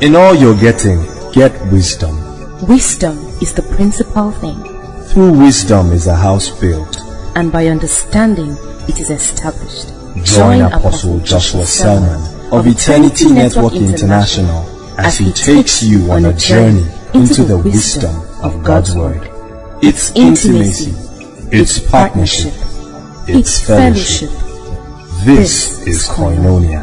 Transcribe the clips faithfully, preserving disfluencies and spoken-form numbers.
In all you're getting, get wisdom. Wisdom is the principal thing. Through wisdom is a house built, and by understanding it is established. Join Apostle Joshua Selman of Eternity Network International as he takes you on a journey into the wisdom of God's Word. It's intimacy, it's partnership, it's fellowship. This is Koinonia.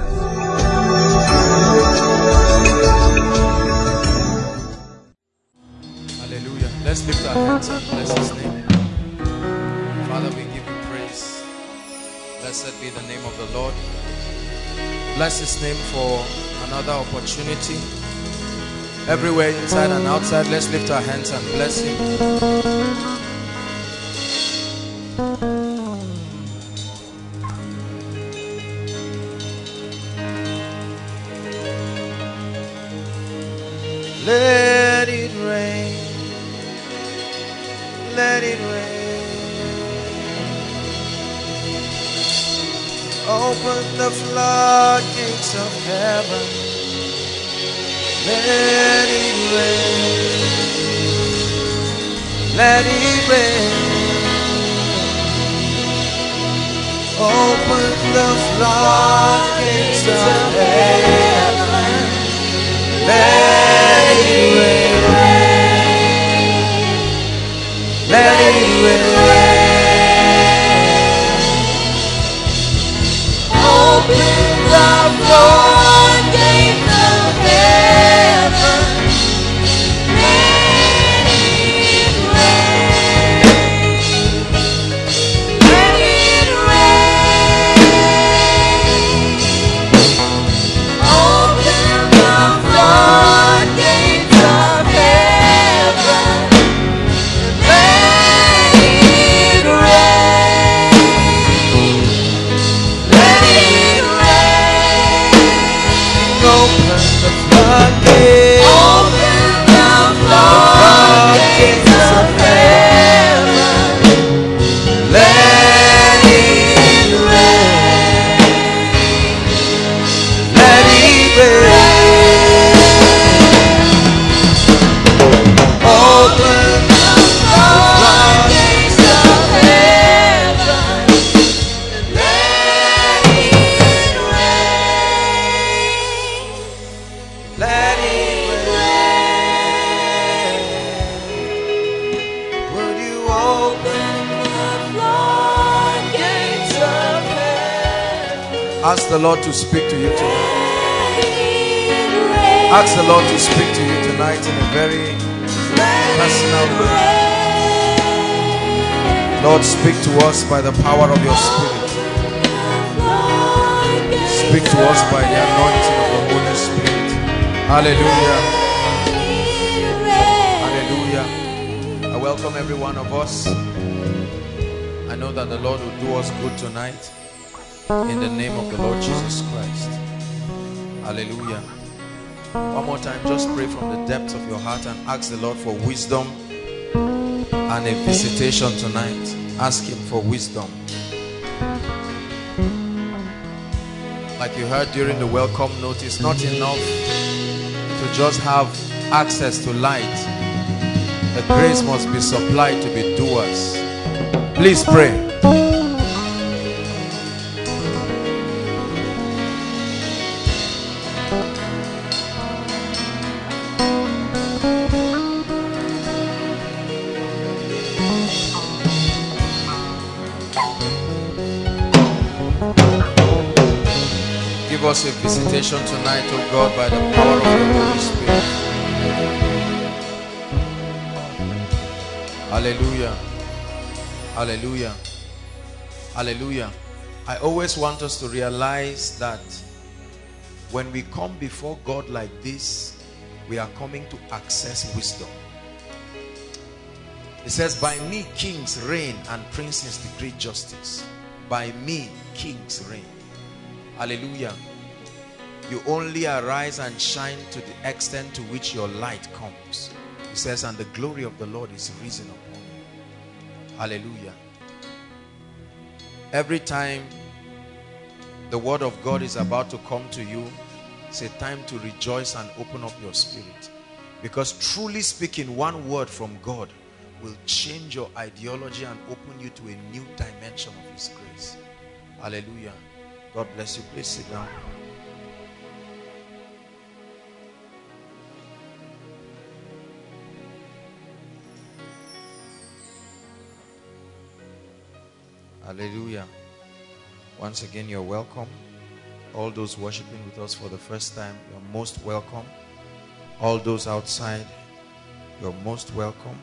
Hallelujah. Let's lift our hands and bless His name. Father, we give you praise. Blessed be the name of the Lord. Bless His name for another opportunity. Everywhere inside and outside, let's lift our hands and bless Him. Let it rain, let it rain. Open the floodgates of heaven. Let it rain, let it rain. Open the floodgates of heaven. Let it rain, let it rain. Open the floodgates of heaven. Let it rain, let it rain. Open the floodgates of heaven. Let it rain, let it rain. Open the floodgates. Open the floodgates of heaven. Let it rain, let it rain. Open the floodgates of heaven. Let it rain, let it rain. Would you open the floodgates of heaven? Ask the Lord to speak to you tonight. Ask the Lord to speak to you tonight in a very personal way. Lord, speak to us by the power of your Spirit. Speak to us by the anointing of the Holy Spirit. Hallelujah. Hallelujah. I welcome every one of us. I know that the Lord will do us good tonight. In the name of the Lord Jesus Christ. Hallelujah. One more time, just pray from the depths of your heart and ask the Lord for wisdom and a visitation tonight. Ask Him for wisdom. Like you heard during the welcome note, it's not enough to just have access to light. The grace must be supplied to be doers. Please pray. Give us a visitation tonight, oh God, by the power of the Holy Spirit. Hallelujah. Hallelujah. Hallelujah. I always want us to realize that when we come before God like this, we are coming to access wisdom. It says, by me kings reign and princes decree justice. By me kings reign. Hallelujah. You only arise and shine to the extent to which your light comes. It says, and the glory of the Lord is risen upon you. Hallelujah. Every time the word of God is about to come to you, It's a time to rejoice and open up your spirit. Because truly speaking, one word from God will change your ideology and open you to a new dimension of His grace. Hallelujah. God bless you. Please sit down. Hallelujah. Once again, you're welcome. All those worshiping with us for the first time, you're most welcome. All those outside, you're most welcome.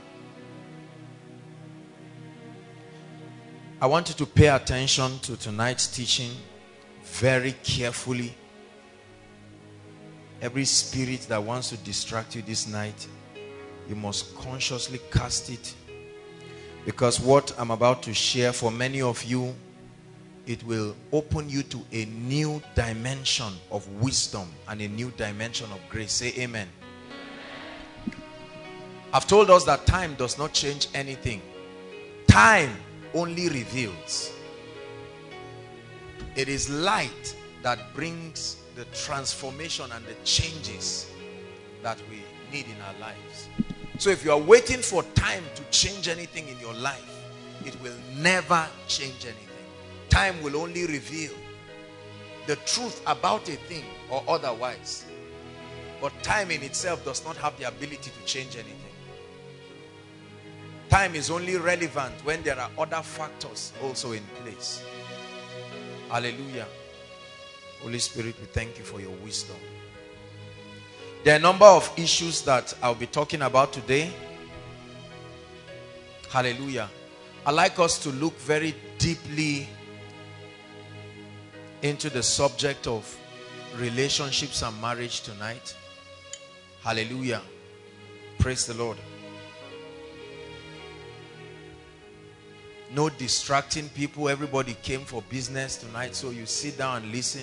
I want you to pay attention to tonight's teaching very carefully. Every spirit that wants to distract you this night, you must consciously cast it. Because what I'm about to share, for many of you, it will open you to a new dimension of wisdom and a new dimension of grace. Say amen. I've told us that time does not change anything. Time only reveals. It is light that brings the transformation and the changes that we need in our lives. So if you are waiting for time to change anything in your life, it will never change anything. Time will only reveal the truth about a thing or otherwise. But time in itself does not have the ability to change anything. Time is only relevant when there are other factors also in place. Hallelujah. Holy Spirit, we thank you for your wisdom. There are a number of issues that I'll be talking about today. Hallelujah. I'd like us to look very deeply into the subject of relationships and marriage tonight. Hallelujah. Praise the Lord. No distracting people. Everybody came for business tonight, so you sit down and listen.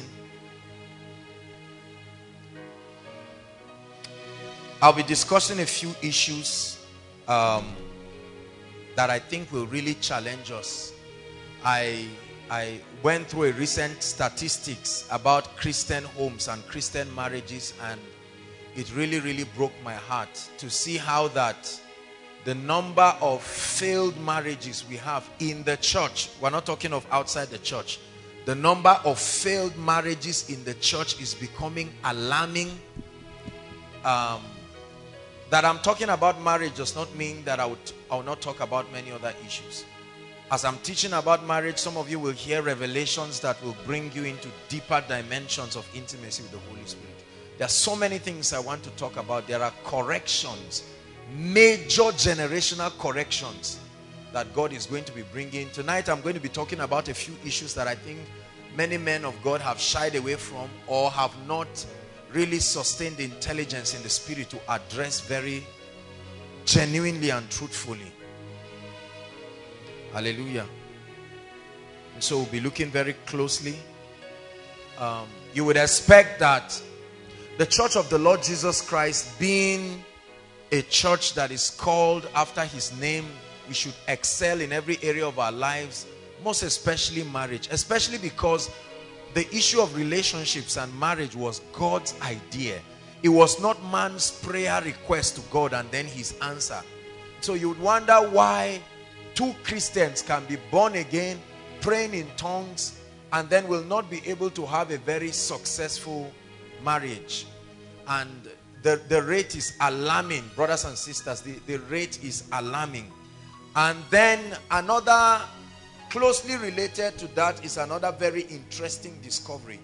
I'll be discussing a few issues um, that I think will really challenge us. I, I went through a recent statistics about Christian homes and Christian marriages, and it really, really broke my heart to see how that the number of failed marriages we have in the church, we're not talking of outside the church, the number of failed marriages in the church is becoming alarming. Um, that I'm talking about marriage does not mean that I would, I will not talk about many other issues. As I'm teaching about marriage, some of you will hear revelations that will bring you into deeper dimensions of intimacy with the Holy Spirit. There are so many things I want to talk about. There are corrections, major generational corrections that God is going to be bringing. Tonight I'm going to be talking about a few issues that I think many men of God have shied away from or have not really sustained the intelligence in the spirit to address very genuinely and truthfully. Hallelujah. And so we'll be looking very closely. Um, you would expect that the Church of the Lord Jesus Christ, being a church that is called after his name, we should excel in every area of our lives, most especially marriage, especially because the issue of relationships and marriage was God's idea. It was not man's prayer request to God and then his answer. So you would wonder why two Christians can be born again, praying in tongues, and then will not be able to have a very successful marriage. And the, the rate is alarming, brothers and sisters. The, the rate is alarming. And then another closely related to that is another very interesting discovery.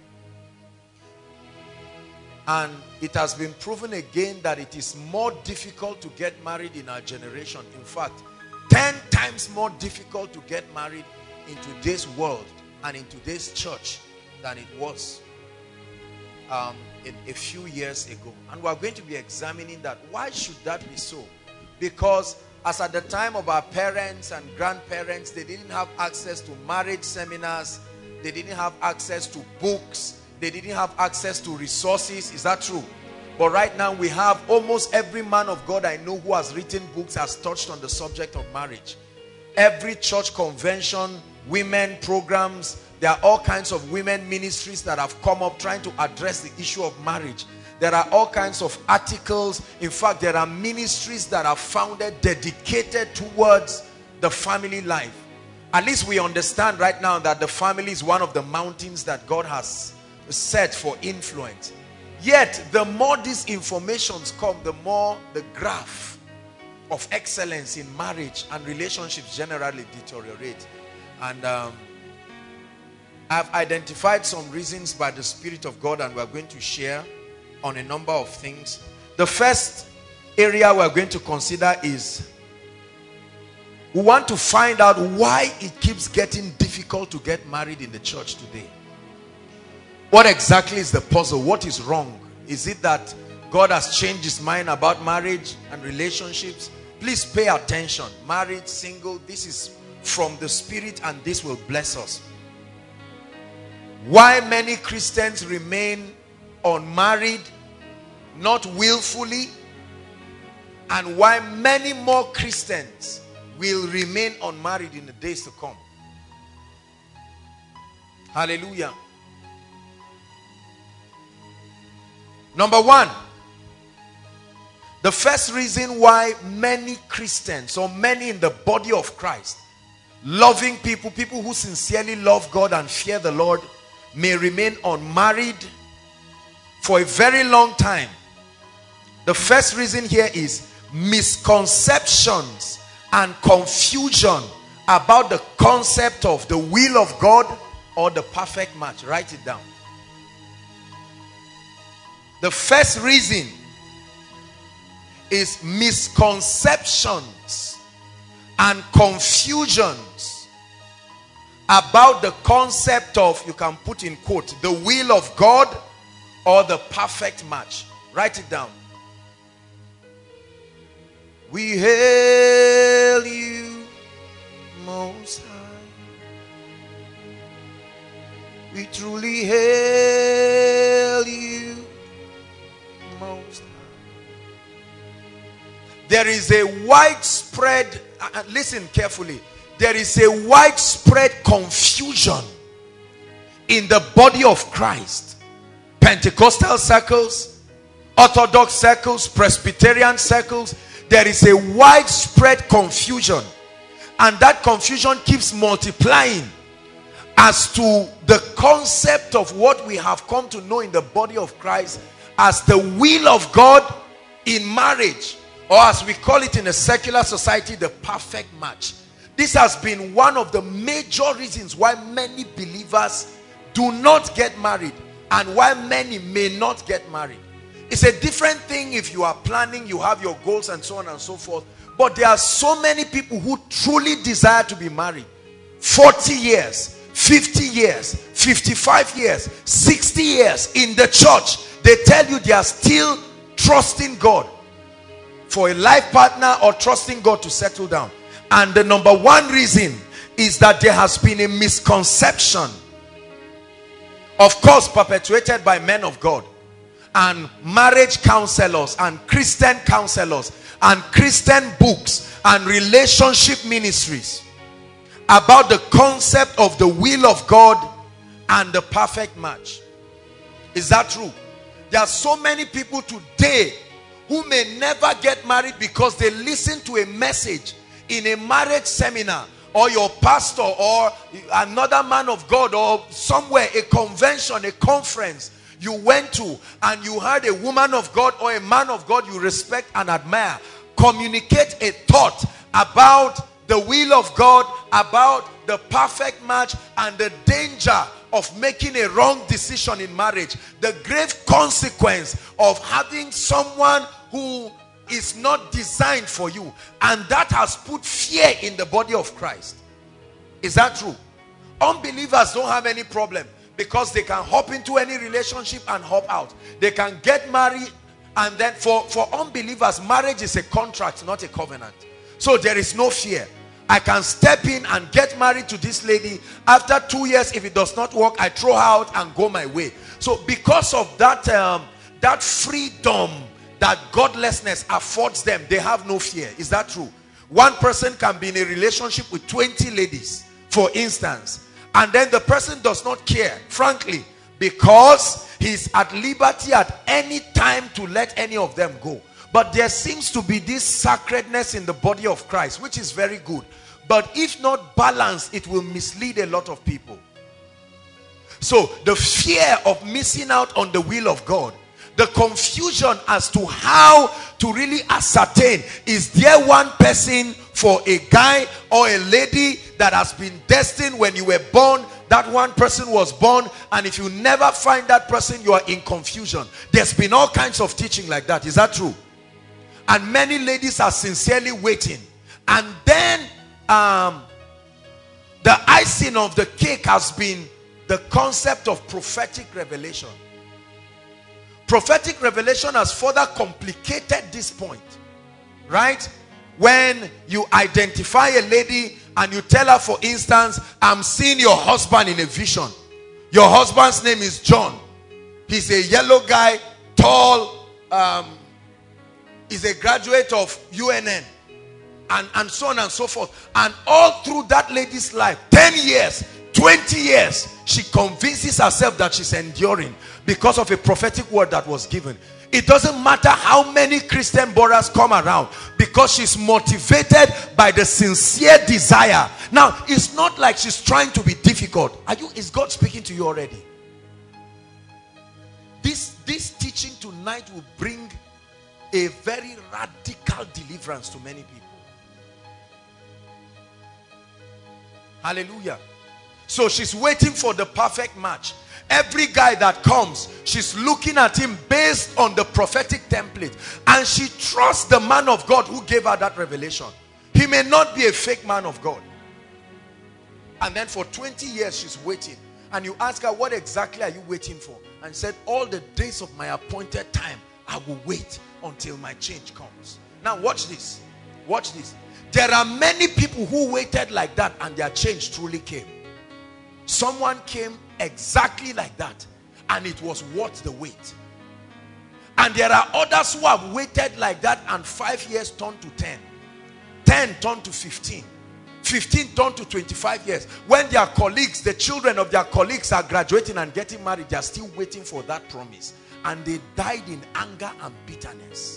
And it has been proven again that it is more difficult to get married in our generation. In fact, ten times more difficult to get married in today's world and in today's church than it was um, in a few years ago. And we're going to be examining that. Why should that be so? Because as at the time of our parents and grandparents, they didn't have access to marriage seminars. They didn't have access to books. They didn't have access to resources. Is that true? But right now we have almost every man of God I know who has written books has touched on the subject of marriage. Every church convention, women programs, There are all kinds of women ministries that have come up trying to address the issue of marriage. There are all kinds of articles. In fact, there are ministries that are founded, dedicated towards the family life. At least we understand right now that the family is one of the mountains that God has set for influence. Yet, the more these informations come, the more the graph of excellence in marriage and relationships generally deteriorate. And um, I've identified some reasons by the Spirit of God, and we're going to share on a number of things. The first area we're going to consider is we want to find out why it keeps getting difficult to get married in the church today. What exactly is the puzzle? What is wrong? Is it that God has changed his mind about marriage and relationships? Please pay attention. Married, single, this is from the Spirit, and this will bless us. Why many Christians remain unmarried, not willfully, and why many more Christians will remain unmarried in the days to come. Hallelujah. Number one, the first reason why many Christians, or many in the body of Christ, loving people, people who sincerely love God and fear the Lord, may remain unmarried for a very long time. The first reason here is misconceptions and confusion about the concept of the will of God or the perfect match. Write it down. The first reason is misconceptions and confusions about the concept of, you can put in quote, the will of God or the perfect match. Write it down. We hail you, Most High. We truly hail you, Most High. There is a widespread, uh, listen carefully, there is a widespread confusion in the body of Christ. Pentecostal circles, Orthodox circles, Presbyterian circles, there is a widespread confusion, and that confusion keeps multiplying as to the concept of what we have come to know in the body of Christ as the will of God in marriage, or as we call it in a secular society, the perfect match. This has been one of the major reasons why many believers do not get married, and why many may not get married. It's a different thing if you are planning, you have your goals and so on and so forth. But there are so many people who truly desire to be married. forty years, fifty years, fifty-five years, sixty years in the church. They tell you they are still trusting God for a life partner or trusting God to settle down. And the number one reason is that there has been a misconception, of course perpetuated by men of God and marriage counselors and Christian counselors and Christian books and relationship ministries, about the concept of the will of God and the perfect match. Is that true? There are so many people today who may never get married because they listen to a message in a marriage seminar, or your pastor or another man of God, or somewhere, a convention, a conference you went to, and you heard a woman of God or a man of God you respect and admire communicate a thought about the will of God, about the perfect match, and the danger of making a wrong decision in marriage, the grave consequence of having someone who is not designed for you, and that has put fear in the body of Christ. Is that true? Unbelievers don't have any problem, because they can hop into any relationship and hop out. They can get married, and then for, for unbelievers, marriage is a contract, not a covenant. So there is no fear. I can step in and get married to this lady. After two years, if it does not work, I throw her out and go my way. So because of that, um, that freedom that godlessness affords them, they have no fear. Is that true? One person can be in a relationship with twenty ladies, for instance, And then the person does not care, frankly, because he's at liberty at any time to let any of them go. But there seems to be this sacredness in the body of Christ, which is very good. But if not balanced, it will mislead a lot of people. So the fear of missing out on the will of God, the confusion as to how to really ascertain, is there one person for a guy or a lady that has been destined when you were born? That one person was born, and if you never find that person, you are in confusion. There's been all kinds of teaching like that. Is that true? And many ladies are sincerely waiting. And then um, the icing of the cake has been the concept of prophetic revelation. Prophetic revelation has further complicated this point, right? When you identify a lady and you tell her, for instance, I'm seeing your husband in a vision. Your husband's name is John. He's a yellow guy, tall, um, he's a graduate of U N N, and, and so on and so forth. And all through that lady's life, ten years, twenty years, she convinces herself that she's enduring because of a prophetic word that was given. It doesn't matter how many Christian brothers come around, because she's motivated by the sincere desire. Now, it's not like she's trying to be difficult. Are you, is God speaking to you already? This, this teaching tonight will bring a very radical deliverance to many people. Hallelujah. So she's waiting for the perfect match. Every guy that comes, she's looking at him based on the prophetic template, and she trusts the man of God who gave her that revelation. He may not be a fake man of God. And then for twenty years she's waiting, and you ask her, what exactly are you waiting for? And said, all the days of my appointed time I will wait until my change comes. Now watch this, watch this. There are many people who waited like that and their change truly came. Someone came exactly like that, and it was worth the wait. And there are others who have waited like that, and five years turned to ten, ten turned to fifteen, fifteen turned to twenty-five years. When their colleagues, the children of their colleagues, are graduating and getting married, they are still waiting for that promise, and they died in anger and bitterness.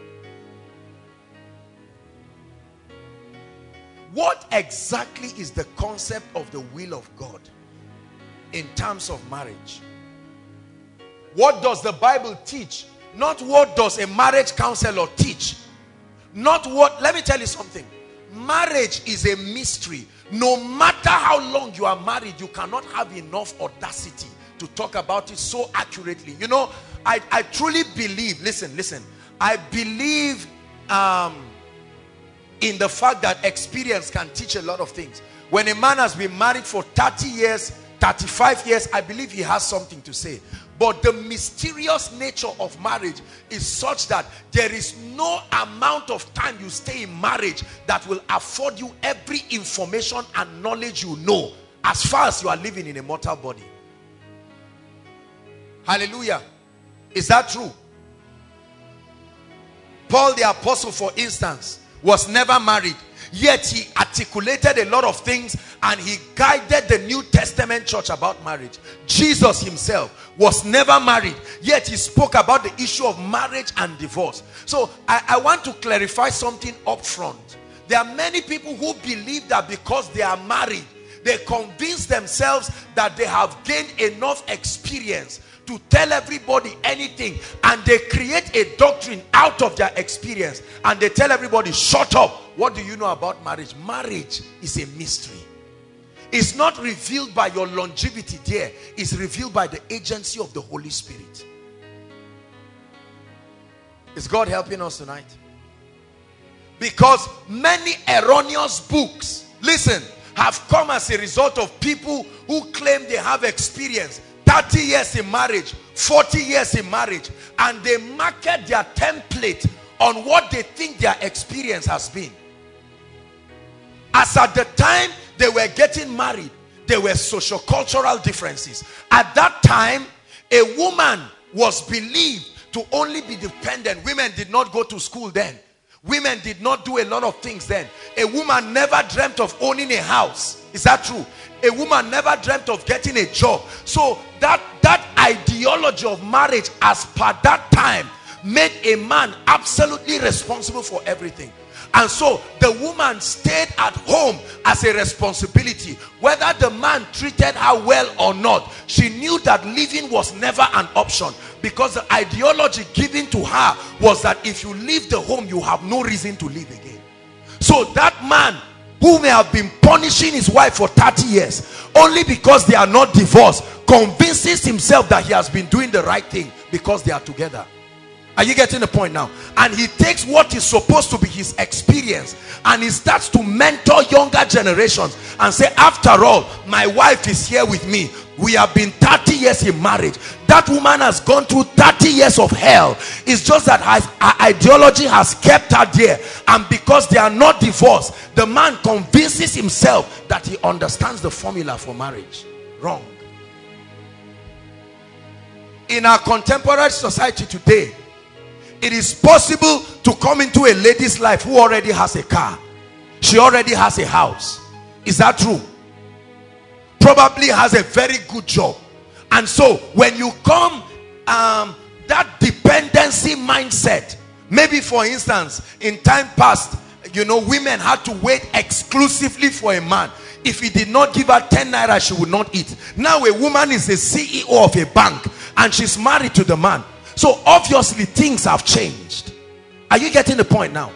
What exactly is the concept of the will of God in terms of marriage? What does the Bible teach? Not what does a marriage counselor teach. Not what, let me tell you something. Marriage is a mystery. No matter how long you are married, you cannot have enough audacity to talk about it so accurately. You know, I, I truly believe, listen, listen. I believe um, in the fact that experience can teach a lot of things. When a man has been married for thirty years, thirty-five years, I believe he has something to say. But the mysterious nature of marriage is such that there is no amount of time you stay in marriage that will afford you every information and knowledge you know, as far as you are living in a mortal body. Hallelujah. Is that true? Paul the apostle, for instance, was never married, yet he articulated a lot of things, and he guided the New Testament church about marriage. Jesus himself was never married, yet he spoke about the issue of marriage and divorce. So I, I want to clarify something up front. There are many people who believe that because they are married, they convince themselves that they have gained enough experience to tell everybody anything, and they create a doctrine out of their experience, and they tell everybody, shut up, what do you know about marriage? Marriage is a mystery. It's not revealed by your longevity there, it's revealed by the agency of the Holy Spirit. Is God helping us tonight? Because many erroneous books, listen, have come as a result of people who claim they have experience. thirty years in marriage, forty years in marriage, and they market their template on what they think their experience has been. As at the time they were getting married, there were socio-cultural differences. At that time, a woman was believed to only be dependent. Women did not go to school then. Women did not do a lot of things then. A woman never dreamt of owning a house. Is that true? A woman never dreamt of getting a job. So that, that ideology of marriage as per that time made a man absolutely responsible for everything. And so the woman stayed at home as a responsibility. Whether the man treated her well or not, she knew that living was never an option, because the ideology given to her was that if you leave the home, you have no reason to live again. So that man who may have been punishing his wife for thirty years only because they are not divorced, convinces himself that he has been doing the right thing because they are together. Are you getting the point now? And he takes what is supposed to be his experience and he starts to mentor younger generations and say, after all, my wife is here with me. We have been thirty years in marriage. That woman has gone through thirty years of hell. It's just that her, her ideology has kept her there. And because they are not divorced, the man convinces himself that he understands the formula for marriage. Wrong. In our contemporary society today, it is possible to come into a lady's life who already has a car. She already has a house. Is that true? Probably has a very good job. And so when you come, um, that dependency mindset, maybe for instance, in time past, you know, women had to wait exclusively for a man. If he did not give her ten naira, she would not eat. Now a woman is the C E O of a bank and she's married to the man. So obviously things have changed. Are you getting the point now?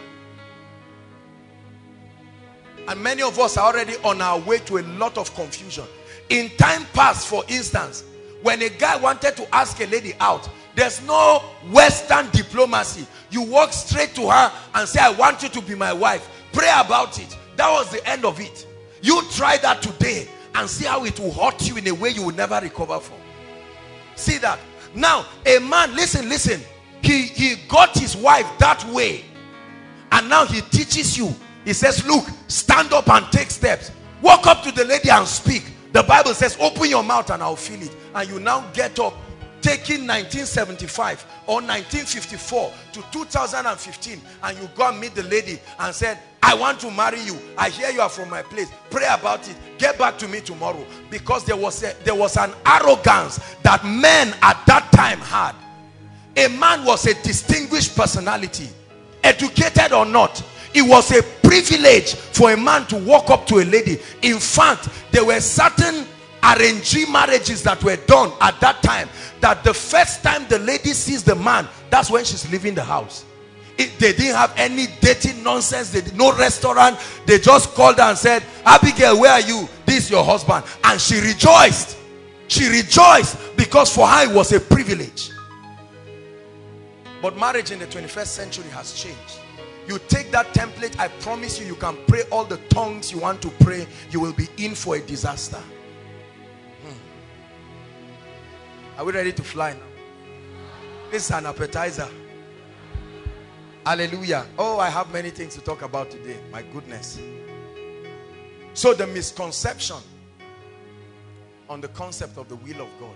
And many of us are already on our way to a lot of confusion. In time past, for instance, when a guy wanted to ask a lady out, there's no Western diplomacy. You walk straight to her and say, I want you to be my wife. Pray about it. That was the end of it. You try that today and see how it will hurt you in a way you will never recover from. See that? Now, a man, listen, listen. He, he got his wife that way. And now he teaches you. He says, look, stand up and take steps. Walk up to the lady and speak. The Bible says, open your mouth and I'll feel it. And you now get up, taking nineteen seventy-five or nineteen fifty-four to two thousand fifteen, and you go and meet the lady and said, I want to marry you. I hear you are from my place. Pray about it. Get back to me tomorrow. Because there was a, there was an arrogance that men at that time had. A man was a distinguished personality, educated or not. It was a privilege for a man to walk up to a lady. In fact, there were certain arranged marriages that were done at that time, that the first time the lady sees the man, that's when she's leaving the house. It, they didn't have any dating nonsense. They did no restaurant. They just called her and said, Abigail, where are you? This is your husband. And she rejoiced. She rejoiced because for her it was a privilege. But marriage in the twenty-first century has changed. You take that template, I promise you, you can pray all the tongues you want to pray. You will be in for a disaster. Hmm. Are we ready to fly now? This is an appetizer. Hallelujah. Oh, I have many things to talk about today. My goodness. So the misconception on the concept of the will of God.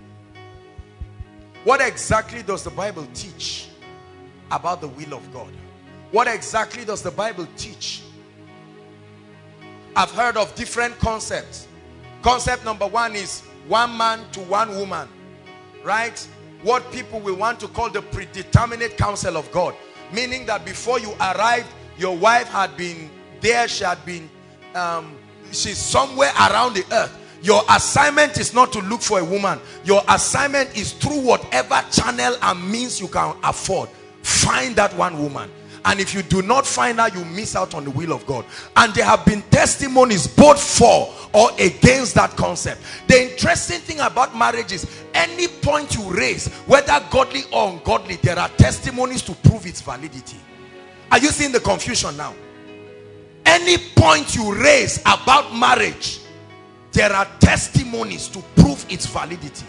What exactly does the Bible teach about the will of God? What exactly does the Bible teach? I've heard of different concepts. Concept number one is one man to one woman. Right? What people will want to call the predeterminate counsel of God. Meaning that before you arrived, your wife had been there. She had been, um, she's somewhere around the earth. Your assignment is not to look for a woman. Your assignment is through whatever channel and means you can afford. Find that one woman. And if you do not find her, you miss out on the will of God. And there have been testimonies both for or against that concept. The interesting thing about marriage is any point you raise, whether godly or ungodly, there are testimonies to prove its validity. Are you seeing the confusion now? Any point you raise about marriage, there are testimonies to prove its validity.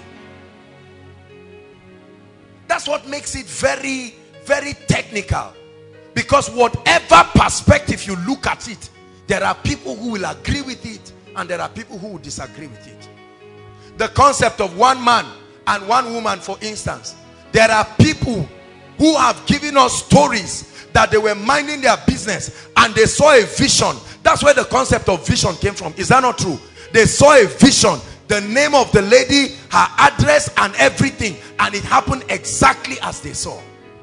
That's what makes it very, very technical. Because whatever perspective you look at it, there are people who will agree with it and there are people who will disagree with it. The concept of one man and one woman, for instance, there are people who have given us stories that they were minding their business and they saw a vision. That's where the concept of vision came from. Is that not true? they saw a vision, the name of the lady, her address and everything, and it happened exactly as they saw.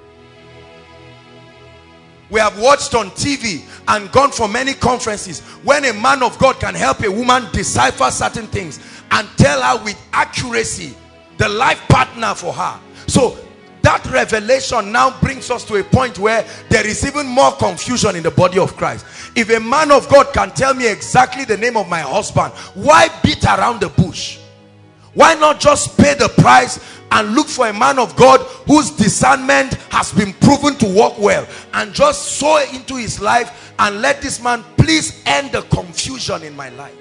We have watched on T V and gone for many conferences when a man of God can help a woman decipher certain things and tell her with accuracy the life partner for her. So that revelation now brings us to a point where there is even more confusion in the body of Christ. If a man of God can tell me exactly the name of my husband, why beat around the bush? Why not just pay the price and look for a man of God whose discernment has been proven to work well, and just sow into his life and let this man please end the confusion in my life?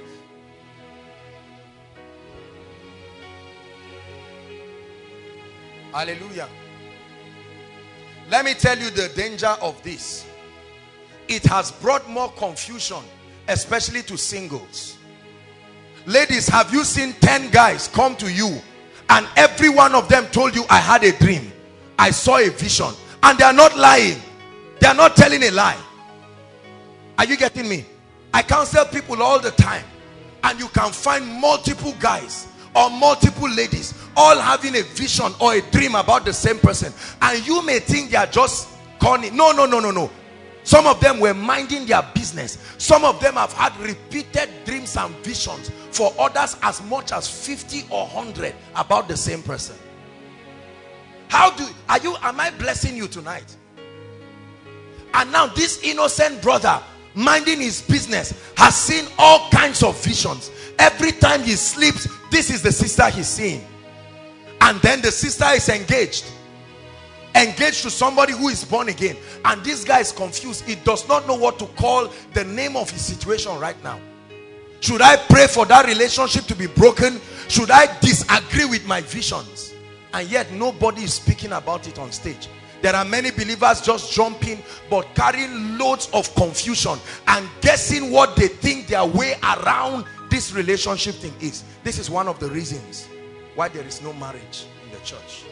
Hallelujah. Let me tell you the danger of this. It has brought more confusion, especially to singles. Ladies, have you seen ten guys come to you and every one of them told you, I had a dream, I saw a vision, and they are not lying, they are not telling a lie? Are you getting me? I counsel people all the time, and you can find multiple guys or multiple ladies all having a vision or a dream about the same person, and you may think they are just corny. No, no, no, no, no. Some of them were minding their business. Some of them have had repeated dreams and visions, for others as much as fifty or one hundred about the same person. How do are you am I blessing you tonight? And now this innocent brother minding his business has seen all kinds of visions. Every time he sleeps, this is the sister he's seeing. And then the sister is engaged engaged to somebody who is born again, and this guy is confused. He does not know what to call the name of his situation right now. Should I pray for that relationship to be broken? Should I disagree with my visions? And yet nobody is speaking about it on stage. There are many believers just jumping, but carrying loads of confusion and guessing what they think their way around this relationship thing is. This is one of the reasons why there is no marriage in the church.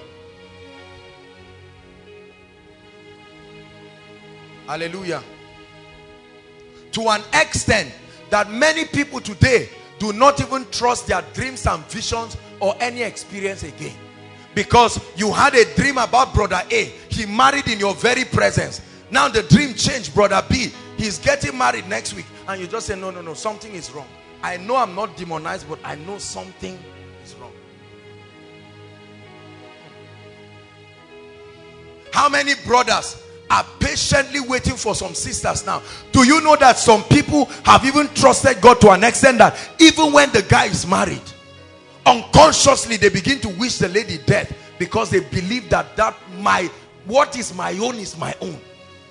Hallelujah. To an extent that many people today do not even trust their dreams and visions or any experience again. Because you had a dream about brother A, he married in your very presence. Now the dream changed, brother B, he's getting married next week, and you just say, no, no, no, something is wrong. I know I'm not demonized, but I know something is wrong. How many brothers are patiently waiting for some sisters now? Do you know that some people have even trusted God to an extent that even when the guy is married, unconsciously they begin to wish the lady dead, because they believe that that my what is my own is my own.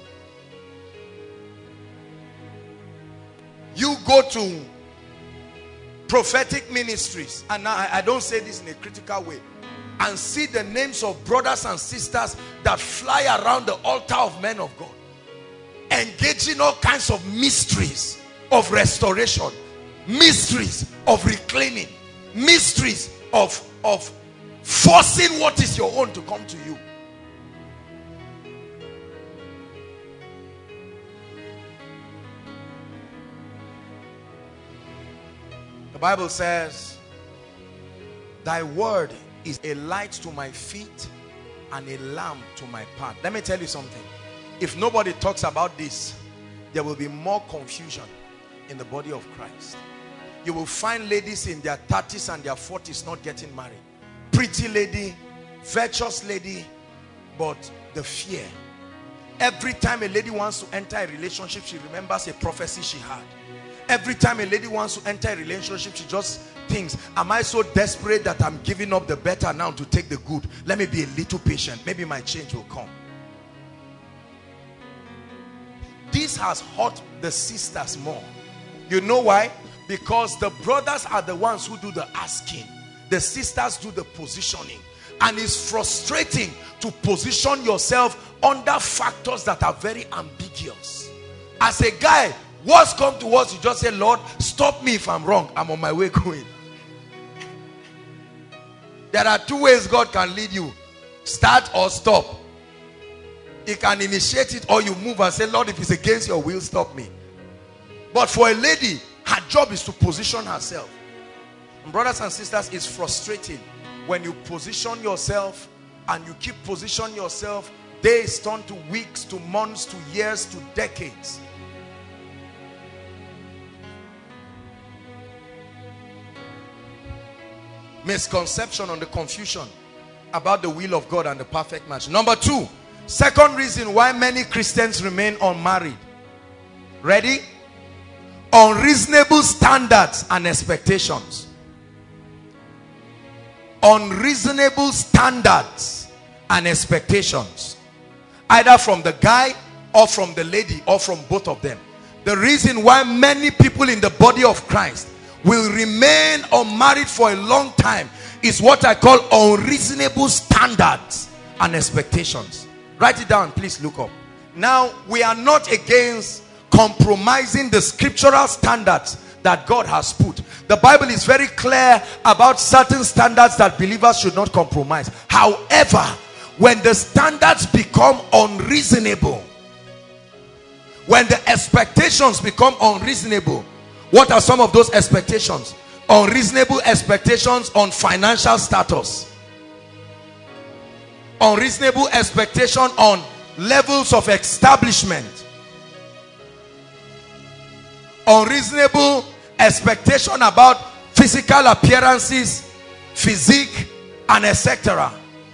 You go to prophetic ministries, and now I, I don't say this in a critical way, and see the names of brothers and sisters that fly around the altar of men of God, engaging all kinds of mysteries of restoration, mysteries of reclaiming, mysteries of, of forcing what is your own to come to you. The Bible says, thy word is a light to my feet and a lamp to my path. Let me tell you something. If nobody talks about this, there will be more confusion in the body of Christ. You will find ladies in their thirties and their forties not getting married. Pretty lady, virtuous lady, but the fear. Every time a lady wants to enter a relationship, she remembers a prophecy she had. Every time a lady wants to enter a relationship, she just thinks, am I so desperate that I'm giving up the better now to take the good? Let me be a little patient. Maybe my change will come. This has hurt the sisters more. You know why? Because the brothers are the ones who do the asking. The sisters do the positioning. And it's frustrating to position yourself under factors that are very ambiguous. As a guy, what's come to us, you just say, Lord, stop me if I'm wrong. I'm on my way going. There are two ways God can lead you. Start or stop. He can initiate it, or you move and say, Lord, if it's against your will, stop me. But for a lady, her job is to position herself. Brothers and sisters, it's frustrating when you position yourself and you keep positioning yourself. Days turn to weeks, to months, to years, to decades. Misconception on the confusion about the will of God and the perfect match. Number two, second reason why many Christians remain unmarried. Ready? Unreasonable standards and expectations. Unreasonable standards and expectations. Either from the guy or from the lady or from both of them. The reason why many people in the body of Christ will remain unmarried for a long time is what I call unreasonable standards and expectations. Write it down, please look up. Now, we are not against compromising the scriptural standards that God has put. The Bible is very clear about certain standards that believers should not compromise. However, when the standards become unreasonable, when the expectations become unreasonable, what are some of those expectations? Unreasonable expectations on financial status. Unreasonable expectation on levels of establishment. Unreasonable expectation about physical appearances, physique, and et cetera.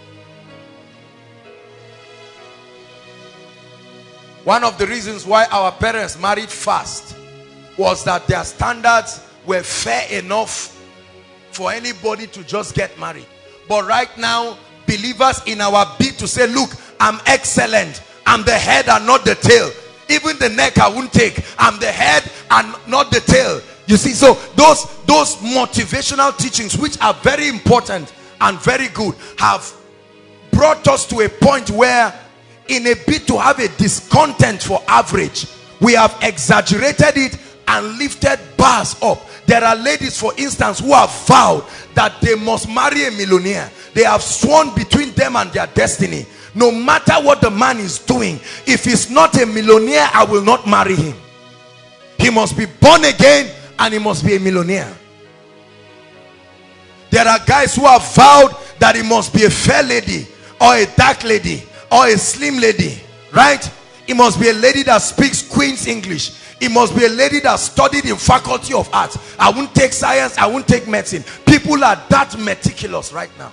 One of the reasons why our parents married fast was that their standards were fair enough for anybody to just get married. But right now, believers, in our bid to say, look, I'm excellent, I'm the head and not the tail, even the neck I won't take, I'm the head and not the tail. You see, so those those motivational teachings, which are very important and very good, have brought us to a point where, in a bid to have a discontent for average, we have exaggerated it and lifted bars up. There are ladies, for instance, who have vowed that they must marry a millionaire. They have sworn between them and their destiny, no matter what the man is doing, if he's not a millionaire, I will not marry him. He must be born again and he must be a millionaire. There are guys who have vowed that he must be a fair lady, or a dark lady, or a slim lady, right? It must be a lady that speaks Queen's English. It must be a lady that studied in Faculty of Arts. I won't take science, I won't take medicine. People are that meticulous right now.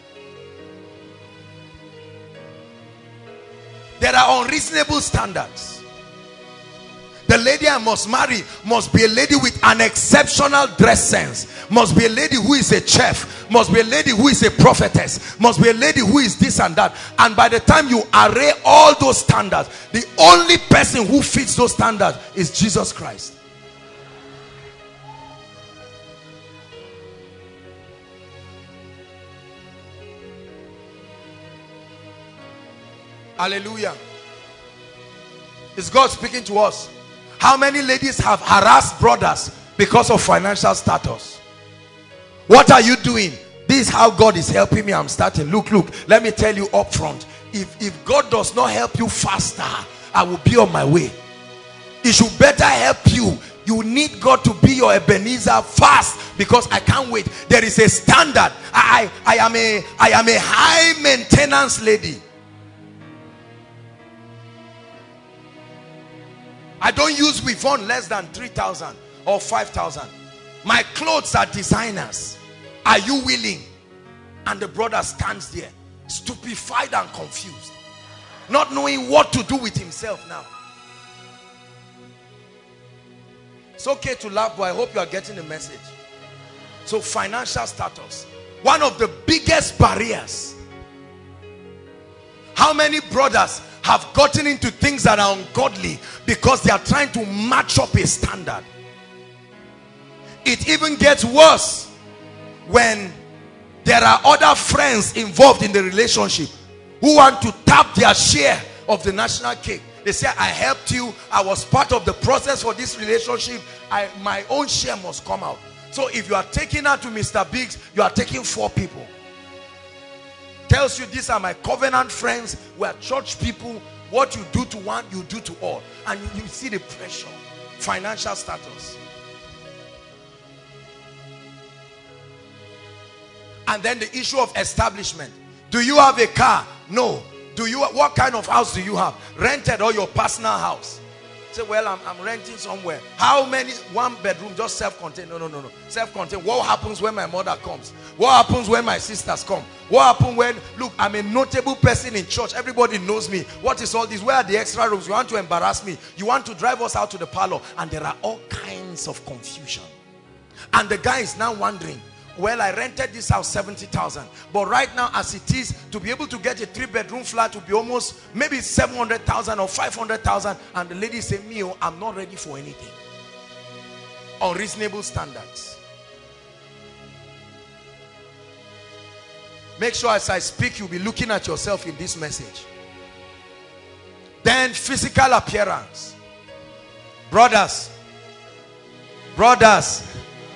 There are unreasonable standards. The lady I must marry must be a lady with an exceptional dress sense. Must be a lady who is a chef. Must be a lady who is a prophetess. Must be a lady who is this and that. And by the time you array all those standards, the only person who fits those standards is Jesus Christ. Hallelujah. Is God speaking to us? How many ladies have harassed brothers because of financial status? What are you doing? This is how God is helping me. I'm starting. Look, look, let me tell you up front. If, if God does not help you faster, I will be on my way. It should better help you. You need God to be your Ebenezer fast, because I can't wait. There is a standard. I, I, am a, I am a high maintenance lady. I don't use weave on less than three thousand or five thousand. My clothes are designers. Are you willing? And the brother stands there, stupefied and confused, not knowing what to do with himself now. It's okay to laugh, but I hope you are getting the message. So financial status, one of the biggest barriers. How many brothers have gotten into things that are ungodly because they are trying to match up a standard? It even gets worse when there are other friends involved in the relationship who want to tap their share of the national cake. They say, I helped you, I was part of the process for this relationship, I, my own share must come out. So if you are taking her to Mister Biggs, you are taking four people. Tells you, these are my covenant friends, we are church people. What you do to one, you do to all. And you, you see the pressure. Financial status. And then the issue of establishment. Do you have a car? No. Do you? What kind of house do you have? Rented or your personal house? Say, well, I'm, I'm renting somewhere. How many? One bedroom, just self-contained? No, no, no, no. Self-contained. What happens when my mother comes? What happens when my sisters come? What happens when, look, I'm a notable person in church. Everybody knows me. What is all this? Where are the extra rooms? You want to embarrass me? You want to drive us out to the parlor? And there are all kinds of confusion. And the guy is now wondering, well, I rented this house seventy thousand, but right now as it is, to be able to get a three bedroom flat would be almost maybe seven hundred thousand or five hundred thousand, and the lady say, me, oh, I'm not ready for anything. Unreasonable standards. Make sure as I speak, you'll be looking at yourself in this message. Then physical appearance. Brothers, brothers,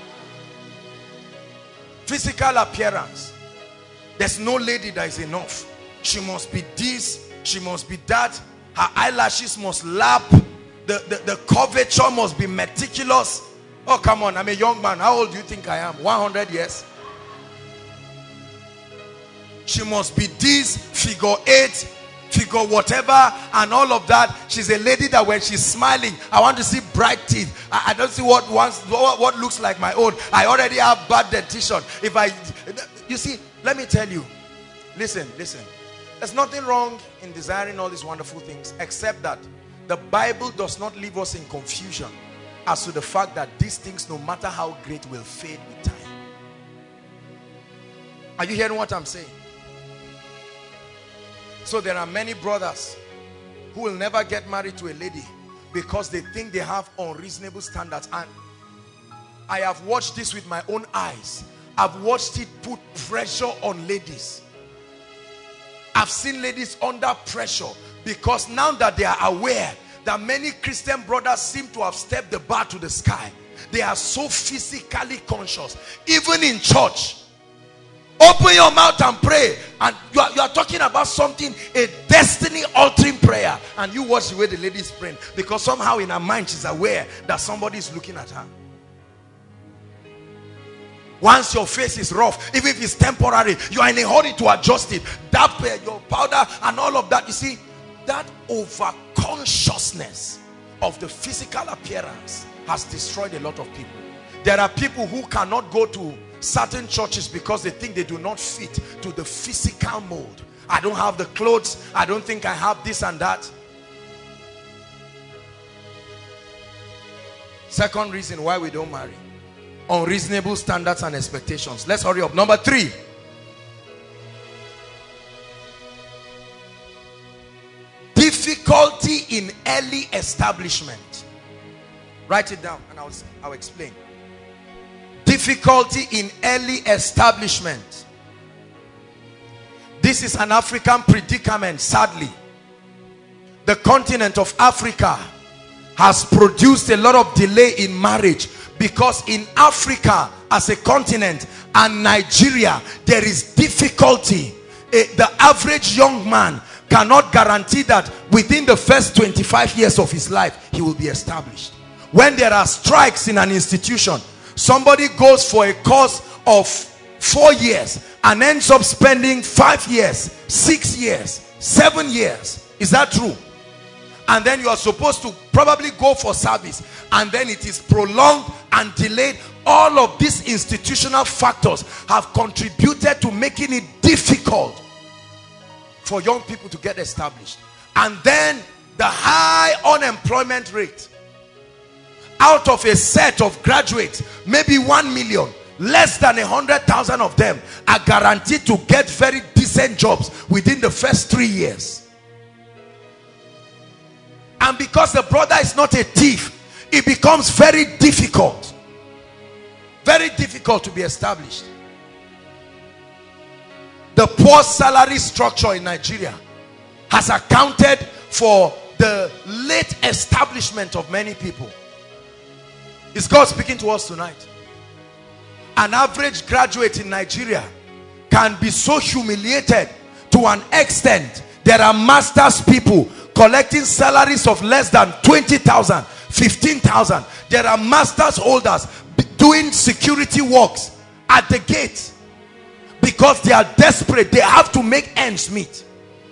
physical appearance. There's no lady that is enough. She must be this, she must be that. Her eyelashes must lap. The, the, the curvature must be meticulous. Oh, come on, I'm a young man. How old do you think I am? one hundred years? She must be this, figure eight, figure whatever, and all of that. She's a lady that when she's smiling, I want to see bright teeth. I, I don't see what wants what, what looks like my own. I already have bad dentition. If I, you see, let me tell you, listen, listen. There's nothing wrong in desiring all these wonderful things, except that the Bible does not leave us in confusion as to the fact that these things, no matter how great, will fade with time. Are you hearing what I'm saying? So there are many brothers who will never get married to a lady because they think they have unreasonable standards. And I have watched this with my own eyes. I've watched it put pressure on ladies. I've seen ladies under pressure because now that they are aware that many Christian brothers seem to have stepped the bar to the sky, they are so physically conscious. Even in church, open your mouth and pray, and you are, you are talking about something, a destiny altering prayer, and you watch the way the lady is praying because somehow in her mind she's aware that somebody is looking at her. Once your face is rough, even if it's temporary, you are in a hurry to adjust it. That uh, your powder and all of that, you see, that over consciousness of the physical appearance has destroyed a lot of people. There are people who cannot go to certain churches because they think they do not fit to the physical mold. I don't have the clothes, I don't think I have this and that. Second reason why we don't marry: unreasonable standards and expectations. Let's hurry up. Number three, difficulty in early establishment. Write it down and I'll, I'll explain. Difficulty in early establishment. This is an African predicament, sadly. The continent of Africa has produced a lot of delay in marriage because in Africa as a continent and Nigeria, there is difficulty. The average young man cannot guarantee that within the first twenty-five years of his life, he will be established. When there are strikes in an institution, somebody goes for a course of four years and ends up spending five years, six years, seven years. Is that true? And then you are supposed to probably go for service, and then it is prolonged and delayed. All of these institutional factors have contributed to making it difficult for young people to get established. And then the high unemployment rate. Out of a set of graduates, maybe one million, less than a hundred thousand of them are guaranteed to get very decent jobs within the first three years. And because the brother is not a thief, it becomes very difficult, very difficult to be established. The poor salary structure in Nigeria has accounted for the late establishment of many people. Is God speaking to us tonight? An average graduate in Nigeria can be so humiliated to an extent. There are master's people collecting salaries of less than twenty thousand, fifteen thousand. There are master's holders doing security works at the gate. because they are desperate. They have to make ends meet.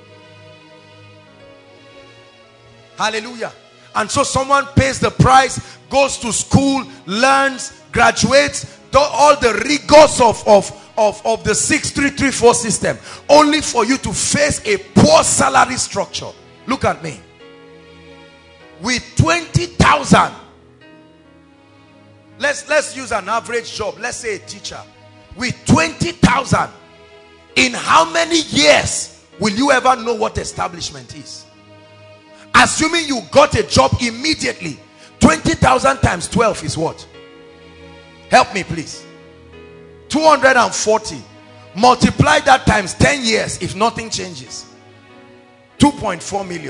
Hallelujah. And so someone pays the price, goes to school, learns, graduates, do all the rigors of, of, of, of the six three three four system, only for you to face a poor salary structure. Look at me. With twenty thousand, let's, let's use an average job. Let's say a teacher. With twenty thousand, in how many years will you ever know what establishment is? Assuming you got a job immediately, twenty thousand times twelve is what? Help me please. two hundred forty. Multiply that times ten years if nothing changes. two point four million.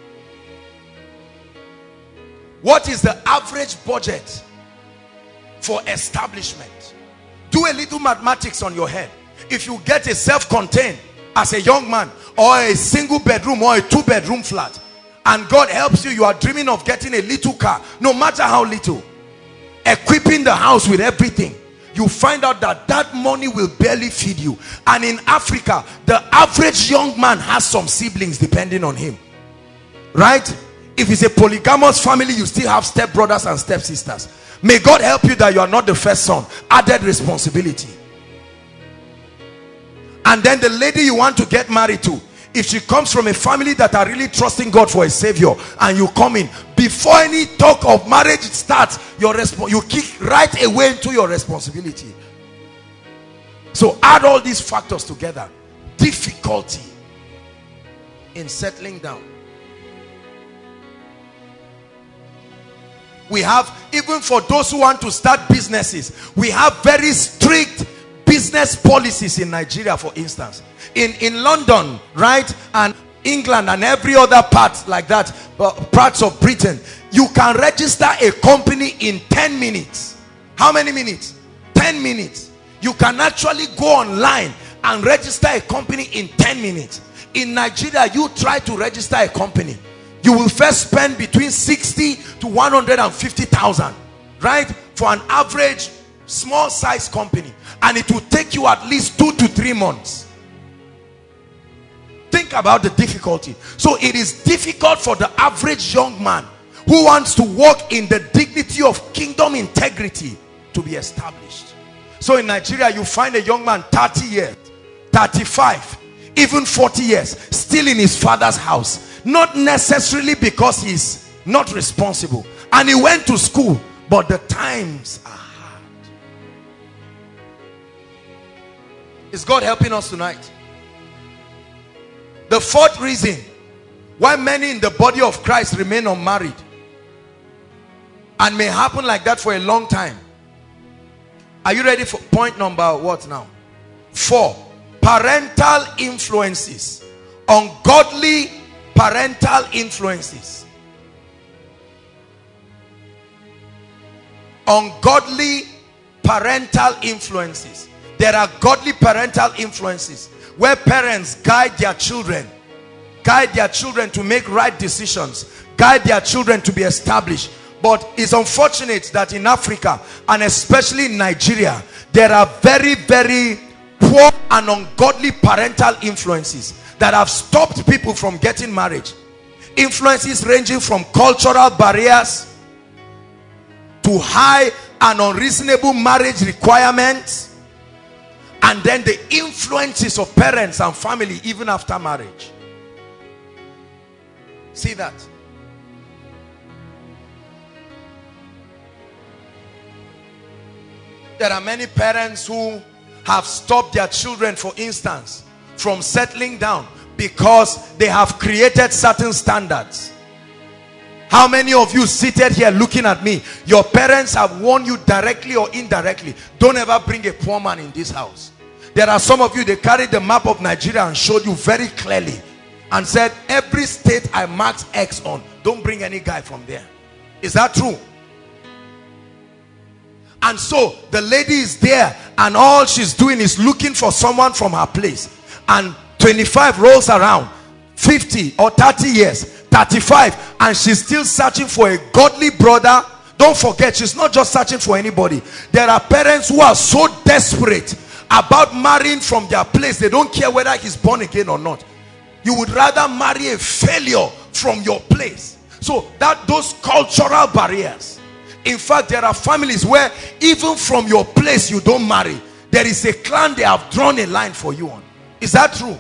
What is the average budget for establishment? Do a little mathematics on your head. If you get a self-contained as a young man, or a single bedroom or a two bedroom flat, and God helps you, you are dreaming of getting a little car, no matter how little, equipping the house with everything, you find out that that money will barely feed you. And in Africa, the average young man has some siblings depending on him, right? If it's a polygamous family, you still have step brothers and step sisters. May God help you that you are not the first son. Added responsibility. And then the lady you want to get married to, if she comes from a family that are really trusting God for a savior, and you come in, before any talk of marriage starts, your resp you kick right away into your responsibility. So add all these factors together. Difficulty in settling down. We have, even for those who want to start businesses, we have very strict business policies in Nigeria, for instance. In, in London, right, and England and every other part like that, uh, parts of Britain, you can register a company in ten minutes. How many minutes? ten minutes. You can actually go online and register a company in ten minutes. In Nigeria, you try to register a company, you will first spend between sixty to one hundred fifty thousand, right, for an average small size company, and it will take you at least two to three months. Think about the difficulty. So it is difficult for the average young man who wants to walk in the dignity of kingdom integrity to be established. So in Nigeria, you find a young man thirty years, thirty-five, even forty years, still in his father's house. Not necessarily because he's not responsible, and he went to school, but the times are hard. Is God helping us tonight? The fourth reason why many in the body of Christ remain unmarried, and may happen like that for a long time. Are you ready for point number what now? Four. Parental influences. Ungodly parental influences. Ungodly parental influences. There are godly parental influences where parents guide their children, guide their children to make right decisions, guide their children to be established. But it's unfortunate that in Africa, and especially in Nigeria, there are very, very poor and ungodly parental influences that have stopped people from getting married. Influences ranging from cultural barriers to high and unreasonable marriage requirements, and then the influences of parents and family even after marriage. See that? There are many parents who have stopped their children, for instance, from settling down because they have created certain standards. How many of you seated here looking at me, your parents have warned you directly or indirectly, don't ever bring a poor man in this house? There are some of you, they carried the map of Nigeria and showed you very clearly and said, every state I marked X on, don't bring any guy from there. Is that true? And so the lady is there, and all she's doing is looking for someone from her place. And twenty-five rolls around, fifty or thirty years, thirty-five, and she's still searching for a godly brother. Don't forget, she's not just searching for anybody. There are parents who are so desperate about marrying from their place. They don't care whether he's born again or not. You would rather marry a failure from your place. So that those cultural barriers. In fact, there are families where even from your place you don't marry. There is a clan they have drawn a line for you on. Is that true?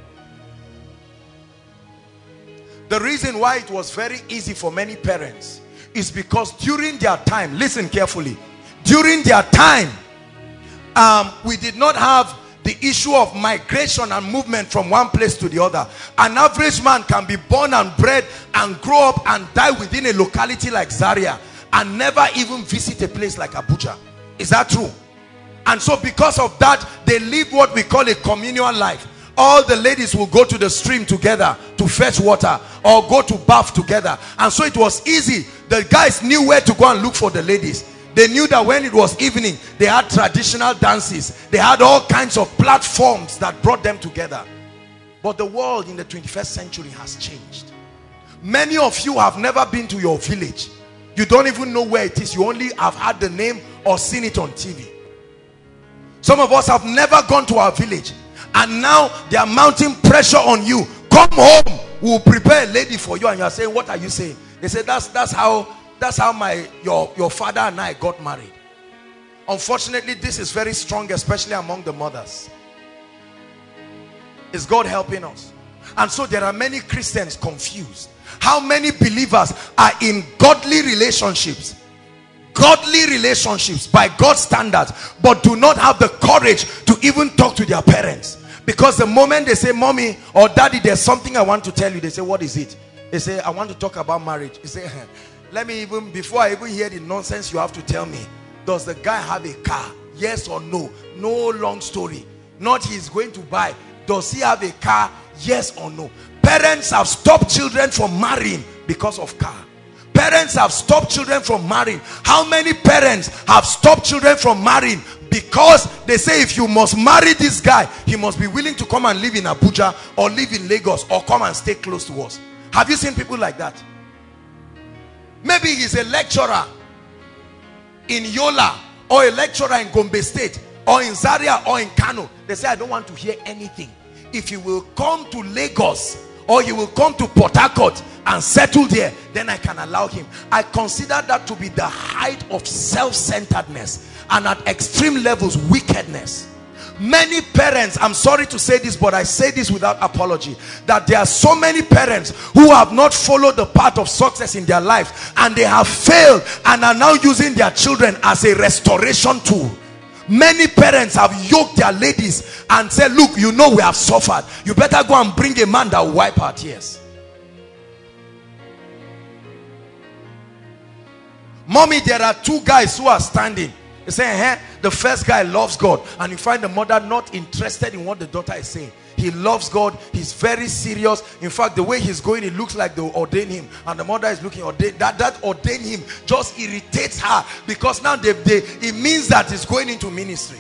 The reason why it was very easy for many parents is because during their time, listen carefully, during their time, um, we did not have the issue of migration and movement from one place to the other. An average man can be born and bred and grow up and die within a locality like Zaria and never even visit a place like Abuja. Is that true? And so because of that, they live what we call a communal life. All the ladies will go to the stream together to fetch water or go to bath together. And so it was easy. The guys knew where to go and look for the ladies. They knew that when it was evening, they had traditional dances. They had all kinds of platforms that brought them together. But the world in the twenty-first century has changed. Many of you have never been to your village. You don't even know where it is. You only have heard the name or seen it on T V. Some of us have never gone to our village. And now they are mounting pressure on you. Come home, we'll prepare a lady for you. And you are saying, what are you saying? They say, that's that's how that's how my your your father and I got married. Unfortunately, this is very strong, especially among the mothers. Is God helping us? And so there are many Christians confused. How many believers are in godly relationships, godly relationships by God's standards, but do not have the courage to even talk to their parents? Because the moment they say, mommy or daddy, there's something I want to tell you, they say, what is it? They say, I want to talk about marriage. You say, let me even, before I even hear the nonsense, you have to tell me, does the guy have a car? Yes or no? No long story. Not he's going to buy. Does he have a car? Yes or no? Parents have stopped children from marrying because of car. Parents have stopped children from marrying. How many parents have stopped children from marrying because they say, if you must marry this guy, he must be willing to come and live in Abuja or live in Lagos or come and stay close to us? Have you seen people like that? Maybe he's a lecturer in Yola or a lecturer in Gombe State or in Zaria or in Kano. They say, I don't want to hear anything. If you will come to Lagos or you will come to Port Harcourt and settle there, then I can allow him. I consider that to be the height of self-centeredness and at extreme levels wickedness. Many parents, I'm sorry to say this, but I say this without apology, that there are so many parents who have not followed the path of success in their life, and they have failed and are now using their children as a restoration tool. Many parents have yoked their ladies and said, look, you know we have suffered. You better go and bring a man that will wipe our tears. Mommy, there are two guys who are standing. They say, hey, the first guy loves God. And you find the mother not interested in what the daughter is saying. He loves God. He's very serious. In fact, the way he's going, it looks like they ordain him. And the mother is looking, ordain, that, that ordain him just irritates her. Because now they, they, it means that he's going into ministry.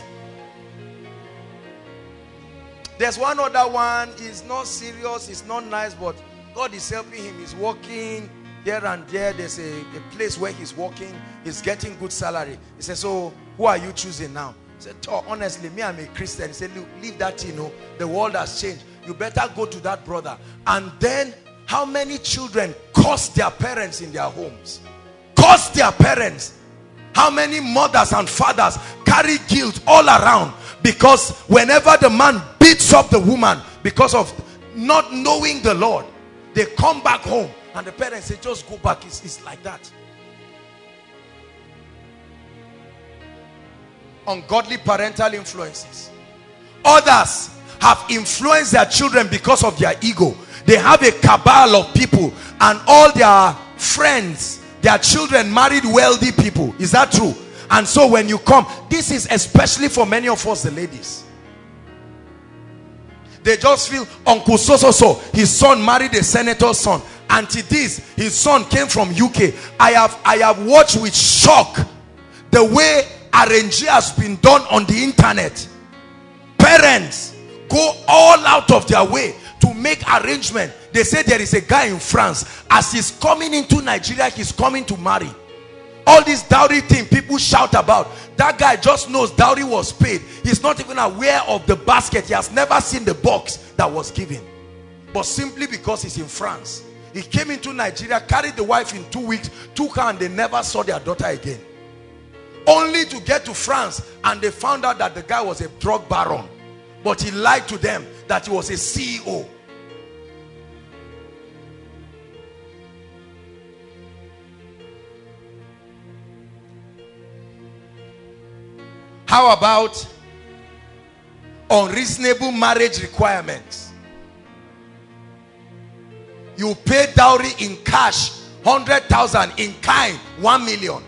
There's one other one. He's not serious. He's not nice. But God is helping him. He's working here and there. There's a, a place where he's working. He's getting good salary. He says, so who are you choosing now? He said, oh, honestly, me, I'm a Christian. He said, look, leave that, you know, the world has changed. You better go to that brother. And then, how many children curse their parents in their homes? Curse their parents. How many mothers and fathers carry guilt all around? Because whenever the man beats up the woman because of not knowing the Lord, they come back home and the parents say, just go back. It's, it's like that. Ungodly parental influences. Others have influenced their children because of their ego. They have a cabal of people and all their friends, their children married wealthy people. Is that true? And so when you come, this is especially for many of us, the ladies. They just feel Uncle so so so, his son married a senator's son. Auntie this, his son came from U K. I have I have watched with shock the way arranging has been done on the internet. Parents go all out of their way to make arrangement. They say there is a guy in France, as he's coming into Nigeria, he's coming to marry. All this dowry thing people shout about, that guy just knows dowry was paid. He's not even aware of the basket. He has never seen the box that was given. But simply because he's in France, he came into Nigeria, carried the wife in two weeks, took her, and they never saw their daughter again. Only to get to France and they found out that the guy was a drug baron. But he lied to them that he was a C E O. How about unreasonable marriage requirements? You pay dowry in cash, one hundred thousand, in kind, one million.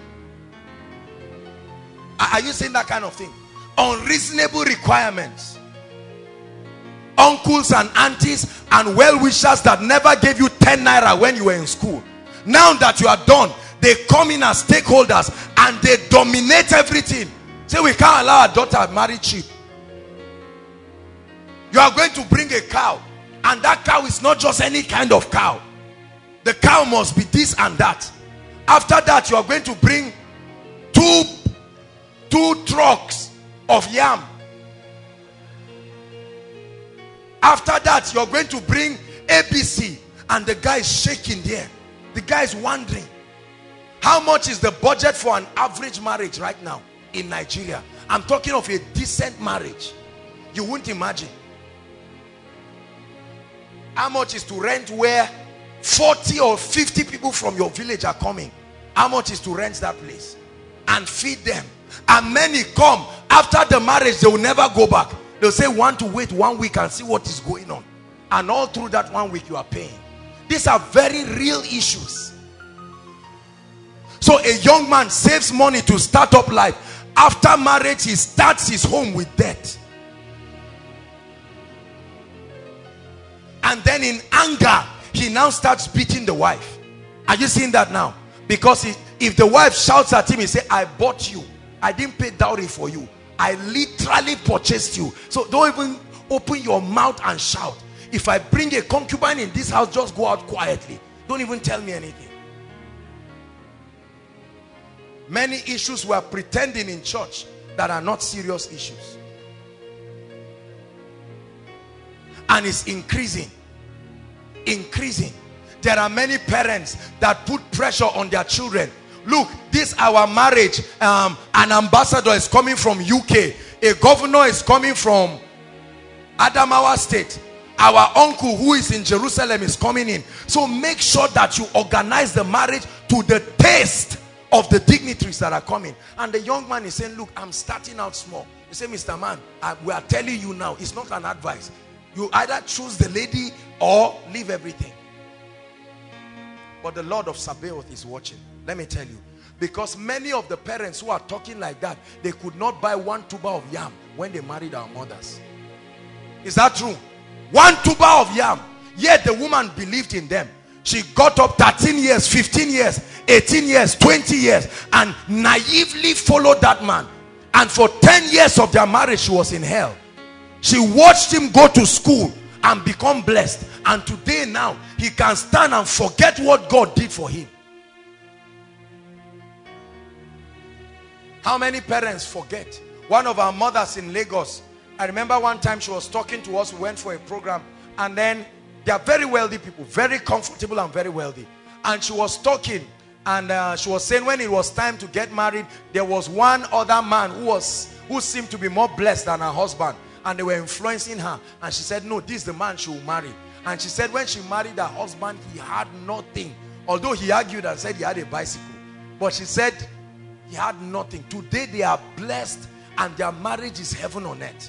Are you saying that kind of thing? Unreasonable requirements. Uncles and aunties and well-wishers that never gave you ten naira when you were in school. Now that you are done, they come in as stakeholders and they dominate everything. Say, we can't allow our daughter to marry cheap. You are going to bring a cow, and that cow is not just any kind of cow. The cow must be this and that. After that, you are going to bring two two trucks of yam. After that, you're going to bring A B C, and the guy is shaking there. The guy is wondering, how much is the budget for an average marriage right now in Nigeria? I'm talking of a decent marriage. You wouldn't imagine how much is to rent where forty or fifty people from your village are coming. How much is to rent that place and feed them? And many come after the marriage, they will never go back. They'll say, want to wait one week and see what is going on. And all through that one week you are paying. These are very real issues. So a young man saves money to start up life. After marriage, he starts his home with debt. And then in anger, he now starts beating the wife. Are you seeing that now? Because he, if the wife shouts at him, he say, I bought you. I didn't pay dowry for you. I literally purchased you. So don't even open your mouth and shout. If I bring a concubine in this house, just go out quietly. Don't even tell me anything. Many issues we are pretending in church that are not serious issues. And it's increasing. Increasing. There are many parents that put pressure on their children. Look, this our marriage, um, an ambassador is coming from U K. A governor is coming from Adamawa State. Our uncle who is in Jerusalem is coming in. So make sure that you organize the marriage to the taste of the dignitaries that are coming. And the young man is saying, look, I'm starting out small. You say, Mister Man, I, we are telling you now, it's not an advice. You either choose the lady or leave everything. But the Lord of Sabaoth is watching. Let me tell you. Because many of the parents who are talking like that, they could not buy one tuber of yam when they married our mothers. Is that true? One tuber of yam. Yet the woman believed in them. She got up thirteen years, fifteen years, eighteen years, twenty years, and naively followed that man. And for ten years of their marriage, she was in hell. She watched him go to school and become blessed. And today now, he can stand and forget what God did for him. How many parents forget? One of our mothers in Lagos, I remember one time she was talking to us. We went for a program, and then they are very wealthy people, very comfortable and very wealthy. And she was talking, and uh, she was saying when it was time to get married, there was one other man who was who seemed to be more blessed than her husband, and they were influencing her. And she said, no, this is the man she will marry. And she said when she married her husband, he had nothing. Although he argued and said he had a bicycle, but she said he had nothing. Today they are blessed and their marriage is heaven on earth.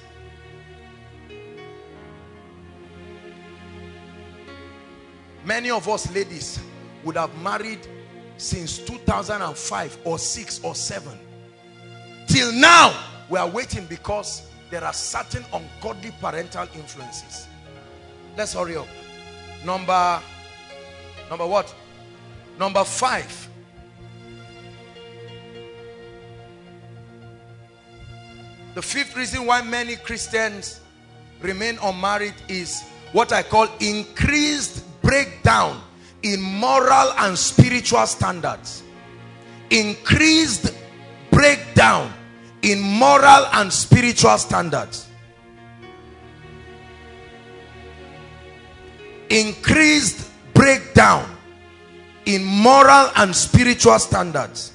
Many of us ladies would have married since two thousand five or six or seven. Till now, we are waiting because there are certain ungodly parental influences. Let's hurry up. Number, number what? Number five. The fifth reason why many Christians remain unmarried is what I call increased breakdown in moral and spiritual standards. increased breakdown in moral and spiritual standards. Increased breakdown in moral and spiritual standards.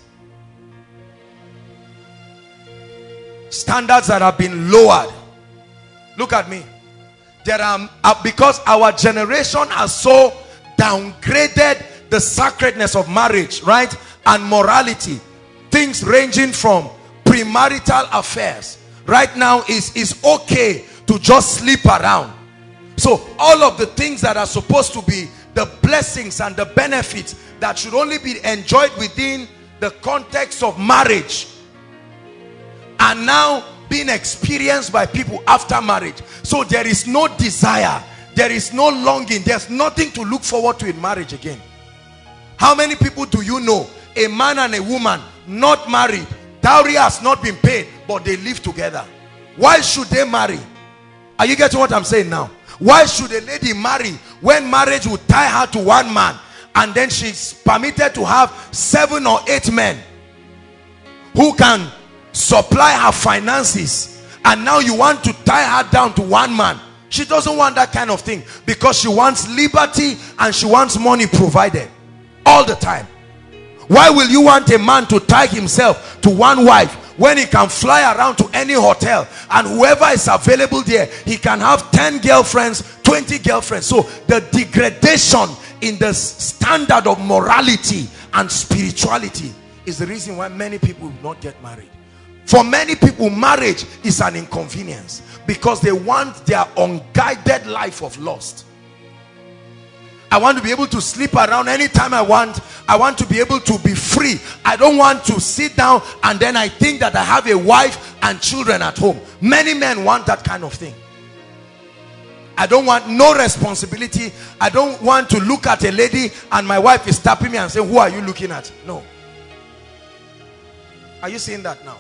Standards that have been lowered. Look at me. There are, uh, because our generation has so downgraded the sacredness of marriage, right? And morality. Things ranging from premarital affairs. Right now is is okay to just sleep around. So all of the things that are supposed to be the blessings and the benefits that should only be enjoyed within the context of marriage are now being experienced by people after marriage. So there is no desire, there is no longing, there's nothing to look forward to in marriage again. How many people do you know, a man and a woman not married, dowry has not been paid, but they live together? Why should they marry? Are you getting what I'm saying now? Why should a lady marry when marriage would tie her to one man, and then she's permitted to have seven or eight men who can supply her finances, and now you want to tie her down to one man? She doesn't want that kind of thing, because she wants liberty and she wants money provided all the time. Why will you want a man to tie himself to one wife when he can fly around to any hotel, and whoever is available there, he can have ten girlfriends, twenty girlfriends? So the degradation in the standard of morality and spirituality is the reason why many people will not get married. For many people, marriage is an inconvenience because they want their unguided life of lust. I want to be able to sleep around anytime I want. I want to be able to be free. I don't want to sit down and then I think that I have a wife and children at home. Many men want that kind of thing. I don't want no responsibility. I don't want to look at a lady and my wife is tapping me and saying, who are you looking at? No. Are you seeing that now?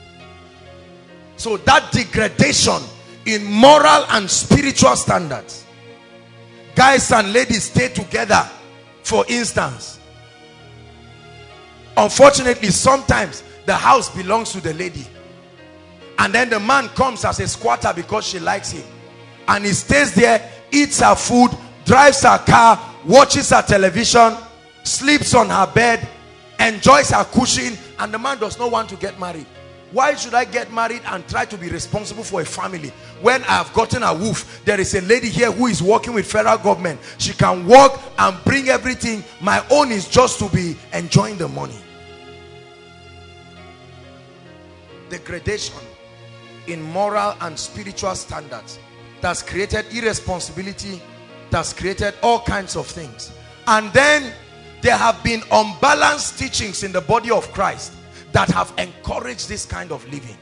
So that degradation in moral and spiritual standards. Guys and ladies stay together, for instance. Unfortunately, sometimes the house belongs to the lady, and then the man comes as a squatter because she likes him, and he stays there, eats her food, drives her car, watches her television, sleeps on her bed, enjoys her cushion, and the man does not want to get married. Why should I get married and try to be responsible for a family when I have gotten a woof? There is a lady here who is working with federal government. She can work and bring everything. My own is just to be enjoying the money. Degradation in moral and spiritual standards that's created irresponsibility, that's created all kinds of things. And then there have been unbalanced teachings in the body of Christ that have encouraged this kind of living,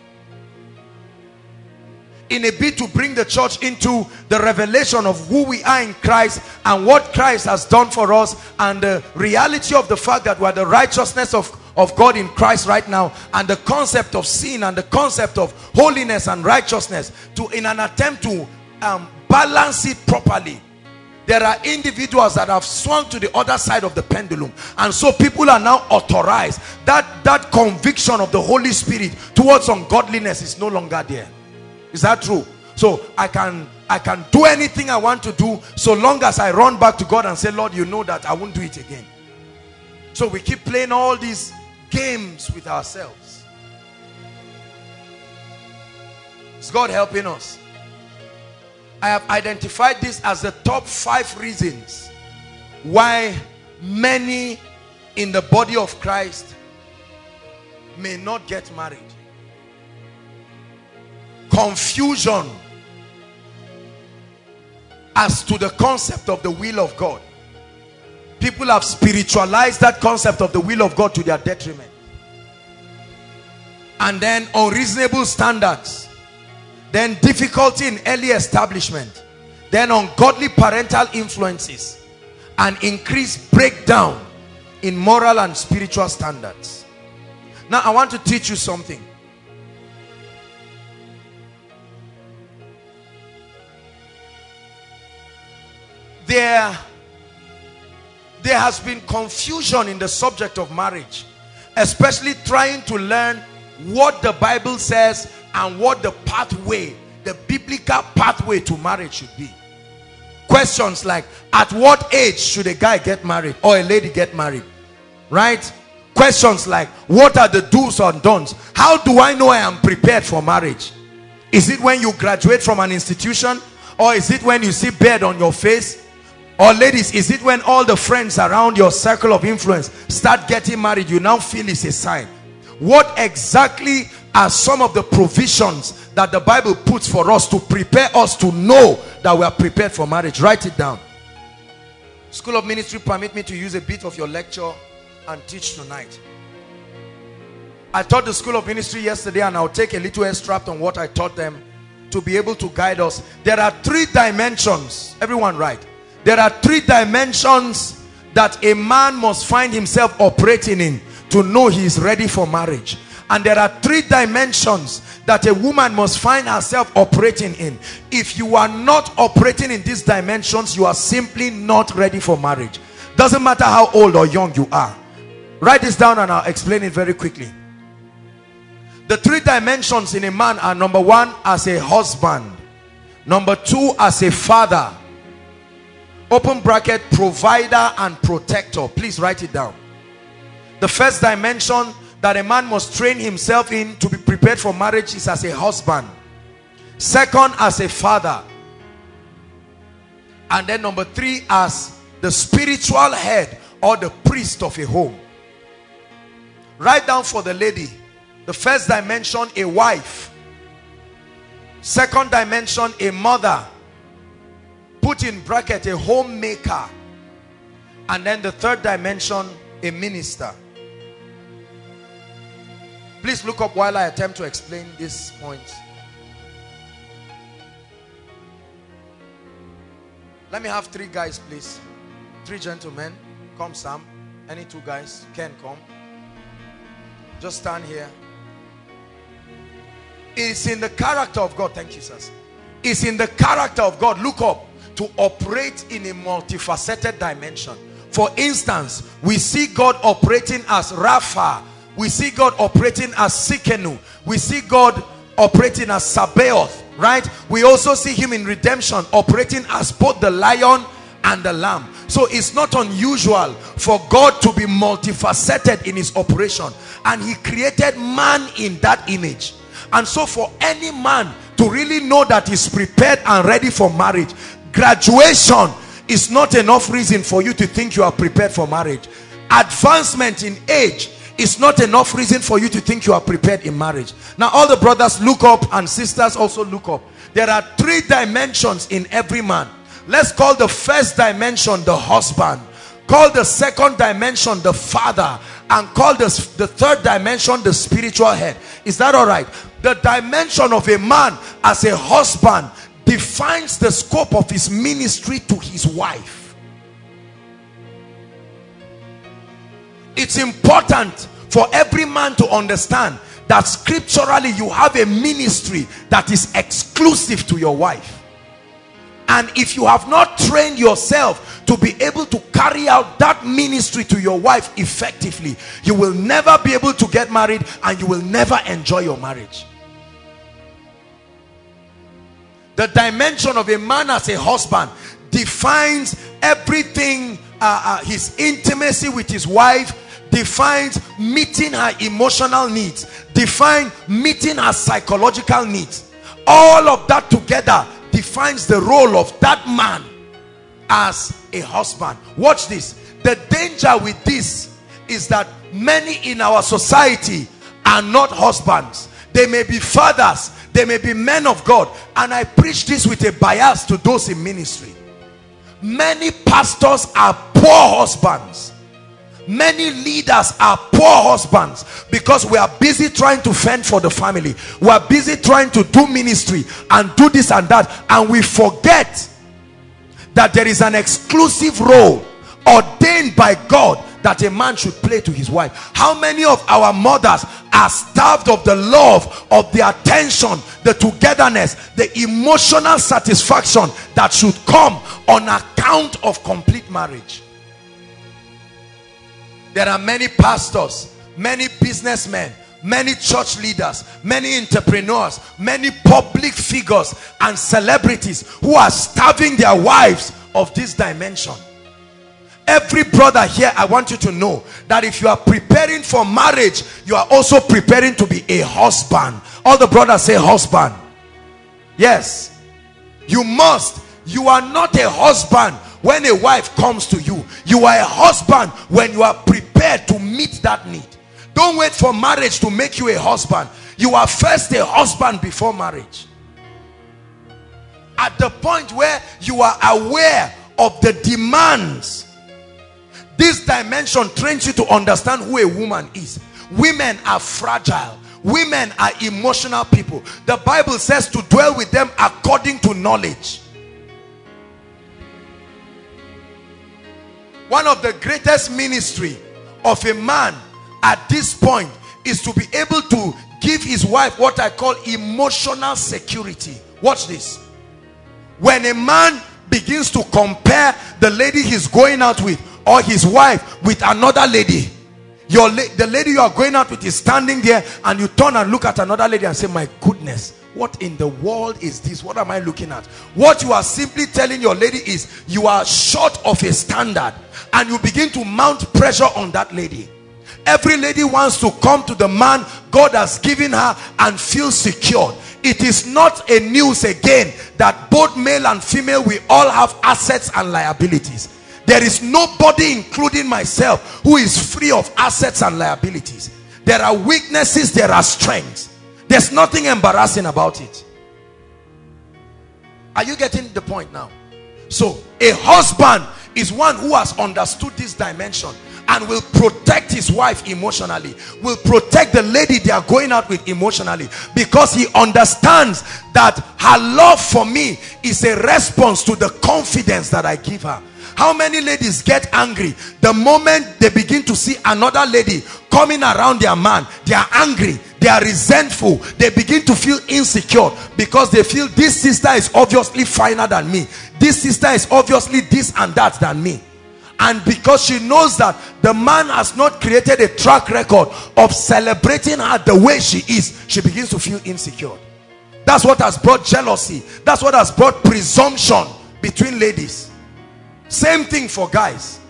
in a bid to bring the church into the revelation of who we are in Christ and what Christ has done for us, and the reality of the fact that we are the righteousness of, of God in Christ right now, and the concept of sin and the concept of holiness and righteousness, to in an attempt to um, balance it properly. There are individuals that have swung to the other side of the pendulum, and so people are now authorized. That that conviction of the Holy Spirit towards ungodliness is no longer there. Is that true? So I can I can do anything I want to do, so long as I run back to God and say, Lord, you know that I won't do it again. So we keep playing all these games with ourselves. Is God helping us? I have identified this as the top five reasons why many in the body of Christ may not get married. Confusion as to the concept of the will of God. People have spiritualized that concept of the will of God to their detriment. And then unreasonable standards. Then difficulty in early establishment. Then ungodly parental influences. And increased breakdown in moral and spiritual standards. Now I want to teach you something. There, there has been confusion in the subject of marriage, especially trying to learn what the Bible says and what the pathway, the biblical pathway to marriage should be. Questions like, at what age should a guy get married or a lady get married? Right? Questions like, what are the do's and don'ts? How do I know I am prepared for marriage? Is it when you graduate from an institution? Or is it when you see beard on your face? Or ladies, is it when all the friends around your circle of influence start getting married, you now feel it's a sign? What exactly are some of the provisions that the Bible puts for us to prepare us to know that we are prepared for marriage? Write it down. School of Ministry, permit me to use a bit of your lecture and teach tonight. I taught the School of Ministry yesterday, and I'll take a little extract on what I taught them to be able to guide us. There are three dimensions. Everyone write. There are three dimensions that a man must find himself operating in to know he is ready for marriage. And there are three dimensions that a woman must find herself operating in. If you are not operating in these dimensions, you are simply not ready for marriage. Doesn't matter how old or young you are. Write this down and I'll explain it very quickly. The three dimensions in a man are: number one, as a husband; number two, as a father; open bracket, provider and protector. Please write it down. The first dimension that a man must train himself in to be prepared for marriage is as a husband. Second, as a father. And then number three, as the spiritual head or the priest of a home. Write down for the lady. The first dimension, a wife. Second dimension, a mother. Put in bracket, a homemaker. And then the third dimension, a minister. Please look up while I attempt to explain this point. Let me have three guys, please. Three gentlemen. Come, Sam. Any two guys? Ken, come. Just stand here. It's in the character of God. Thank you, sir. It's in the character of God. Look up. To operate in a multifaceted dimension. For instance, we see God operating as Rapha. We see God operating as Sikenu. We see God operating as Sabaoth. Right? We also see him in redemption operating as both the lion and the lamb. So it's not unusual for God to be multifaceted in his operation. And he created man in that image. And so for any man to really know that he's prepared and ready for marriage, graduation is not enough reason for you to think you are prepared for marriage. Advancement in age is not enough reason for you to think you are prepared in marriage. Now all the brothers look up, and sisters also look up. There are three dimensions in every man. Let's call the first dimension the husband, call the second dimension the father, and call the, the third dimension the spiritual head. Is that all right? The dimension of a man as a husband defines the scope of his ministry to his wife. It's important for every man to understand that scripturally you have a ministry that is exclusive to your wife. And if you have not trained yourself to be able to carry out that ministry to your wife effectively, you will never be able to get married, and you will never enjoy your marriage. The dimension of a man as a husband defines everything, uh, uh, his intimacy with his wife, defines meeting her emotional needs, defines meeting her psychological needs. All of that together defines the role of that man as a husband. Watch this. The danger with this is that many in our society are not husbands. They may be fathers, they may be men of God, and I preach this with a bias to those in ministry. Many pastors are poor husbands. Many leaders are poor husbands because we are busy trying to fend for the family. We are busy trying to do ministry and do this and that, and we forget that there is an exclusive role ordained by God that a man should play to his wife. How many of our mothers are starved of the love, of the attention, the togetherness, the emotional satisfaction that should come on account of complete marriage? There are many pastors, many businessmen, many church leaders, many entrepreneurs, many public figures and celebrities who are starving their wives of this dimension. Every brother here, I want you to know that if you are preparing for marriage, you are also preparing to be a husband. All the brothers say husband. Yes, you must. You are not a husband when a wife comes to you. You are a husband when you are prepared to meet that need. Don't wait for marriage to make you a husband. You are first a husband before marriage. At the point where you are aware of the demands, this dimension trains you to understand who a woman is. Women are fragile. Women are emotional people. The Bible says to dwell with them according to knowledge. One of the greatest ministry of a man at this point is to be able to give his wife what I call emotional security. Watch this. When a man begins to compare the lady he's going out with or his wife with another lady, your la the lady you are going out with is standing there, and you turn and look at another lady and say, my goodness, what in the world is this? What am I looking at? What you are simply telling your lady is you are short of a standard, and you begin to mount pressure on that lady. Every lady wants to come to the man God has given her and feel secure. It is not a news again that both male and female, we all have assets and liabilities. There is nobody, including myself, who is free of assets and liabilities. There are weaknesses, there are strengths. There's nothing embarrassing about it. Are you getting the point now? So a husband is one who has understood this dimension and will protect his wife emotionally, will protect the lady they are going out with emotionally, because he understands that her love for me is a response to the confidence that I give her. How many ladies get angry the moment they begin to see another lady coming around their man? They are angry, they are resentful, they begin to feel insecure because they feel this sister is obviously finer than me, this sister is obviously this and that than me. And because she knows that the man has not created a track record of celebrating her the way she is, she begins to feel insecure. That's what has brought jealousy. That's what has brought presumption between ladies. Same thing for guys.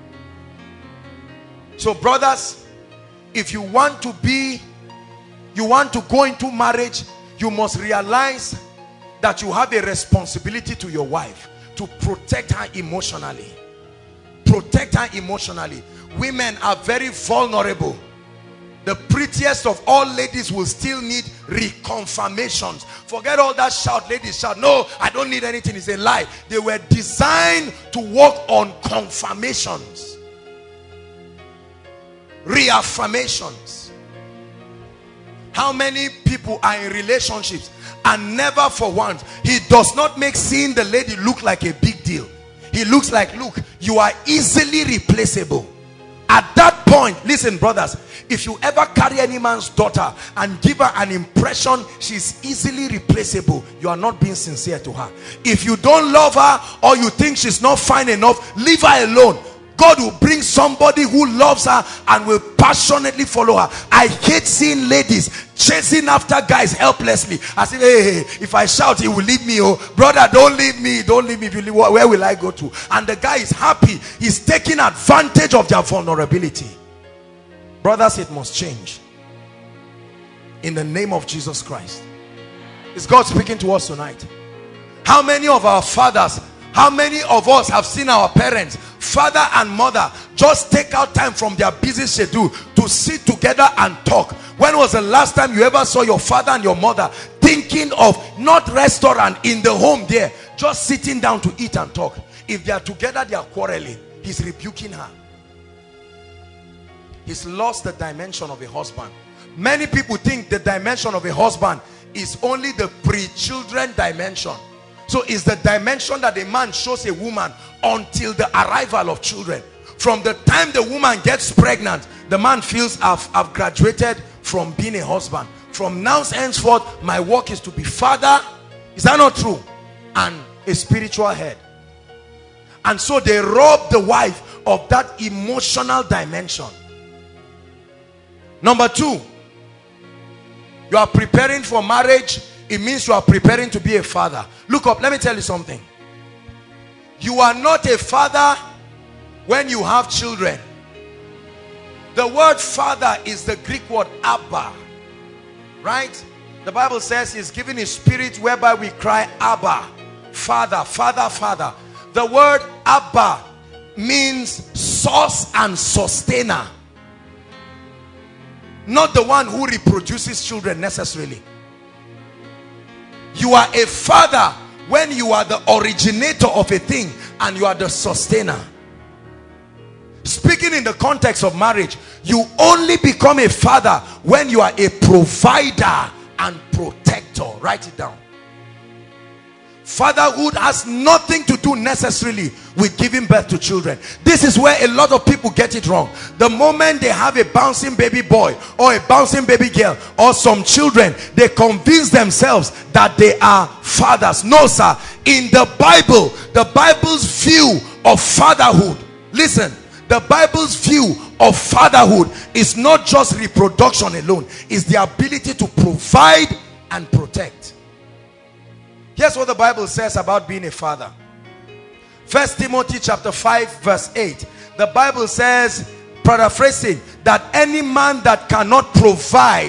So brothers, if you want to be, you want to go into marriage, you must realize that you have a responsibility to your wife to protect her emotionally. Protect her emotionally. Women are very vulnerable. The prettiest of all ladies will still need reconfirmations. Forget all that shout, ladies shout. No, I don't need anything. It's a lie. They were designed to work on confirmations, reaffirmations. How many people are in relationships and never for once, he does not make seeing the lady look like a big deal. He looks like, look, you are easily replaceable. At that point, listen brothers, if you ever carry any man's daughter and give her an impression she's easily replaceable, you are not being sincere to her. If you don't love her or you think she's not fine enough, leave her alone. God will bring somebody who loves her and will passionately follow her. I hate seeing ladies chasing after guys helplessly, as if, hey, hey, if I shout he will leave me. Oh brother, don't leave me, don't leave me. If you leave, where will I go to? And the guy is happy. He's taking advantage of their vulnerability. Brothers, it must change in the name of Jesus Christ. Is God speaking to us tonight? How many of our fathers, how many of us have seen our parents, father and mother, just take out time from their busy schedule to sit together and talk? When was the last time you ever saw your father and your mother thinking of not restaurant, in the home there, just sitting down to eat and talk? If they are together, they are quarreling. He's rebuking her. He's lost the dimension of a husband. Many people think the dimension of a husband is only the pre-children dimension. So it's the dimension that a man shows a woman until the arrival of children. From the time the woman gets pregnant, the man feels I've, I've graduated from being a husband. From now henceforth, my work is to be father. Is that not true? And a spiritual head. And so they rob the wife of that emotional dimension. Number two, you are preparing for marriage. It means you are preparing to be a father. Look up, let me tell you something. You are not a father when you have children. The word father is the Greek word Abba, right? The Bible says he's given his spirit whereby we cry Abba, Father, Father, Father. The word Abba means source and sustainer, not the one who reproduces children necessarily. You are a father when you are the originator of a thing and you are the sustainer. Speaking in the context of marriage, you only become a father when you are a provider and protector. Write it down. Fatherhood has nothing to do necessarily with giving birth to children. This is where a lot of people get it wrong. The moment they have a bouncing baby boy or a bouncing baby girl or some children, they convince themselves that they are fathers. No, sir. In the Bible, the Bible's view of fatherhood, listen, the Bible's view of fatherhood is not just reproduction alone. It's the ability to provide and protect. Here's what the Bible says about being a father. First Timothy chapter five verse eight. The Bible says, paraphrasing, that any man that cannot provide,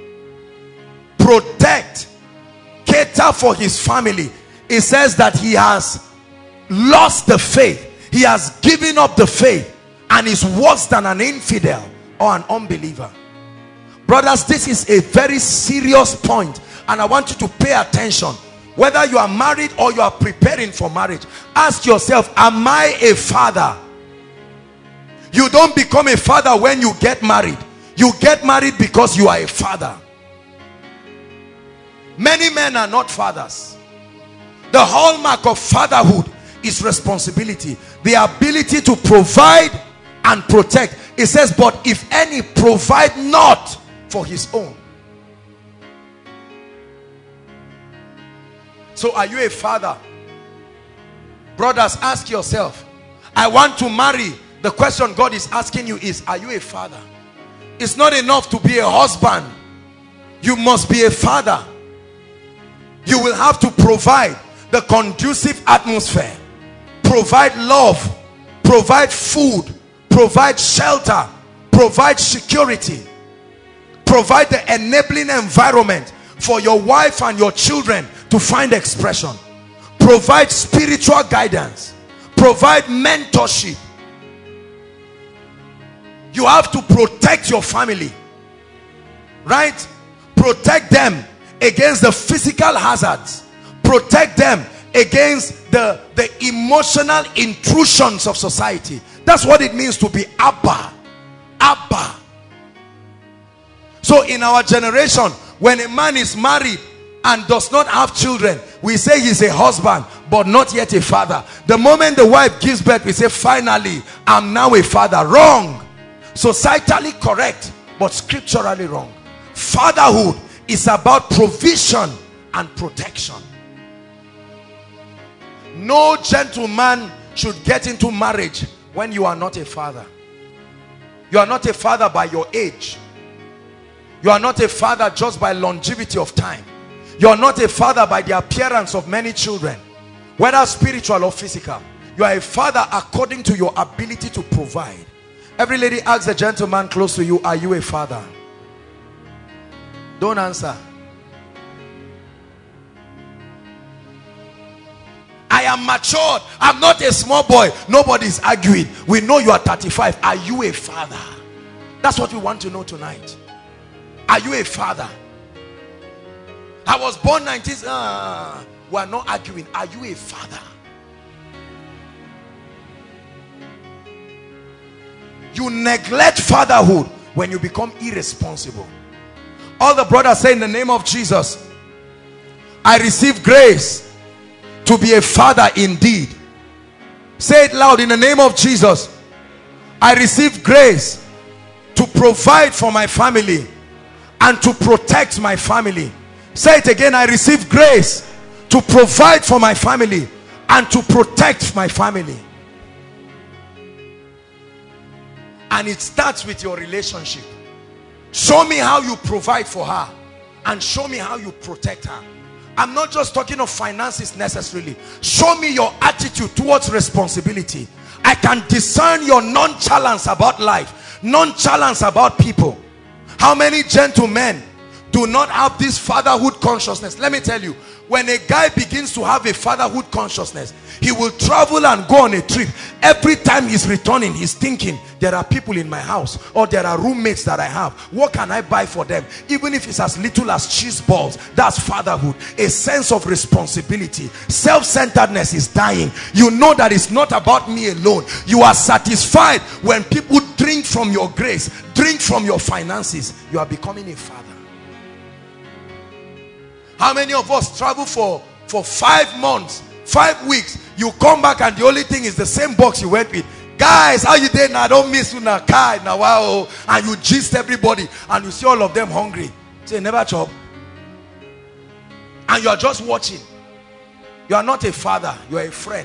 protect, cater for his family, it says that he has lost the faith. He has given up the faith and is worse than an infidel or an unbeliever. Brothers, this is a very serious point, and I want you to pay attention. Whether you are married or you are preparing for marriage, ask yourself, am I a father? You don't become a father when you get married. You get married because you are a father. Many men are not fathers. The hallmark of fatherhood is responsibility, the ability to provide and protect. It says, but if any provide not for his own. So are you a father? Brothers, ask yourself, I want to marry. The question God is asking you is, are you a father? It's not enough to be a husband. You must be a father. You will have to provide the conducive atmosphere, provide love, provide food, provide shelter, provide security, provide the enabling environment for your wife and your children to find expression, provide spiritual guidance, provide mentorship. You have to protect your family, right? Protect them against the physical hazards, protect them against the the emotional intrusions of society. That's what it means to be Abba. Abba. So in our generation, when a man is married and does not have children, we say he's a husband but not yet a father. The moment the wife gives birth, we say, finally, I'm now a father. Wrong. Societally correct, but scripturally wrong. Fatherhood is about provision and protection. No gentleman should get into marriage when you are not a father. You are not a father by your age. You are not a father just by longevity of time. You are not a father by the appearance of many children, whether spiritual or physical. You are a father according to your ability to provide. Every lady asks a gentleman close to you, are you a father? Don't answer. I am matured. I'm not a small boy. Nobody's arguing. We know you are thirty-five. Are you a father? That's what we want to know tonight. Are you a father? I was born nineteen. Uh, we are not arguing. Are you a father? You neglect fatherhood when you become irresponsible. All the brothers say, in the name of Jesus, I receive grace to be a father indeed. Say it loud. In the name of Jesus, I receive grace to provide for my family and to protect my family. Say it again. I receive grace to provide for my family and to protect my family. And it starts with your relationship. Show me how you provide for her, and show me how you protect her. I'm not just talking of finances necessarily. Show me your attitude towards responsibility. I can discern your nonchalance about life, nonchalance about people. How many gentlemen do not have this fatherhood consciousness? Let me tell you, when a guy begins to have a fatherhood consciousness, he will travel and go on a trip. Every time he's returning, he's thinking, there are people in my house, or there are roommates that I have. What can I buy for them? Even if it's as little as cheese balls. That's fatherhood. A sense of responsibility. Self-centeredness is dying. You know that it's not about me alone. You are satisfied when people drink from your grace, drink from your finances. You are becoming a father. How many of us travel for for five months, five weeks? You come back and the only thing is the same box you went with. Guys, how you doing? I don't miss you now. Now, wow. And you gist everybody, and you see all of them hungry. Say, never chop. And you are just watching. You are not a father, you are a friend.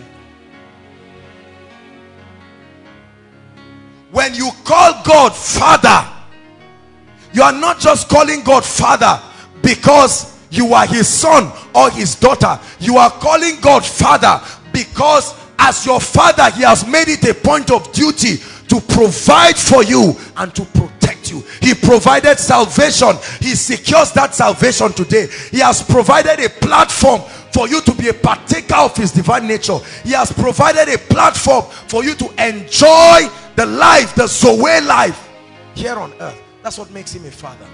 When you call God Father, you are not just calling God Father because you are his son or his daughter. You are calling God Father because as your father, he has made it a point of duty to provide for you and to protect you. He provided salvation. He secures that salvation today. He has provided a platform for you to be a partaker of his divine nature. He has provided a platform for you to enjoy the life, the Zoe life here on earth. That's what makes him a father.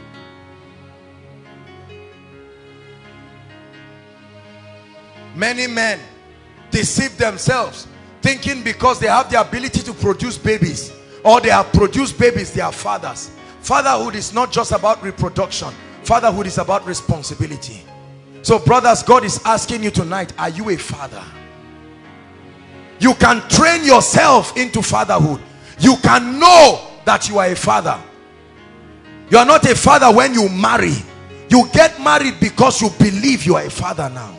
Many men deceive themselves thinking because they have the ability to produce babies, or they have produced babies, they are fathers. Fatherhood is not just about reproduction. Fatherhood is about responsibility. So brothers, God is asking you tonight, are you a father? You can train yourself into fatherhood. You can know that you are a father. You are not a father when you marry. You get married because you believe you are a father now.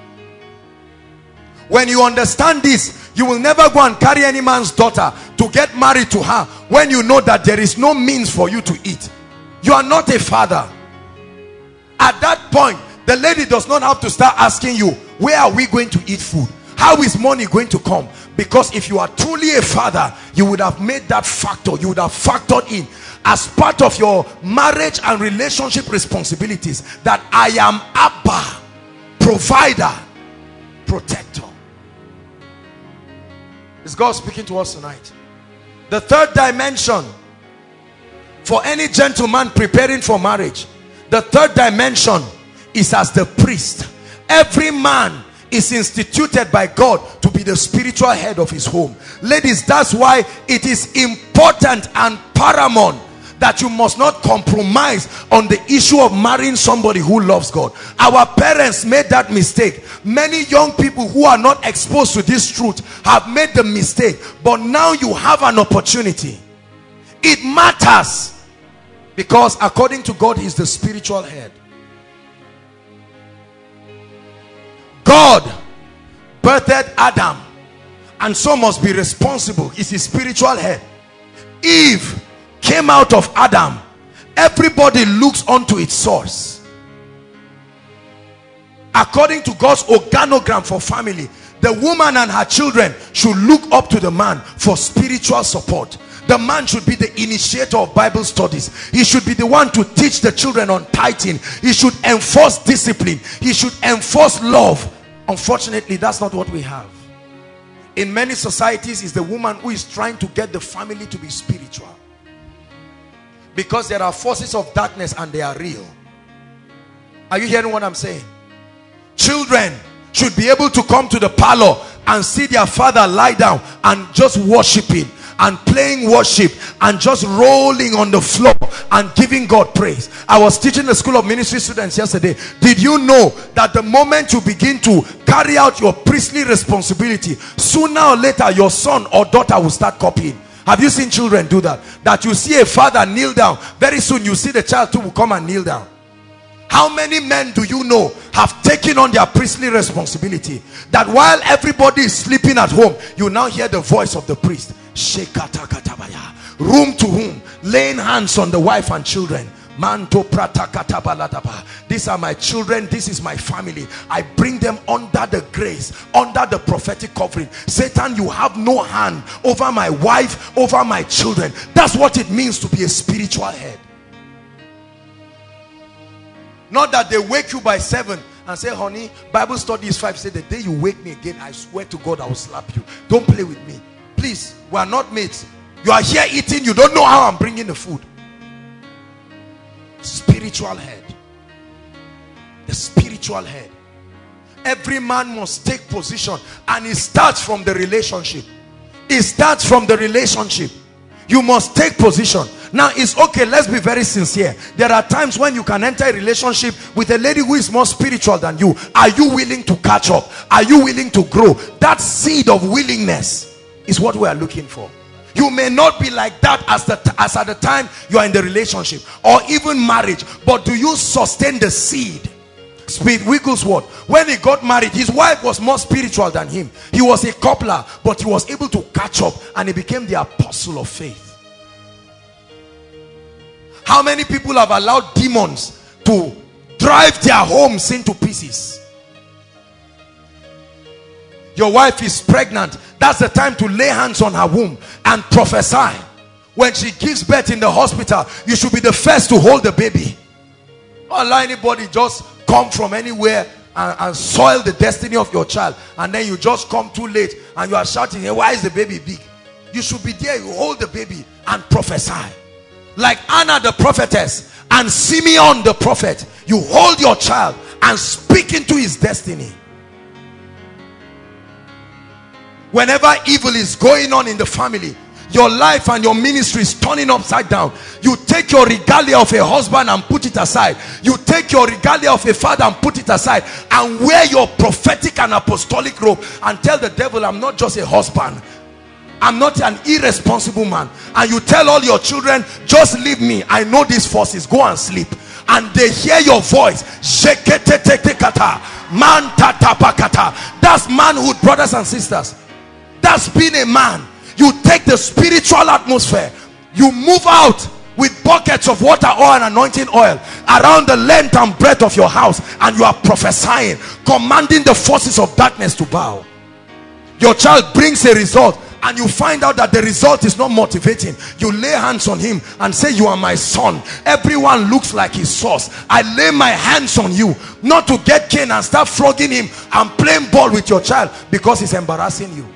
When you understand this, you will never go and carry any man's daughter to get married to her when you know that there is no means for you to eat. You are not a father. At that point, the lady does not have to start asking you, where are we going to eat food? How is money going to come? Because if you are truly a father, you would have made that factor. You would have factored in as part of your marriage and relationship responsibilities that I am Abba, provider, protector. Is God speaking to us tonight? The third dimension for any gentleman preparing for marriage, the third dimension is as the priest. Every man is instituted by God to be the spiritual head of his home. Ladies, that's why it is important and paramount that you must not compromise on the issue of marrying somebody who loves God. Our parents made that mistake. Many young people who are not exposed to this truth have made the mistake, but now you have an opportunity. It matters because according to God, he is the spiritual head. God birthed Adam, and so must be responsible. He's his spiritual head. Eve came out of Adam. Everybody looks onto its source. According to God's organogram for family, the woman and her children should look up to the man for spiritual support. The man should be the initiator of Bible studies. He should be the one to teach the children on tithing. He should enforce discipline. He should enforce love. Unfortunately, that's not what we have. In many societies, it's the woman who is trying to get the family to be spiritual. Because there are forces of darkness and they are real. Are you hearing what I'm saying? Children should be able to come to the parlor and see their father lie down and just worshiping and playing worship and just rolling on the floor and giving God praise. I was teaching the School of Ministry students yesterday. Did you know that the moment you begin to carry out your priestly responsibility, sooner or later your son or daughter will start copying? Have you seen children do that? That you see a father kneel down, very soon you see the child too will come and kneel down. How many men do you know have taken on their priestly responsibility, that while everybody is sleeping at home, you now hear the voice of the priest, room to room, laying hands on the wife and children, These are my children, this is my family. I bring them under the grace, under the prophetic covering. Satan, you have no hand over my wife, over my children. That's what it means to be a spiritual head. Not that they wake you by seven and say, honey, Bible study is five. Say, the day you wake me again, I swear to God I will slap you. Don't play with me. Please, we are not mates. You are here eating, you don't know how I'm bringing the food. Spiritual head. The spiritual head. Every man must take position, and it starts from the relationship. It starts from the relationship. You must take position. Now it's okay, let's be very sincere. There are times when you can enter a relationship with a lady who is more spiritual than you. Are you willing to catch up? Are you willing to grow? That seed of willingness is what we are looking for. You may not be like that as, the, as at the time you are in the relationship or even marriage, but do you sustain the seed? Speed Wigglesworth, when he got married, his wife was more spiritual than him. He was a coupler, but he was able to catch up, and he became the apostle of faith. How many people have allowed demons to drive their homes into pieces? Your wife is pregnant. That's the time to lay hands on her womb and prophesy. When she gives birth in the hospital, you should be the first to hold the baby. Don't allow anybody just come from anywhere and, and soil the destiny of your child, and then you just come too late and you are shouting, hey, why is the baby big? You should be there. You hold the baby and prophesy. Like Anna the prophetess and Simeon the prophet, you hold your child and speak into his destiny. Whenever evil is going on in the family, your life and your ministry is turning upside down, you take your regalia of a husband and put it aside. You take your regalia of a father and put it aside, and wear your prophetic and apostolic robe and tell the devil, I'm not just a husband, I'm not an irresponsible man. And you tell all your children, just leave me, I know these forces, go and sleep. And they hear your voice. That's manhood, brothers and sisters. That's being a man. You take the spiritual atmosphere, you move out with buckets of water, oil and anointing oil around the length and breadth of your house, and you are prophesying, commanding the forces of darkness to bow. Your child brings a result, and you find out that the result is not motivating. You lay hands on him and say, you are my son. Everyone looks like his source. I lay my hands on you, not to get cane and start flogging him and playing ball with your child because he's embarrassing you.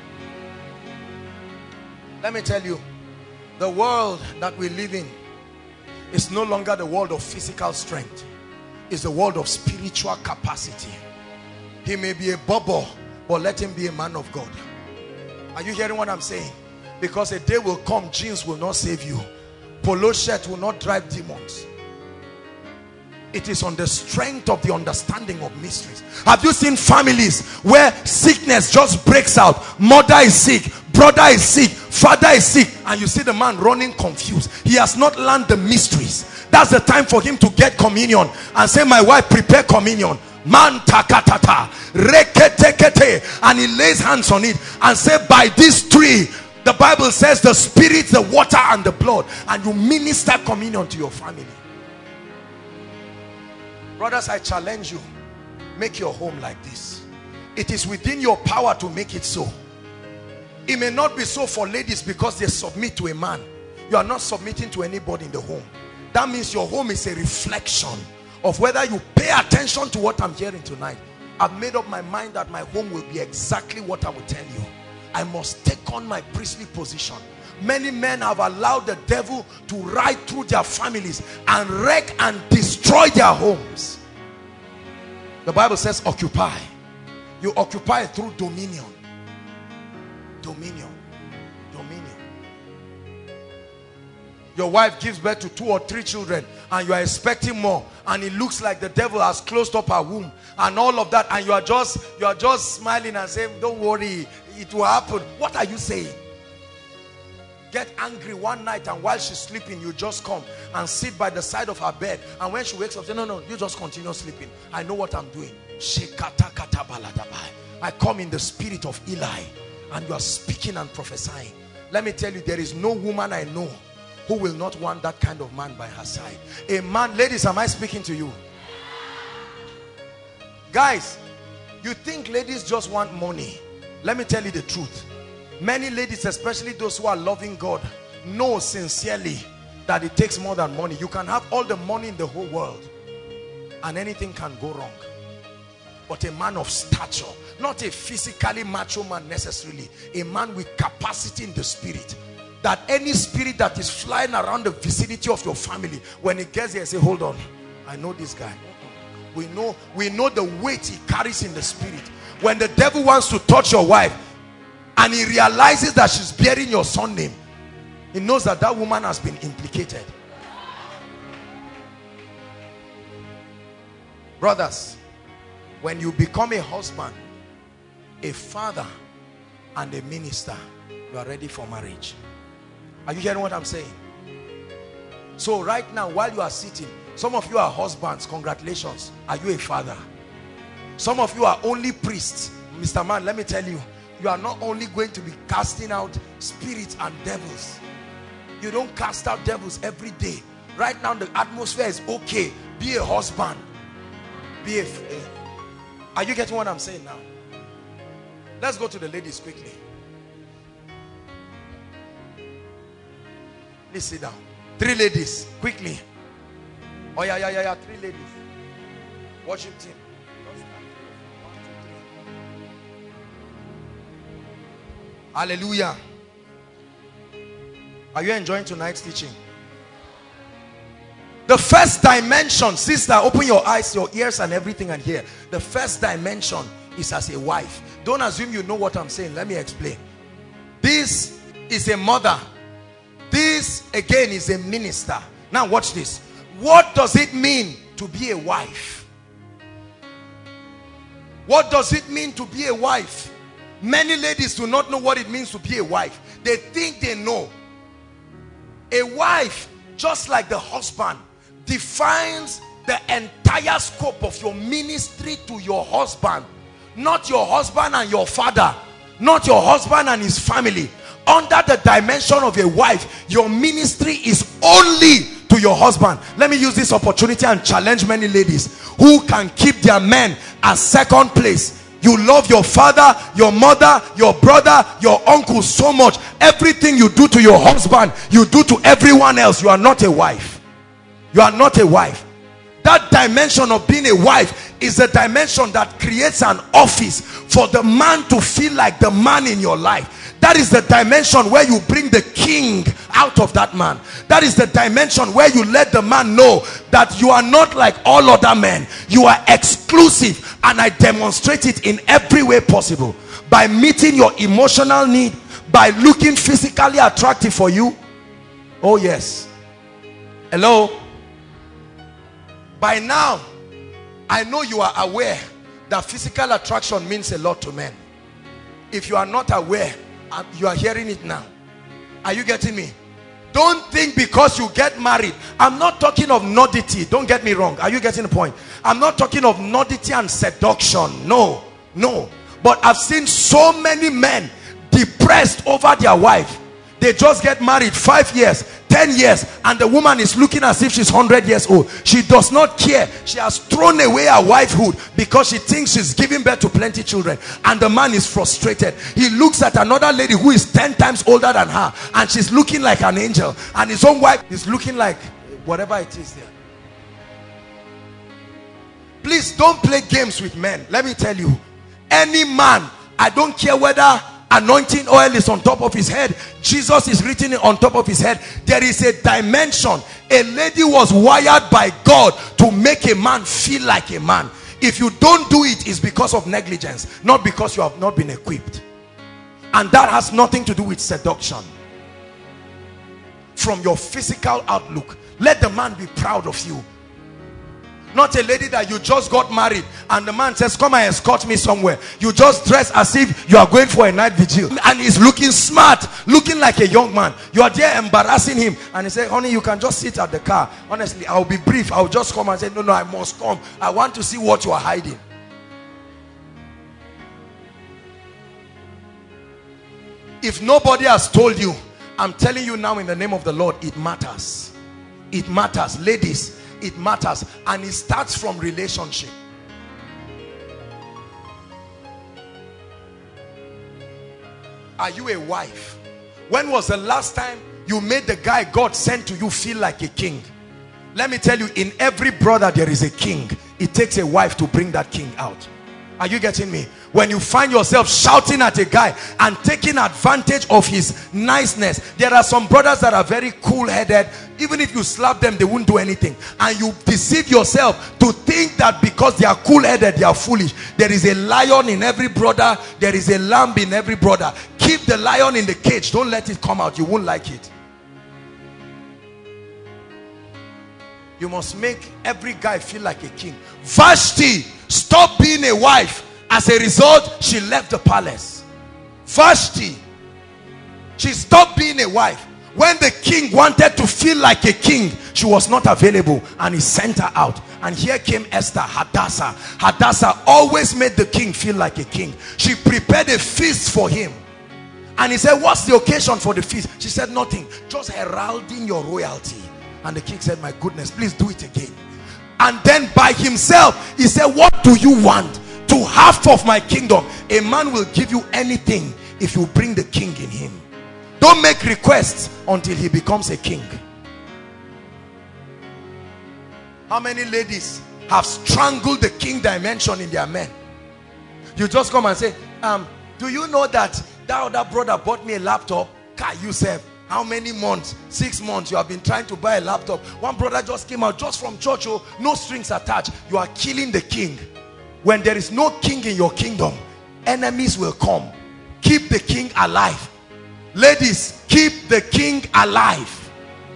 Let me tell you, the world that we live in is no longer the world of physical strength. It's the world of spiritual capacity. He may be a bubble, but let him be a man of God. Are you hearing what I'm saying? Because a day will come, jeans will not save you. Polo shirt will not drive demons. It is on the strength of the understanding of mysteries. Have you seen families where sickness just breaks out? Mother is sick, brother is sick, father is sick, and you see the man running confused. He has not learned the mysteries. That's the time for him to get communion and say, my wife, prepare communion. Man takatata reketekete, and he lays hands on it and say, by this tree, the Bible says, the spirit, the water and the blood, and you minister communion to your family. Brothers, I challenge you, make your home like this. It is within your power to make it so. It may not be so for ladies because they submit to a man. You are not submitting to anybody in the home. That means your home is a reflection of whether you pay attention to what I'm hearing tonight. I've made up my mind that my home will be exactly what I will tell you. I must take on my priestly position. Many men have allowed the devil to ride through their families and wreck and destroy their homes. The Bible says occupy. You occupy through dominion. Dominion. Dominion. Your wife gives birth to two or three children and you are expecting more, and it looks like the devil has closed up her womb and all of that, and you are just you are just smiling and saying, don't worry, it will happen. What are you saying? Get angry one night, and while she's sleeping, you just come and sit by the side of her bed, and when she wakes up, say, no, no, you just continue sleeping. I know what I'm doing. I come in the spirit of Eli, and you are speaking and prophesying. Let me tell you, there is no woman I know who will not want that kind of man by her side. A man, ladies, am I speaking to you? Guys, you think ladies just want money? Let me tell you the truth. Many ladies, especially those who are loving God, know sincerely that it takes more than money. You can have all the money in the whole world and anything can go wrong. But a man of stature, not a physically macho man necessarily, a man with capacity in the spirit, that any spirit that is flying around the vicinity of your family, when it gets there, say, hold on, I know this guy. We know, we know the weight he carries in the spirit. When the devil wants to touch your wife and he realizes that she's bearing your son name, he knows that that woman has been implicated. Brothers, when you become a husband, a father, and a minister, you are ready for marriage. Are you hearing what I'm saying? So right now, while you are sitting, some of you are husbands, congratulations. Are you a father? Some of you are only priests. Mister Man, let me tell you, you are not only going to be casting out spirits and devils. You don't cast out devils every day. Right now the atmosphere is okay. Be a husband. Be a... Are you getting what I'm saying now? Let's go to the ladies quickly. Please sit down. Three ladies, quickly. Oh yeah, yeah, yeah, yeah. Three ladies. Worship team. Hallelujah. Are you enjoying tonight's teaching? The first dimension, sister, open your eyes, your ears and everything and hear. The first dimension is as a wife. Don't assume you know what I'm saying. Let me explain. This is a mother. This again is a minister. Now watch this. What does it mean to be a wife? What does it mean to be a wife? Many ladies do not know what it means to be a wife. They think they know. A wife, just like the husband, defines the entire scope of your ministry to your husband. Not your husband and your father. Not your husband and his family. Under the dimension of a wife, your ministry is only to your husband. Let me use this opportunity and challenge many ladies who can keep their men as second place. You love your father, your mother, your brother, your uncle so much. Everything you do to your husband, you do to everyone else. You are not a wife. You are not a wife. That dimension of being a wife is a dimension that creates an office for the man to feel like the man in your life. That is the dimension where you bring the king out of that man. That is the dimension where you let the man know that you are not like all other men. You are exclusive, and I demonstrate it in every way possible. By meeting your emotional need, by looking physically attractive for you. Oh yes. Hello? By now, I know you are aware that physical attraction means a lot to men. If you are not aware, you are hearing it now. Are you getting me? Don't think because you get married. I'm not talking of nudity. Don't get me wrong. Are you getting the point? I'm not talking of nudity and seduction. No, no. But I've seen so many men depressed over their wife. They just get married five years, ten years, and the woman is looking as if she's one hundred years old. She does not care. She has thrown away her wifehood because she thinks she's giving birth to plenty children, and the man is frustrated. He looks at another lady who is ten times older than her, and she's looking like an angel, and his own wife is looking like whatever it is there. Please don't play games with men. Let me tell you, any man, I don't care whether anointing oil is on top of his head, Jesus is written on top of his head, there is a dimension. A lady was wired by God to make a man feel like a man. If you don't do it, it's because of negligence, not because you have not been equipped. And that has nothing to do with seduction. From your physical outlook, let the man be proud of you. Not a lady that you just got married and the man says, come and escort me somewhere. You just dress as if you are going for a night vigil, and he's looking smart, looking like a young man. You are there embarrassing him, and he said, honey, you can just sit at the car. Honestly, I'll be brief. I'll just come and say, no, no, I must come. I want to see what you are hiding. If nobody has told you, I'm telling you now in the name of the Lord, it matters. It matters. Ladies, it matters. And it starts from relationship. Are you a wife? When was the last time you made the guy God sent to you feel like a king? Let me tell you, in every brother there is a king. It takes a wife to bring that king out. Are you getting me? When you find yourself shouting at a guy and taking advantage of his niceness, there are some brothers that are very cool-headed. Even if you slap them, they won't do anything. And you deceive yourself to think that because they are cool-headed, they are foolish. There is a lion in every brother. There is a lamb in every brother. Keep the lion in the cage. Don't let it come out. You won't like it. You must make every guy feel like a king. Vashti stopped being a wife. As a result, she left the palace. Vashti, she stopped being a wife. When the king wanted to feel like a king, she was not available, and he sent her out. And here came Esther, Hadassah. Hadassah always made the king feel like a king. She prepared a feast for him. And he said, what's the occasion for the feast? She said, nothing, just heralding your royalty. And the king said, my goodness, please do it again. And then by himself, he said, what do you want? To half of my kingdom. A man will give you anything if you bring the king in him. Don't make requests until he becomes a king. How many ladies have strangled the king dimension in their men? You just come and say, um, do you know that that other brother bought me a laptop? Can you say, how many months? Six months you have been trying to buy a laptop. One brother just came out just from church, oh, no strings attached. You are killing the king. When there is no king in your kingdom, enemies will come. Keep the king alive. Ladies, keep the king alive.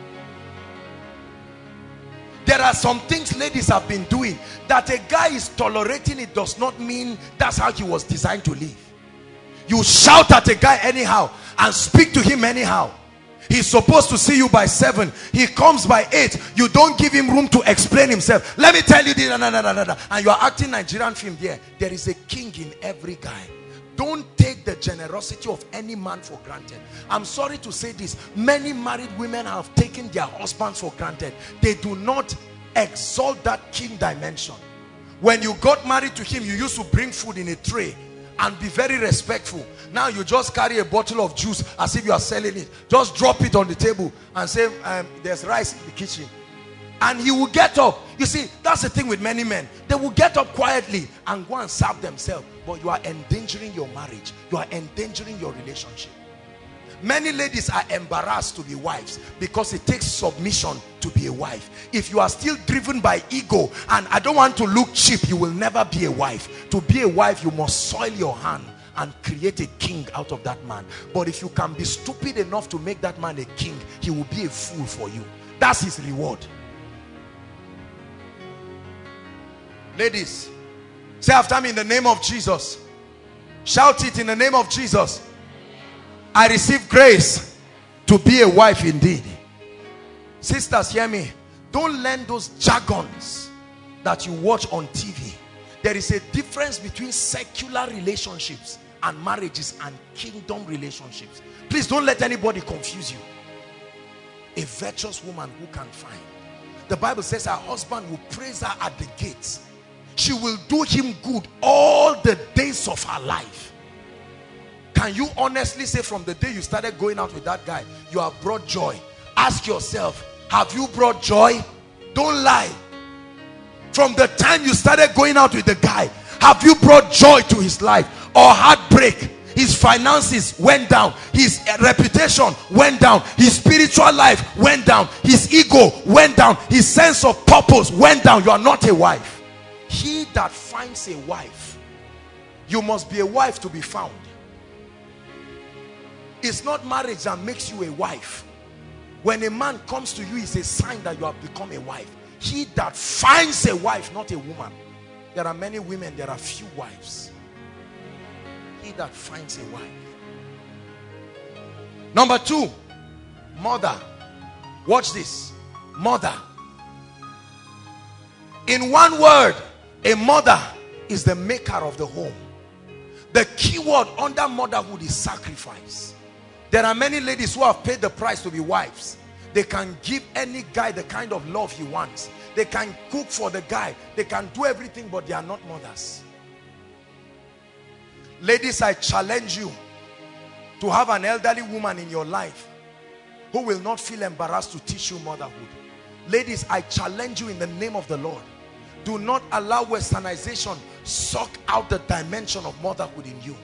There are some things ladies have been doing that a guy is tolerating. It does not mean that's how he was designed to live. You shout at a guy anyhow and speak to him anyhow. He's supposed to see you by seven. He comes by eight. You don't give him room to explain himself. Let me tell you this. No, no, no, no, no. And you are acting Nigerian film there. There is a king in every guy. Don't take the generosity of any man for granted. I'm sorry to say this. Many married women have taken their husbands for granted. They do not exalt that king dimension. When you got married to him, you used to bring food in a tray and be very respectful. Now you just carry a bottle of juice as if you are selling it. Just drop it on the table and say, um, there's rice in the kitchen. And he will get up. You see, that's the thing with many men. They will get up quietly and go and serve themselves. But you are endangering your marriage. You are endangering your relationship. Many ladies are embarrassed to be wives because it takes submission to be a wife. If you are still driven by ego and I don't want to look cheap, you will never be a wife. To be a wife, you must soil your hand and create a king out of that man. But if you can be stupid enough to make that man a king, he will be a fool for you. That's his reward. Ladies, say after me, in the name of Jesus. Shout it, in the name of Jesus. I receive grace to be a wife indeed. Sisters, hear me. Don't learn those jargons that you watch on T V. There is a difference between secular relationships and marriages and kingdom relationships. Please don't let anybody confuse you. A virtuous woman who can find. The Bible says her husband will praise her at the gates. She will do him good all the days of her life. Can you honestly say from the day you started going out with that guy, you have brought joy? Ask yourself, have you brought joy? Don't lie. From the time you started going out with the guy, have you brought joy to his life or heartbreak? His finances went down. His reputation went down. His spiritual life went down. His ego went down. His sense of purpose went down. You are not a wife. He that finds a wife, you must be a wife to be found. It's not marriage that makes you a wife. When a man comes to you, it's a sign that you have become a wife. He that finds a wife, not a woman. There are many women, there are few wives. He that finds a wife. Number two, mother. Watch this. Mother. In one word, a mother is the maker of the home. The key word under motherhood is sacrifice. There are many ladies who have paid the price to be wives. They can give any guy the kind of love he wants. They can cook for the guy. They can do everything, but they are not mothers. Ladies, I challenge you to have an elderly woman in your life who will not feel embarrassed to teach you motherhood. Ladies, I challenge you in the name of the Lord. Do not allow westernization suck out the dimension of motherhood in you.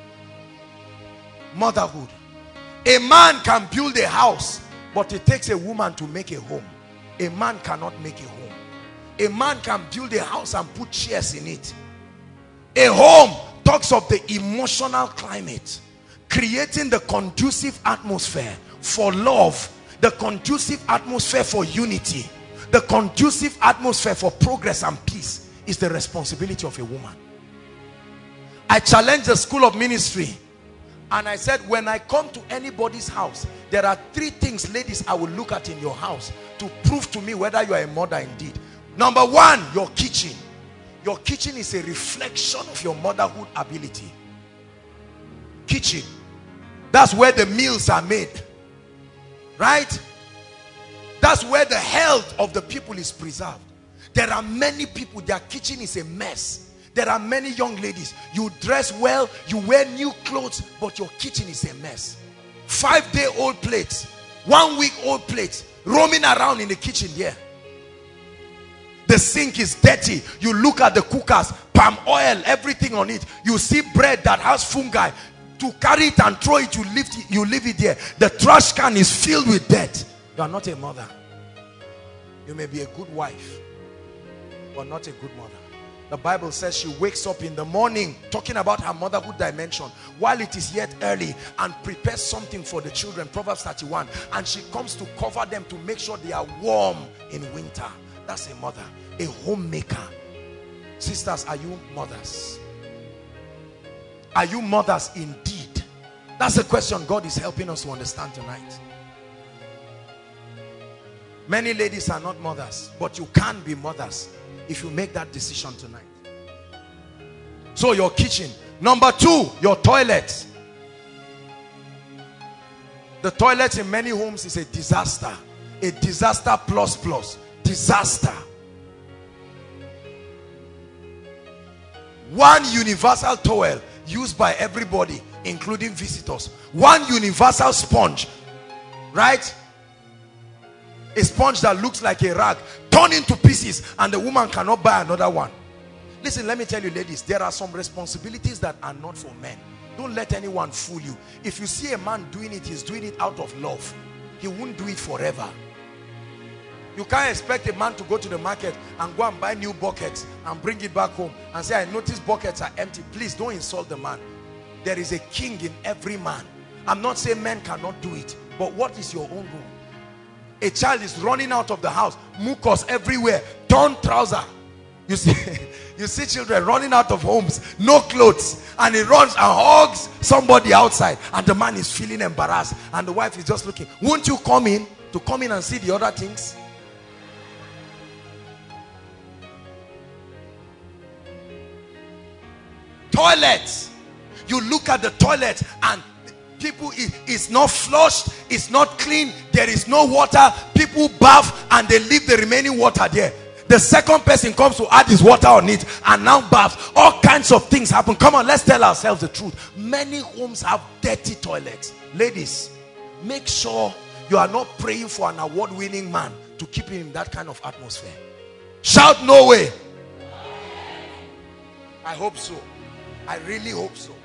Motherhood. A man can build a house, but it takes a woman to make a home. A man cannot make a home. A man can build a house and put chairs in it. A home talks of the emotional climate, creating the conducive atmosphere for love, the conducive atmosphere for unity, the conducive atmosphere for progress and peace is the responsibility of a woman. I challenged the school of ministry and I said, when I come to anybody's house, there are three things, ladies, I will look at in your house to prove to me whether you are a mother indeed. Number one, your kitchen. Your kitchen is a reflection of your motherhood ability. Kitchen. That's where the meals are made. Right? That's where the health of the people is preserved. There are many people, their kitchen is a mess. There are many young ladies, you dress well, you wear new clothes, but your kitchen is a mess. Five day old plates, one week old plates, roaming around in the kitchen here. The sink is dirty. You look at the cookers, palm oil, everything on it. You see bread that has fungi. To carry it and throw it, you leave it, you leave it there. The trash can is filled with dirt. You are not a mother. You may be a good wife, but not a good mother. The Bible says she wakes up in the morning, talking about her motherhood dimension, while it is yet early, and prepares something for the children, Proverbs thirty-one, and she comes to cover them to make sure they are warm in winter. That's a mother, a homemaker. Sisters, are you mothers? Are you mothers indeed? That's the question God is helping us to understand tonight. Many ladies are not mothers, but you can be mothers if you make that decision tonight. So your kitchen. Number two, your toilet. The toilet in many homes is a disaster. A disaster plus plus. Disaster. One universal towel used by everybody, including visitors. One universal sponge, right? A sponge that looks like a rag, torn into pieces, and the woman cannot buy another one. Listen, let me tell you, ladies, there are some responsibilities that are not for men. Don't let anyone fool you. If you see a man doing it, he's doing it out of love. He won't do it forever. You can't expect a man to go to the market and go and buy new buckets and bring it back home and say, I notice buckets are empty. Please don't insult the man. There is a king in every man. I'm not saying men cannot do it, but what is your own role? A child is running out of the house, mucus everywhere, torn trouser. You see, you see children running out of homes, no clothes, and he runs and hugs somebody outside, and the man is feeling embarrassed, and the wife is just looking. Won't you come in to come in and see the other things? Toilets. You look at the toilet and people, it, it's not flushed, it's not clean, there is no water. People bath and they leave the remaining water there. The second person comes to add his water on it and now baths. All kinds of things happen. Come on, let's tell ourselves the truth. Many homes have dirty toilets. Ladies, make sure you are not praying for an award-winning man to keep him in that kind of atmosphere. Shout no way. I hope so. I really hope so.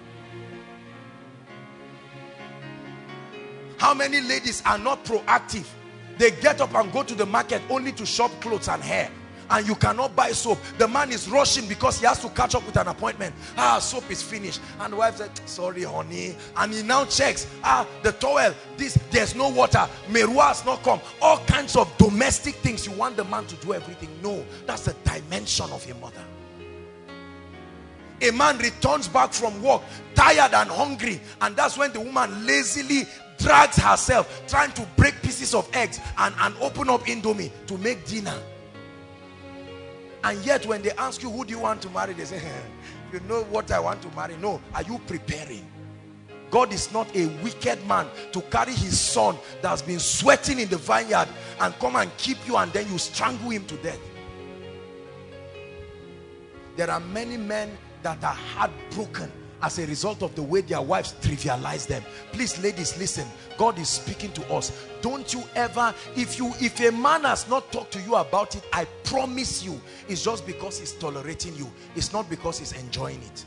How many ladies are not proactive? They get up and go to the market only to shop clothes and hair, and you cannot buy soap. The man is rushing because he has to catch up with an appointment. Ah, soap is finished, and the wife said, sorry honey, and he now checks, ah, the towel, this, there's no water, Merua has not come. All kinds of domestic things. You want the man to do everything. No, that's the dimension of a mother. A man returns back from work tired and hungry, and that's when the woman lazily drags herself trying to break pieces of eggs and, and open up Indomie to make dinner. And yet when they ask you, who do you want to marry? They say, you know what I want to marry. No, are you preparing? God is not a wicked man to carry his son that's been sweating in the vineyard and come and keep you, and then you strangle him to death. There are many men that are heartbroken as a result of the way their wives trivialize them. Please, ladies, listen. God is speaking to us. Don't you ever, if you if a man has not talked to you about it, I promise you, it's just because he's tolerating you. It's not because he's enjoying it.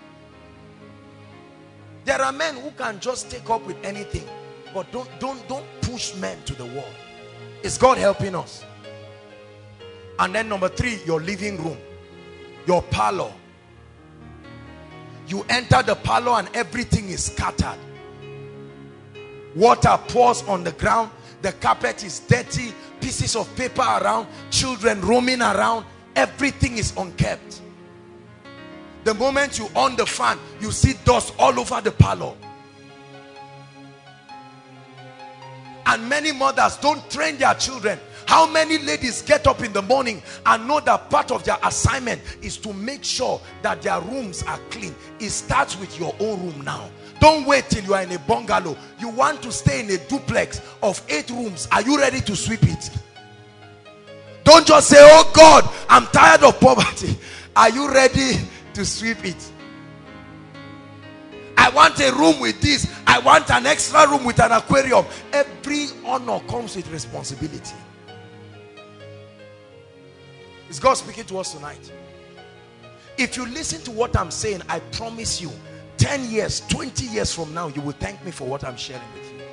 There are men who can just take up with anything, but don't don't don't push men to the wall. Is God helping us? And then number three, your living room, your parlor. You enter the parlor and everything is scattered. Water pours on the ground. The carpet is dirty. Pieces of paper around. Children roaming around. Everything is unkept. The moment you on the fan, you see dust all over the parlor. And many mothers don't train their children. How many ladies get up in the morning and know that part of their assignment is to make sure that their rooms are clean? It starts with your own room now. Don't wait till you are in a bungalow. You want to stay in a duplex of eight rooms. Are you ready to sweep it? Don't just say, oh God, I'm tired of poverty. Are you ready to sweep it? I want a room with this. I want an extra room with an aquarium. Every honor comes with responsibility. Is God speaking to us tonight? If you listen to what I'm saying, I promise you, ten years, twenty years from now, you will thank me for what I'm sharing with you.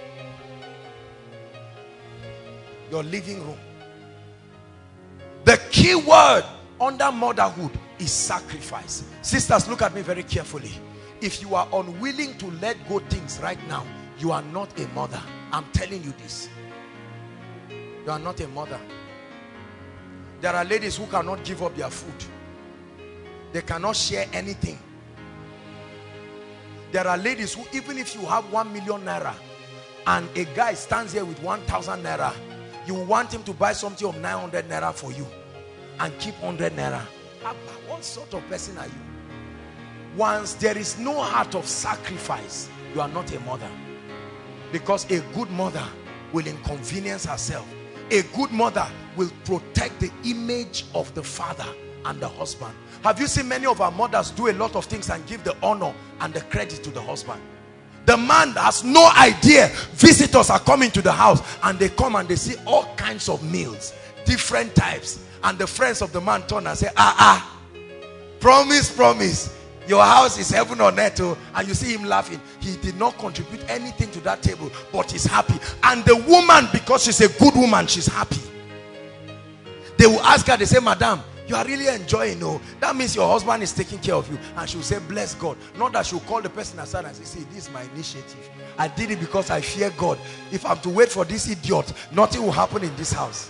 Your living room. The key word under motherhood is sacrifice. Sisters, look at me very carefully. If you are unwilling to let go things right now, you are not a mother. I'm telling you this. You are not a mother. There are ladies who cannot give up their food. They cannot share anything. There are ladies who, even if you have one million naira and a guy stands here with one thousand naira, you want him to buy something of nine hundred naira for you and keep one hundred naira. What sort of person are you? Once there is no heart of sacrifice, you are not a mother. Because a good mother will inconvenience herself. A good mother will protect the image of the father and the husband. Have you seen many of our mothers do a lot of things and give the honor and the credit to the husband? The man has no idea visitors are coming to the house, and they come and they see all kinds of meals, different types, and the friends of the man turn and say, ah ah, promise, promise, your house is heaven on earth. Oh. And you see him laughing. He did not contribute anything to that table, but he's happy. And the woman, because she's a good woman, she's happy. They will ask her, they say, madam, you are really enjoying. Oh, that means your husband is taking care of you. And she will say, bless God. Not that she will call the person aside and say, see, this is my initiative. I did it because I fear God. If I'm to wait for this idiot, nothing will happen in this house.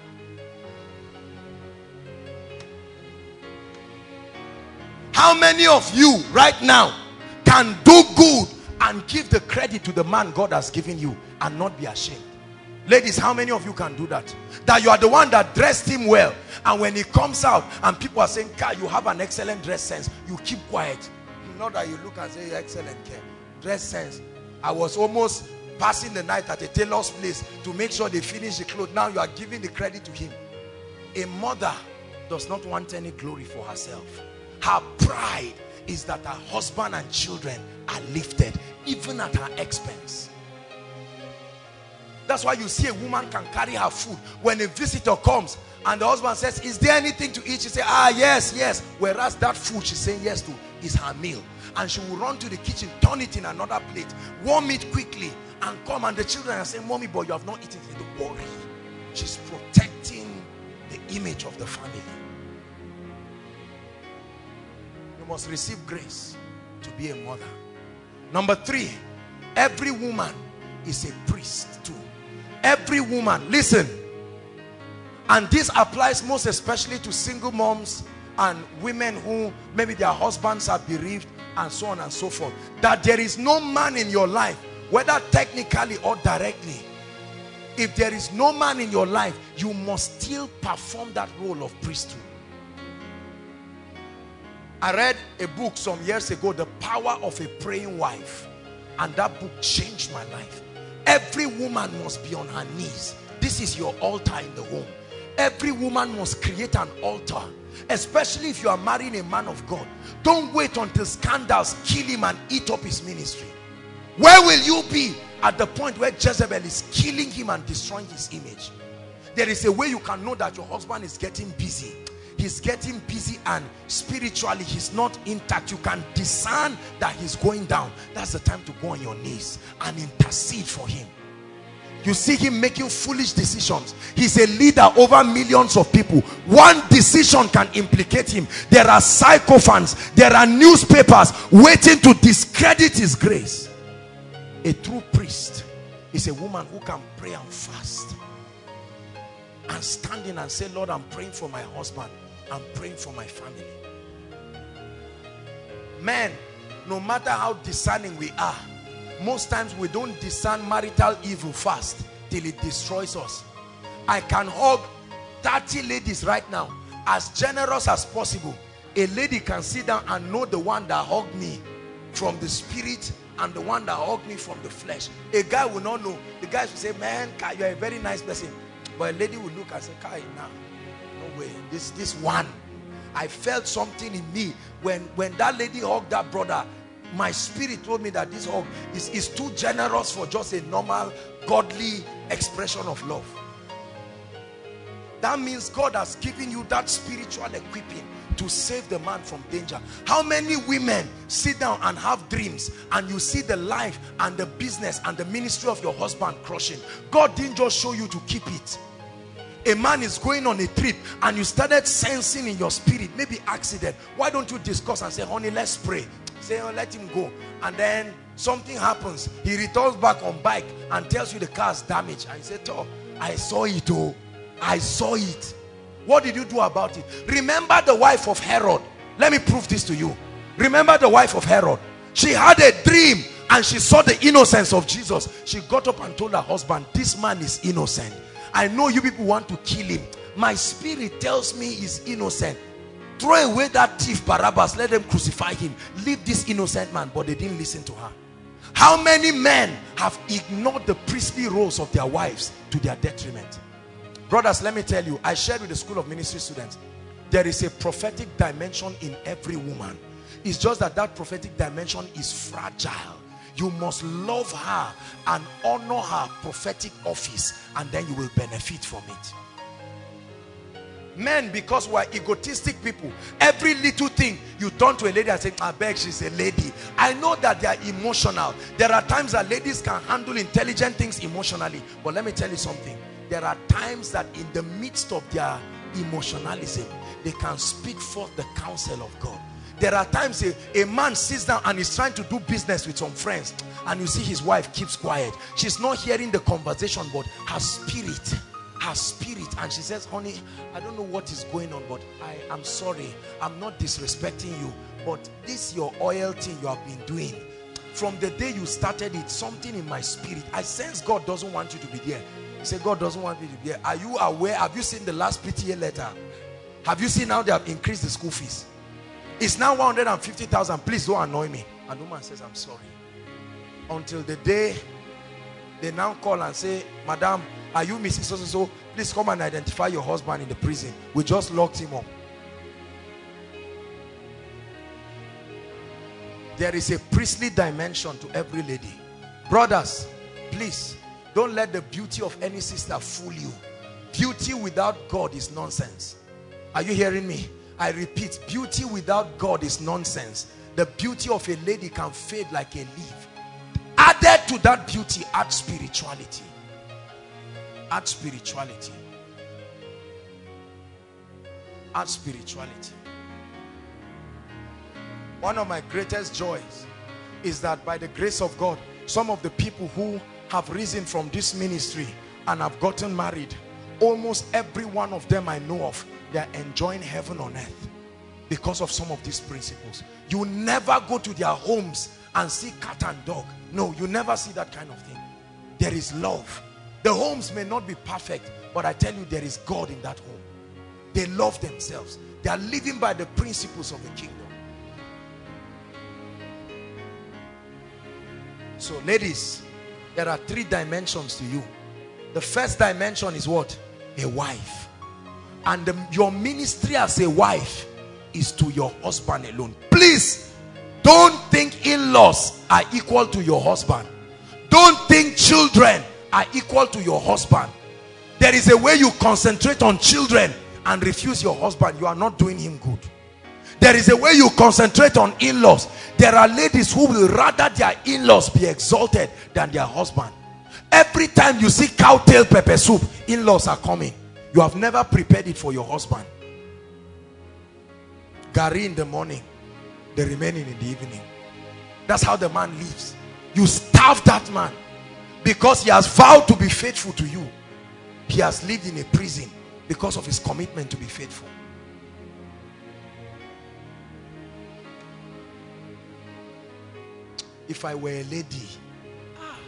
How many of you right now can do good and give the credit to the man God has given you and not be ashamed? Ladies, how many of you can do that? That you are the one that dressed him well, and when he comes out and people are saying, Kai, you have an excellent dress sense, you keep quiet. Not that you look and say, excellent care. Dress sense. I was almost passing the night at a tailor's place to make sure they finish the clothes. Now you are giving the credit to him. A mother does not want any glory for herself. Her pride is that her husband and children are lifted, even at her expense. That's why you see a woman can carry her food. When a visitor comes and the husband says, is there anything to eat? She says, ah, yes, yes. Whereas that food she's saying yes to is her meal. And she will run to the kitchen, turn it in another plate, warm it quickly, and come. And the children are saying, mommy, but you have not eaten it. Don't worry. She's protecting the image of the family. You must receive grace to be a mother. Number three, every woman is a priest too. Every woman, listen, and this applies most especially to single moms and women who maybe their husbands are bereaved and so on and so forth, that there is no man in your life, whether technically or directly. If there is no man in your life, you must still perform that role of priesthood. I read a book some years ago, The Power of a Praying Wife. And that book changed my life. Every woman must be on her knees. This is your altar in the home. Every woman must create an altar, especially if you are marrying a man of God. Don't wait until scandals kill him and eat up his ministry. Where will you be at the point where Jezebel is killing him and destroying his image? There is a way you can know that your husband is getting busy. He's getting busy and spiritually he's not intact. You can discern that he's going down. That's the time to go on your knees and intercede for him. You see him making foolish decisions. He's a leader over millions of people. One decision can implicate him. There are sycophants, there are newspapers waiting to discredit his grace. A true priest is a woman who can pray and fast and stand in and say, Lord, I'm praying for my husband. I'm praying for my family. Men, no matter how discerning we are, most times we don't discern marital evil fast till it destroys us. I can hug thirty ladies right now, as generous as possible. A lady can sit down and know the one that hugged me from the spirit and the one that hugged me from the flesh. A guy will not know. The guys will say, man, Kai, you're a very nice person. But a lady will look and say, Kai, nah, no way. This, this one. I felt something in me when, when that lady hugged that brother. My spirit told me that this hug is, is too generous for just a normal godly expression of love. That means God has given you that spiritual equipping to save the man from danger. How many women sit down and have dreams and you see the life and the business and the ministry of your husband crushing? God didn't just show you to keep it. A man is going on a trip and you started sensing in your spirit, maybe accident. Why don't you discuss and say, honey, let's pray. Say, oh, let him go. And then something happens. He returns back on bike and tells you the car is damaged. And you say, oh, I saw it. Oh, I saw it. What did you do about it? Remember the wife of Herod. Let me prove this to you. Remember the wife of Herod. She had a dream and she saw the innocence of Jesus. She got up and told her husband, this man is innocent. I know you people want to kill him. My spirit tells me he's innocent. Throw away that thief Barabbas. Let them crucify him. Leave this innocent man. But they didn't listen to her. How many men have ignored the priestly roles of their wives to their detriment? Brothers, let me tell you, I shared with the School of Ministry students, there is a prophetic dimension in every woman. It's just that that prophetic dimension is fragile. You must love her and honor her prophetic office, and then you will benefit from it. Men, because we are egotistic people, every little thing you turn to a lady and say, I beg, she's a lady. I know that they are emotional. There are times that ladies can handle intelligent things emotionally. But let me tell you something. There are times that in the midst of their emotionalism, they can speak forth the counsel of God. There are times a, a man sits down and is trying to do business with some friends, and you see his wife keeps quiet. She's not hearing the conversation, but her spirit, her spirit, and she says, honey, I don't know what is going on, but I am sorry. I'm not disrespecting you, but this your oil thing you have been doing, from the day you started it, something in my spirit, I sense God doesn't want you to be there. You say, God doesn't want me to be there. Are you aware? Have you seen the last P T A letter? Have you seen how they have increased the school fees? It's now one hundred fifty thousand. Please don't annoy me. And the woman says, I'm sorry. Until the day they now call and say, Madam, are you Missus So-so-so? Please come and identify your husband in the prison. We just locked him up. There is a priestly dimension to every lady. Brothers, please, don't let the beauty of any sister fool you. Beauty without God is nonsense. Are you hearing me? I repeat, beauty without God is nonsense. The beauty of a lady can fade like a leaf. Added to that beauty, add spirituality. Add spirituality. Add spirituality. One of my greatest joys is that by the grace of God, some of the people who have risen from this ministry and have gotten married, almost every one of them I know of, they are enjoying heaven on earth because of some of these principles. You never go to their homes and see cat and dog. No, you never see that kind of thing. There is love. The homes may not be perfect, but I tell you, there is God in that home. They love themselves. They are living by the principles of the kingdom. So ladies, there are three dimensions to you. The first dimension is what? A wife. And the, your ministry as a wife is to your husband alone. Please, don't think in-laws are equal to your husband. Don't think children are equal to your husband. There is a way you concentrate on children and refuse your husband. You are not doing him good. There is a way you concentrate on in-laws. There are ladies who will rather their in-laws be exalted than their husband. Every time you see cow-tail pepper soup, in-laws are coming. You have never prepared it for your husband. Gari in the morning, the remaining in the evening. That's how the man lives. You starve that man because he has vowed to be faithful to you. He has lived in a prison because of his commitment to be faithful. If I were a lady, ah.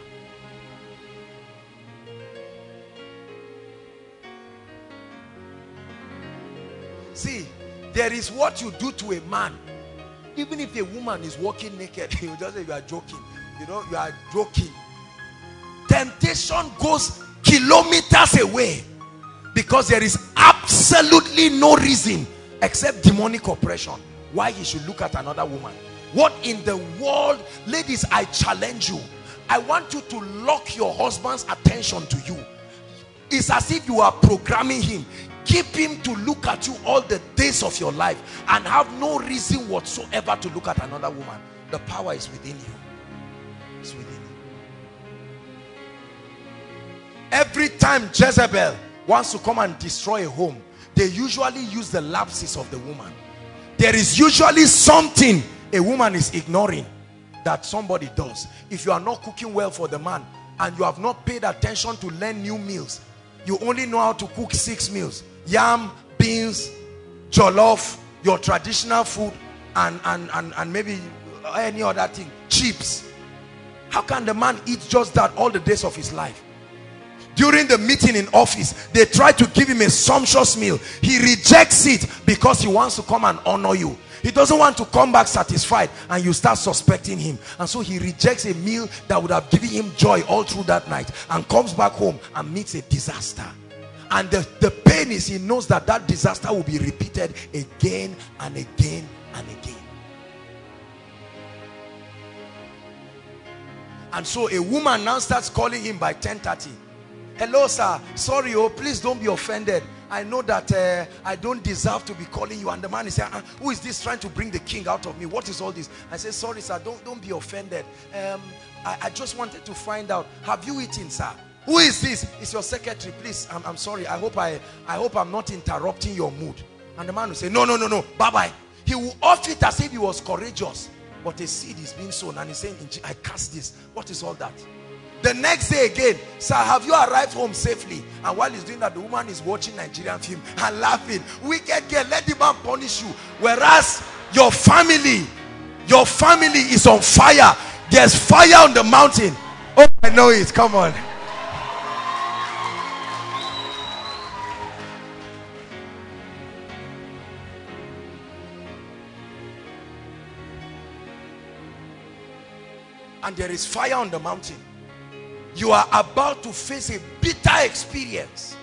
See, there is what you do to a man. Even if a woman is walking naked, you just say you are joking. You know, you are joking. Temptation goes kilometers away because there is absolutely no reason except demonic oppression why he should look at another woman. What in the world? Ladies, I challenge you. I want you to lock your husband's attention to you. It's as if you are programming him. Keep him to look at you all the days of your life and have no reason whatsoever to look at another woman. The power is within you. It's within you. Every time Jezebel wants to come and destroy a home, they usually use the lapses of the woman. There is usually something a woman is ignoring that somebody does. If you are not cooking well for the man and you have not paid attention to learn new meals, you only know how to cook six meals: yam, beans, jollof, your traditional food, and, and, and, and maybe any other thing, chips. How can the man eat just that all the days of his life? During the meeting in office, they try to give him a sumptuous meal. He rejects it because he wants to come and honor you. He doesn't want to come back satisfied, and you start suspecting him. And so he rejects a meal that would have given him joy all through that night, and comes back home and meets a disaster. And the, the pain is he knows that that disaster will be repeated again and again and again. And so a woman now starts calling him by ten thirty. Hello sir, sorry, oh please don't be offended. I know that uh, I don't deserve to be calling you. And the man is saying, uh, who is this trying to bring the king out of me? What is all this? I say, sorry sir, don't, don't be offended. Um, I, I just wanted to find out, have you eaten, sir? Who is this? It's your secretary. Please, I'm, I'm sorry. I hope, I, I hope I'm not interrupting your mood. And the man will say, no, no, no, no, bye-bye. He will off it as if he was courageous. But a seed is being sown, and he's saying, I cast this. What is all that? The next day again, sir, have you arrived home safely? And while he's doing that, the woman is watching Nigerian film and laughing. Wicked girl, let the man punish you. Whereas your family, your family is on fire. There's fire on the mountain. Oh, I know it. Come on. And there is fire on the mountain. You are about to face a bitter experience.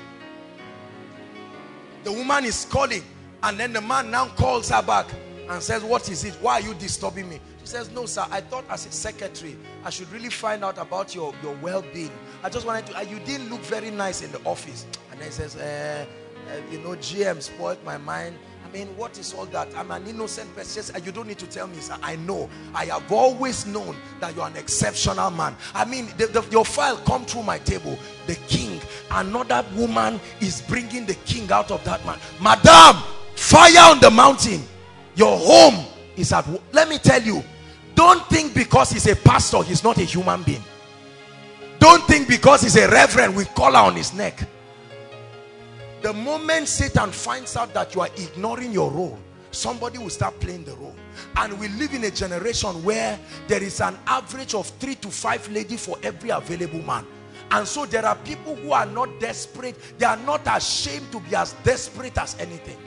The woman is calling, and then the man now calls her back and says, what is it? Why are you disturbing me? She says, no sir, I thought as a secretary I should really find out about your, your well-being. I just wanted to, uh, you didn't look very nice in the office. And then he says, uh, uh, you know, G M spoiled my mind. I mean, what is all that? I'm an innocent person. Says, you don't need to tell me, sir. I know. I have always known that you're an exceptional man. I mean, the, the, your file come through my table. The king, another woman is bringing the king out of that man. Madam, fire on the mountain. Your home is at war. Let me tell you, don't think because he's a pastor, he's not a human being. Don't think because he's a reverend with collar on his neck. The moment Satan finds out that you are ignoring your role, somebody will start playing the role. And we live in a generation where there is an average of three to five ladies for every available man. And so there are people who are not desperate. They are not ashamed to be as desperate as anything.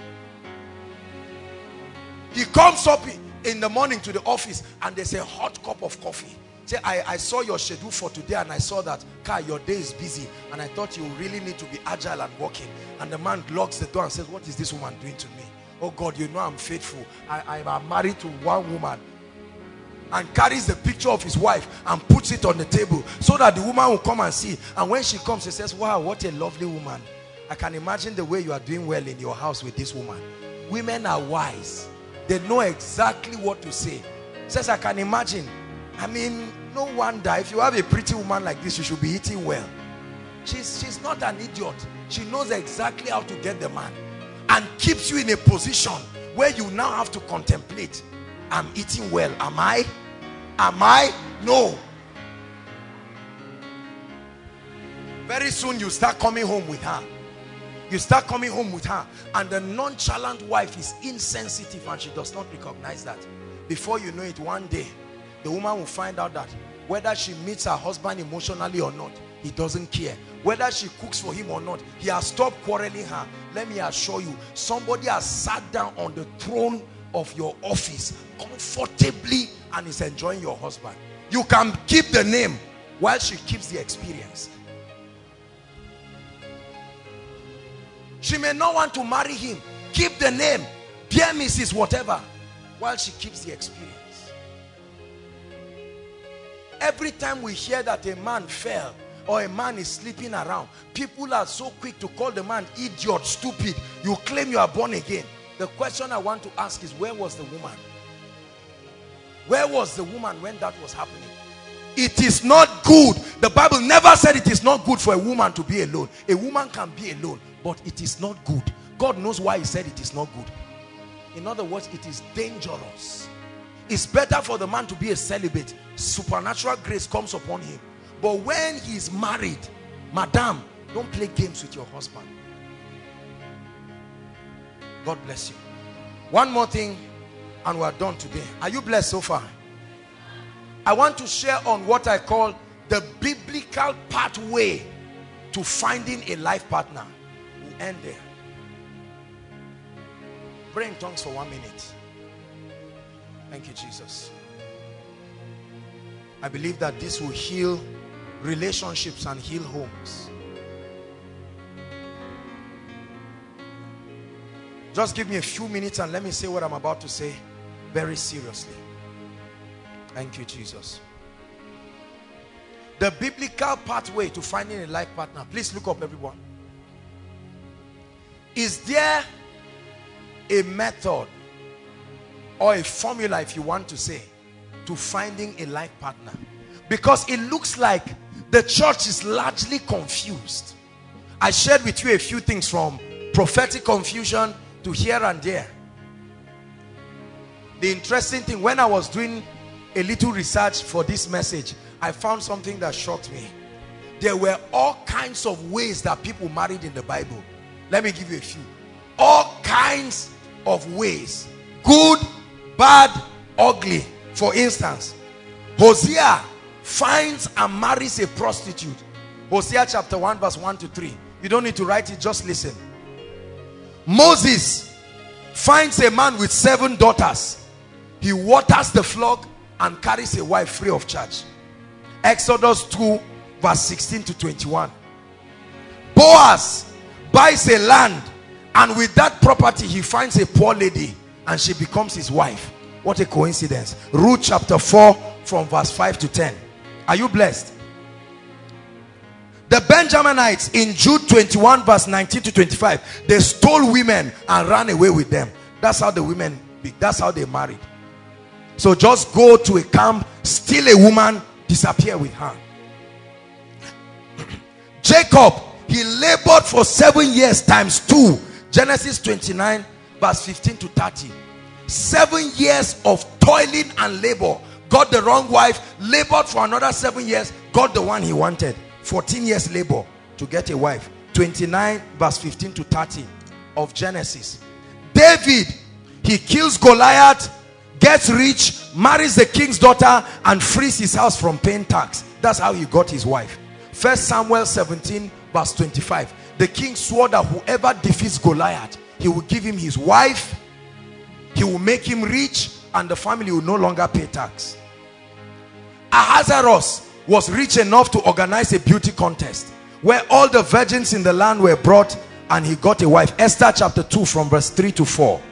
He comes up in the morning to the office and there's a hot cup of coffee. Say, I, I saw your schedule for today and I saw that, Kai, your day is busy and I thought you really need to be agile and working. And the man locks the door and says, what is this woman doing to me? Oh God, you know I'm faithful. I, I am married to one woman. And carries the picture of his wife and puts it on the table so that the woman will come and see. And when she comes, she says, wow, what a lovely woman. I can imagine the way you are doing well in your house with this woman. Women are wise. They know exactly what to say. Says, I can imagine. I mean, no wonder if you have a pretty woman like this, you should be eating well. She's, she's not an idiot. She knows exactly how to get the man and keeps you in a position where you now have to contemplate. I'm eating well. Am I? Am I? No. Very soon you start coming home with her. You start coming home with her and the nonchalant wife is insensitive and she does not recognize that. Before you know it, one day, the woman will find out that whether she meets her husband emotionally or not, he doesn't care. Whether she cooks for him or not, he has stopped quarreling her. Let me assure you, somebody has sat down on the throne of your office comfortably and is enjoying your husband. You can keep the name while she keeps the experience. She may not want to marry him. Keep the name, dear Missus whatever, while she keeps the experience. Every time we hear that a man fell or a man is sleeping around, people are so quick to call the man idiot, stupid. You claim you are born again. The question I want to ask is, where was the woman? Where was the woman when that was happening? It is not good. The Bible never said it is not good for a woman to be alone. A woman can be alone, but it is not good. God knows why he said it is not good. In other words, it is dangerous. It's better for the man to be a celibate. Supernatural grace comes upon him. But when he is married, madam, don't play games with your husband. God bless you. One more thing and we are done today. Are you blessed so far? I want to share on what I call the biblical pathway to finding a life partner. We'll end there. Pray in tongues for one minute. Thank you, Jesus. I believe that this will heal relationships and heal homes. Just give me a few minutes and let me say what I'm about to say very seriously. Thank you, Jesus. The biblical pathway to finding a life partner. Please look up, everyone. Is there a method or a formula, if you want to say, to finding a life partner? Because it looks like the church is largely confused. I shared with you a few things from prophetic confusion to here and there. The interesting thing, when I was doing a little research for this message, I found something that shocked me. There were all kinds of ways that people married in the Bible. Let me give you a few. All kinds of ways. Good, bad, ugly. For instance, Hosea finds and marries a prostitute. Hosea chapter one verse one to three. You don't need to write it, just listen. Moses finds a man with seven daughters. He waters the flock and carries a wife free of charge. Exodus two verse sixteen to twenty-one. Boaz buys a land and with that property he finds a poor lady and she becomes his wife. What a coincidence. Ruth chapter four from verse five to ten. Are you blessed? The Benjaminites in Jude twenty-one verse nineteen to twenty-five, they stole women and ran away with them. That's how the women, that's how they married. So just go to a camp, steal a woman, disappear with her. Jacob, he labored for seven years times two. Genesis twenty-nine verse fifteen to thirty. Seven years of toiling and labor. Got the wrong wife, labored for another seven years, got the one he wanted. fourteen years labor to get a wife. twenty-nine verse fifteen to thirty of Genesis. David, he kills Goliath, gets rich, marries the king's daughter and frees his house from paying tax. That's how he got his wife. First Samuel seventeen verse twenty-five. The king swore that whoever defeats Goliath, he will give him his wife, he will make him rich, and the family will no longer pay tax. Ahasuerus was rich enough to organize a beauty contest where all the virgins in the land were brought, and he got a wife. Esther chapter two from verse three to four.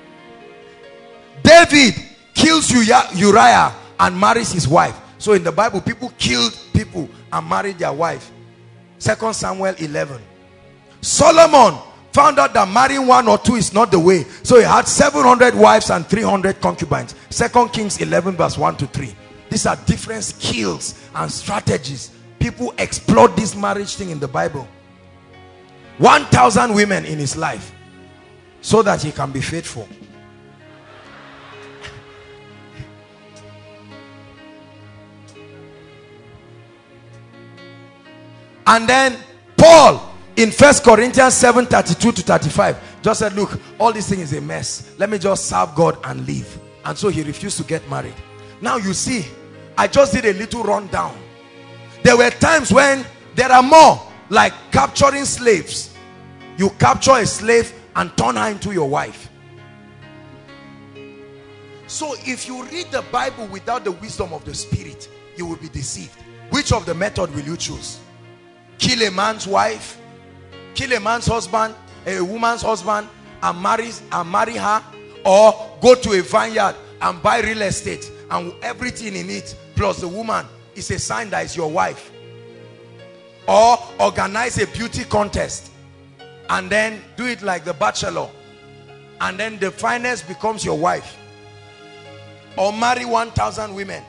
David kills Uriah and marries his wife. So in the Bible, people killed people and married their wife. Second Samuel eleven. Solomon found out that marrying one or two is not the way, so he had seven hundred wives and three hundred concubines. Second Kings eleven verse one to three. These are different skills and strategies. People explore this marriage thing in the Bible. one thousand women in his life so that he can be faithful. And then Paul in First Corinthians seven thirty-two to thirty-five just said, look, all this thing is a mess. Let me just serve God and live. And so he refused to get married. Now you see, I just did a little rundown. There were times when there are more, like capturing slaves. You capture a slave and turn her into your wife. So if you read the Bible without the wisdom of the Spirit, you will be deceived. Which of the method will you choose? Kill a man's wife, kill a man's husband, a woman's husband, and marry, and marry her, or go to a vineyard and buy real estate and everything in it plus the woman is a sign that is your wife, or organize a beauty contest and then do it like The Bachelor and then the finest becomes your wife, or marry one thousand women,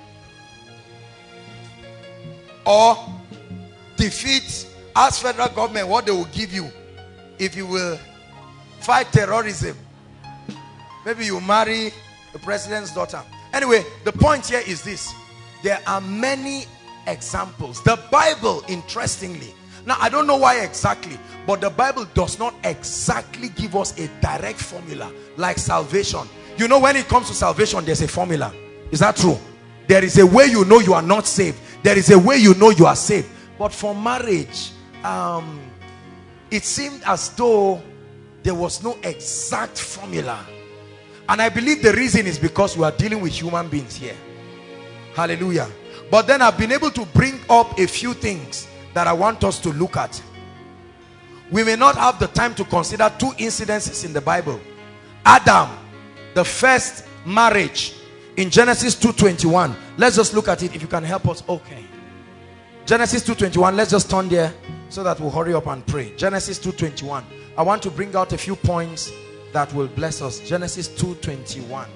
or defeat, ask federal government what they will give you if you will fight terrorism. Maybe you marry the president's daughter. Anyway, the point here is this: there are many examples. The Bible, interestingly, now I don't know why exactly, but the Bible does not exactly give us a direct formula like salvation. You know, when it comes to salvation, there's a formula. Is that true? There is a way you know you are not saved. There is a way you know you are saved. But for marriage, um, it seemed as though there was no exact formula. And I believe the reason is because we are dealing with human beings here. Hallelujah. But then I've been able to bring up a few things that I want us to look at. We may not have the time to consider two incidences in the Bible. Adam, the first marriage in Genesis two twenty-one. Let's just look at it if you can help us. Okay. Genesis two twenty-one, let's just turn there so that we'll hurry up and pray. Genesis two twenty-one. I want to bring out a few points that will bless us. Genesis two twenty-one.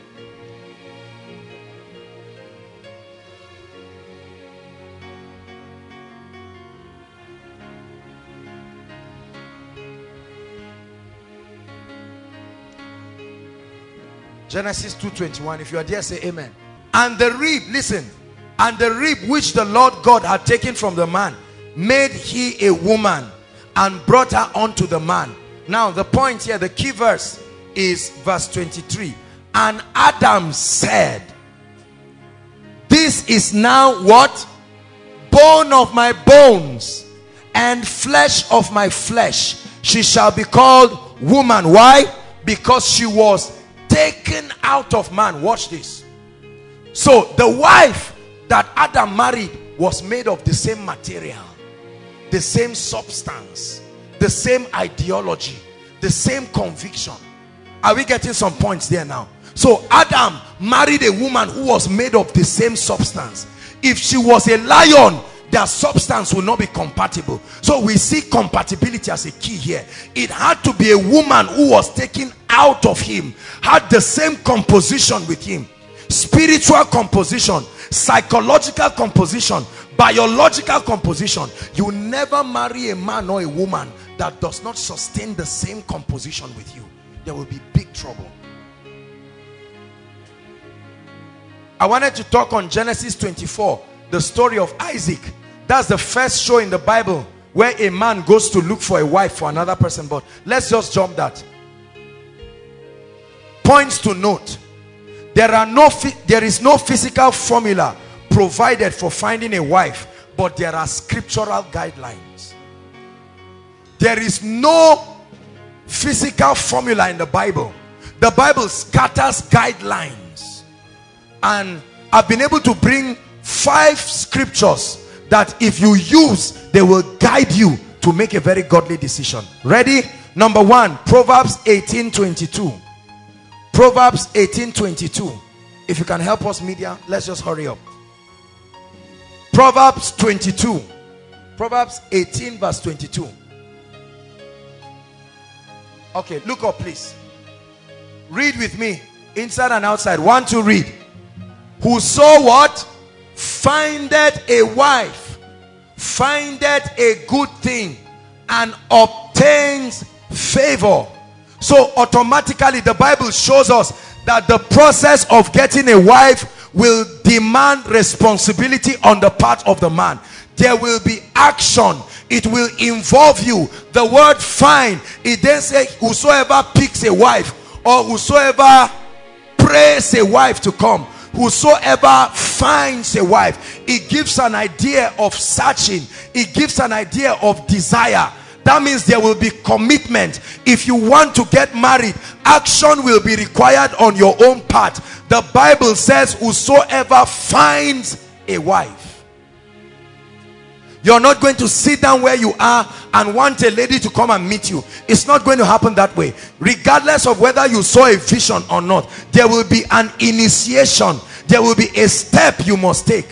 Genesis two twenty-one. If you are there, say amen. And the rib, listen, and the rib which the Lord God had taken from the man, made he a woman and brought her unto the man. Now the point here, the key verse is verse twenty-three. And Adam said, this is now what? Bone of my bones and flesh of my flesh. She shall be called woman. Why? Because she was taken out of man. Watch this. So the wife that Adam married was made of the same material, the same substance, the same ideology, the same conviction. Are we getting some points there now? So Adam married a woman who was made of the same substance. If she was a lion, their substance will not be compatible. So we see compatibility as a key here. It had to be a woman who was taken out of him, had the same composition with him. Spiritual composition, psychological composition, biological composition. You never marry a man or a woman that does not sustain the same composition with you. There will be big trouble. I wanted to talk on Genesis twenty-four, the story of Isaac. That's the first show in the Bible where a man goes to look for a wife for another person. But let's just jump that. Points to note: there are no there is no physical formula provided for finding a wife, but there are scriptural guidelines. There is no physical formula in the Bible. The Bible scatters guidelines, and I've been able to bring five scriptures that if you use, they will guide you to make a very godly decision. Ready? Number one, Proverbs eighteen twenty-two. Proverbs eighteen twenty-two. If you can help us, media, let's just hurry up. Proverbs twenty-two. Proverbs eighteen verse twenty-two. Okay, look up please. Read with me, inside and outside. One, two, read. Whoso what? Findeth a wife, findeth a good thing, and obtains favor. So automatically the Bible shows us that the process of getting a wife will demand responsibility on the part of the man. There will be action. It will involve you. The word find, it then says whosoever picks a wife, or whosoever prays a wife to come, whosoever finds a wife. It gives an idea of searching. It gives an idea of desire. That means there will be commitment. If you want to get married, action will be required on your own part. The Bible says whosoever finds a wife. You're not going to sit down where you are and want a lady to come and meet you. It's not going to happen that way. Regardless of whether you saw a vision or not, there will be an initiation. There will be a step you must take.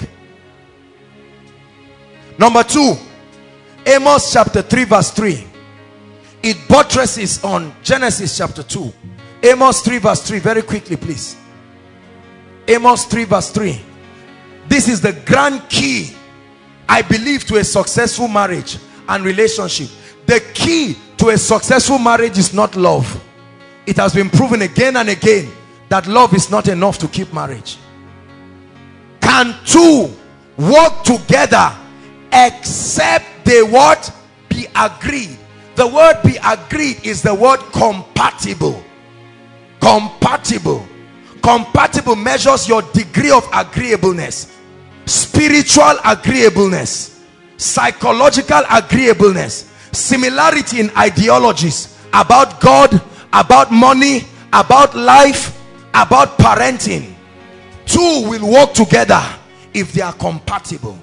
Number two, Amos chapter three verse three. It buttresses on Genesis chapter two. Amos three verse three, very quickly please. Amos three verse three. This is the grand key, I believe, to a successful marriage and relationship. The key to a successful marriage is not love. It has been proven again and again that love is not enough to keep marriage. Can two work together except they what? Be agreed. The word be agreed is the word compatible. Compatible. Compatible measures your degree of agreeableness. Spiritual agreeableness, psychological agreeableness, similarity in ideologies about God, about money, about life, about parenting. Two will work together if they are compatible.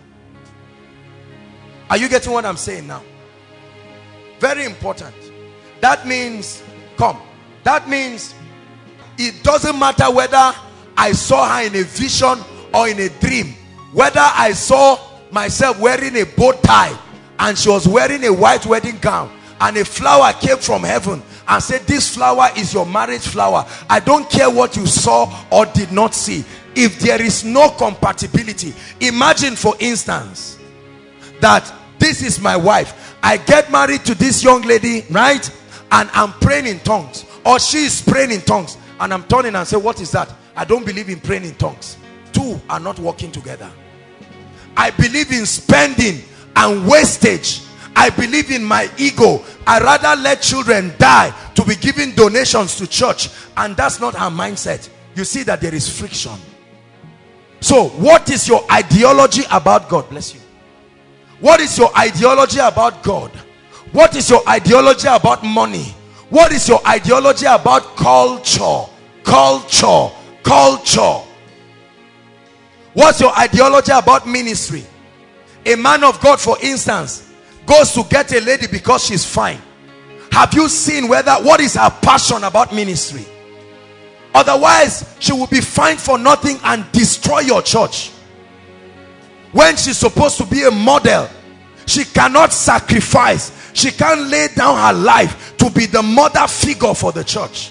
Are you getting what I'm saying now? Very important. That means, come, that means it doesn't matter whether I saw her in a vision or in a dream. Whether I saw myself wearing a bow tie and she was wearing a white wedding gown, and a flower came from heaven and said, this flower is your marriage flower. I don't care what you saw or did not see. If there is no compatibility, imagine for instance that this is my wife. I get married to this young lady, right? And I'm praying in tongues, or she is praying in tongues, and I'm turning and say, what is that? I don't believe in praying in tongues. Two are not working together. I believe in spending and wastage. I believe in my ego. I rather let children die to be giving donations to church, and that's not her mindset. You see that there is friction. So what is your ideology about God? Bless you. What is your ideology about God? What is your ideology about money? What is your ideology about culture? Culture. Culture. What's your ideology about ministry? A man of God, for instance, goes to get a lady because she's fine. Have you seen whether what is her passion about ministry? Otherwise, she will be fine for nothing and destroy your church. When she's supposed to be a model, she cannot sacrifice. She can't lay down her life to be the mother figure for the church.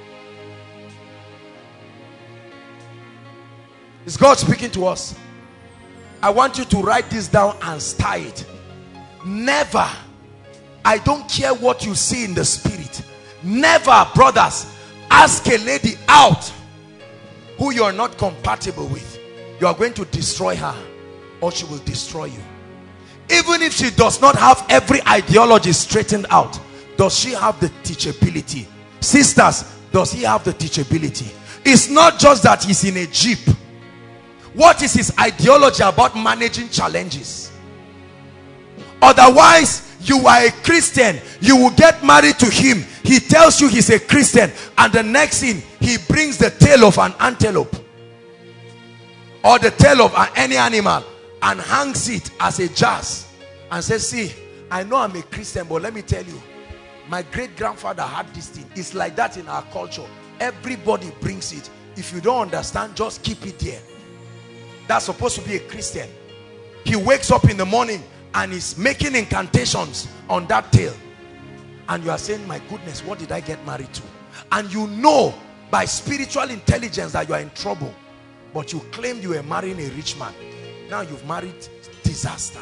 Is God speaking to us? I want you to write this down and star it. Never, I don't care what you see in the spirit, never, brothers, ask a lady out who you are not compatible with. You are going to destroy her, or she will destroy you. Even if she does not have every ideology straightened out, does she have the teachability? Sisters, does he have the teachability? It's not just that he's in a jeep. What is his ideology about managing challenges? Otherwise, you are a Christian, you will get married to him, he tells you he's a Christian, and the next thing, he brings the tail of an antelope or the tail of any animal and hangs it as a jazz and says, see, I know I'm a Christian, but let me tell you, my great grandfather had this thing. It's like that in our culture. Everybody brings it. If you don't understand, just keep it there. That's supposed to be a Christian. He wakes up in the morning and is making incantations on that tail. And you are saying, my goodness, what did I get married to? And you know by spiritual intelligence that you are in trouble. But you claimed you were marrying a rich man. Now you've married disaster.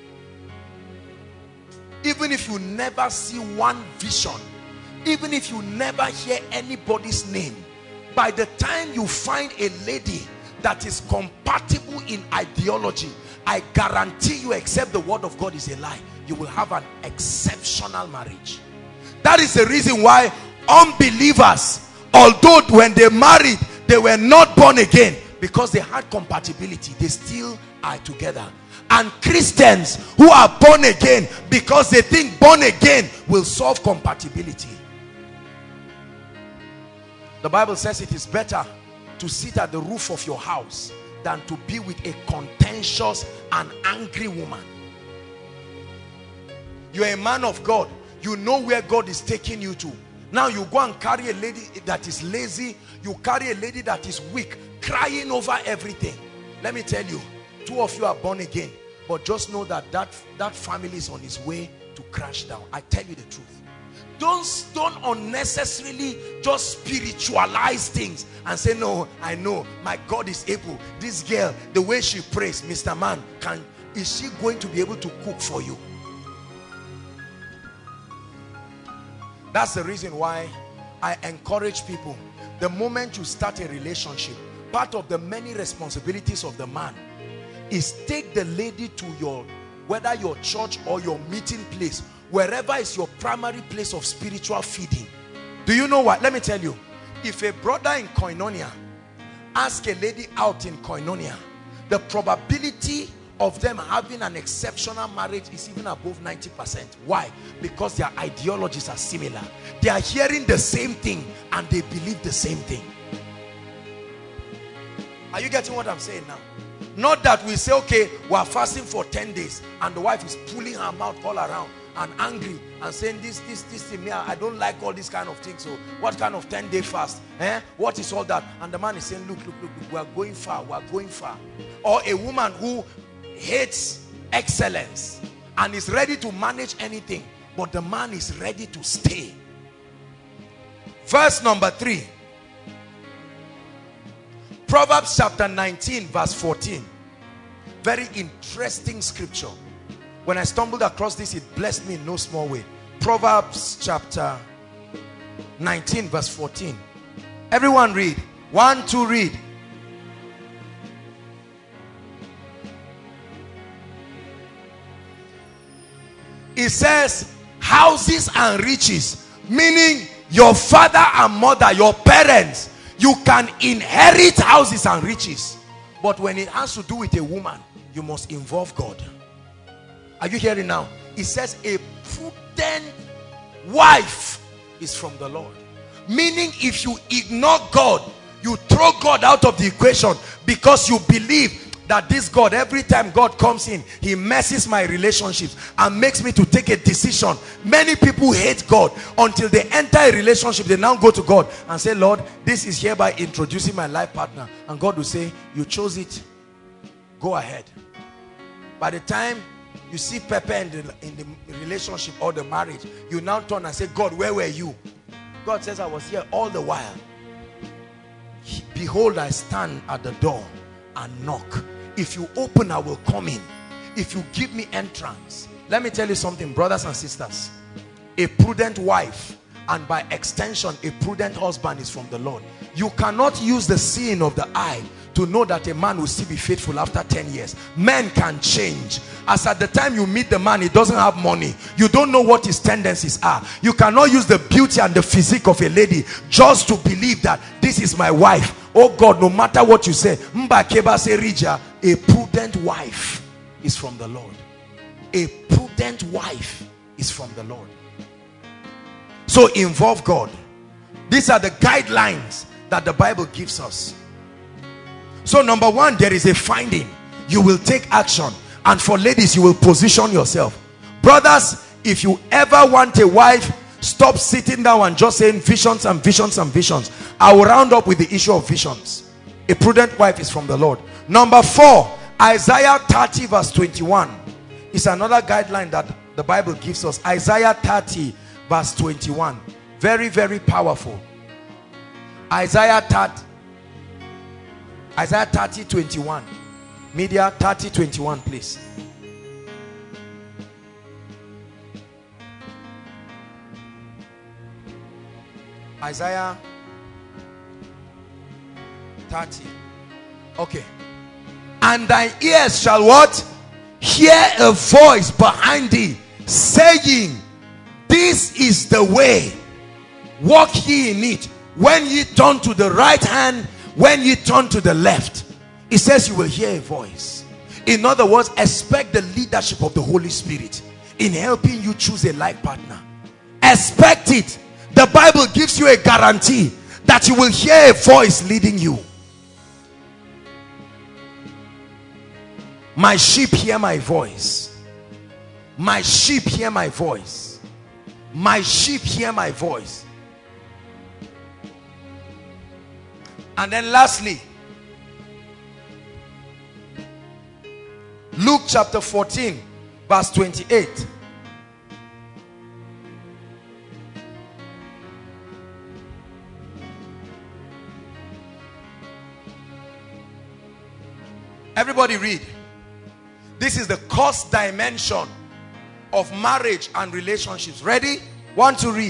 Even if you never see one vision, even if you never hear anybody's name, by the time you find a lady that is compatible in ideology, I guarantee you, except the word of God is a lie, you will have an exceptional marriage. That is the reason why unbelievers, although when they married, they were not born again, because they had compatibility, they still are together. And Christians who are born again, because they think born again will solve compatibility. The Bible says it is better to sit at the roof of your house than to be with a contentious and angry woman. You're a man of God. You know where God is taking you to. Now you go and carry a lady that is lazy. You carry a lady that is weak, crying over everything. Let me tell you, two of you are born again, but just know that that, that family is on its way to crash down. I tell you the truth. Don't, don't unnecessarily just spiritualize things and say, no, I know my God is able. This girl, the way she prays, Mister Man, can, is she going to be able to cook for you? That's the reason why I encourage people. The moment you start a relationship, part of the many responsibilities of the man is take the lady to your, whether your church or your meeting place, wherever is your primary place of spiritual feeding. Do you know what? Let me tell you. If a brother in Koinonia asks a lady out in Koinonia, the probability of them having an exceptional marriage is even above ninety percent. Why? Because their ideologies are similar. They are hearing the same thing and they believe the same thing. Are you getting what I'm saying now? Not that we say, okay, we are fasting for ten days and the wife is pulling her mouth all around and angry and saying this, this, this thing, me, I don't like all these kind of things. So what kind of ten day fast? Eh? What is all that? And the man is saying, look, look, look, look, we are going far, we are going far. Or a woman who hates excellence and is ready to manage anything, but the man is ready to stay. Verse number three. Proverbs chapter nineteen verse fourteen. Very interesting scripture. When I stumbled across this, it blessed me in no small way. Proverbs chapter nineteen verse fourteen. Everyone read. One, two, read. It says, houses and riches, meaning your father and mother, your parents, you can inherit houses and riches. But when it has to do with a woman, you must involve God. Are you hearing now? It says a prudent wife is from the Lord. Meaning if you ignore God, you throw God out of the equation because you believe that this God, every time God comes in, he messes my relationships and makes me to take a decision. Many people hate God until they enter a relationship. They now go to God and say, Lord, this is hereby introducing my life partner. And God will say, you chose it, go ahead. By the time you see Pepe in the, in the relationship or the marriage, you now turn and say, God, where were you? God says, I was here all the while. Behold, I stand at the door and knock. If you open, I will come in. If you give me entrance. Let me tell you something, brothers and sisters. A prudent wife, and by extension a prudent husband, is from the Lord. You cannot use the seeing of the eye to know that a man will still be faithful after ten years. Men can change. As at the time you meet the man, he doesn't have money. You don't know what his tendencies are. You cannot use the beauty and the physique of a lady just to believe that this is my wife. Oh God, no matter what you say, a prudent wife is from the Lord. A prudent wife is from the Lord. So involve God. These are the guidelines that the Bible gives us. So number one, there is a finding. you will take action. And for ladies, you will position yourself. Brothers, if you ever want a wife, stop sitting down and just saying visions and visions and visions. I will round up with the issue of visions. A prudent wife is from the Lord. Number four, Isaiah thirty verse twenty-one is another guideline that the Bible gives us. Isaiah thirty verse twenty-one. Very, very powerful. Isaiah thirty. Isaiah thirty twenty-one. Media thirty twenty-one, please. Isaiah thirty. Okay. And thy ears shall what? Hear a voice behind thee saying, this is the way, walk ye in it. When ye turn to the right hand, when ye turn to the left, it says you will hear a voice. In other words, expect the leadership of the Holy Spirit in helping you choose a life partner. Expect it. The Bible gives you a guarantee that you will hear a voice leading you. My sheep hear my voice. My sheep hear my voice. My sheep hear my voice. And then lastly, Luke chapter fourteen verse twenty-eight. Everybody read. This is the cost dimension of marriage and relationships. Ready? One to read.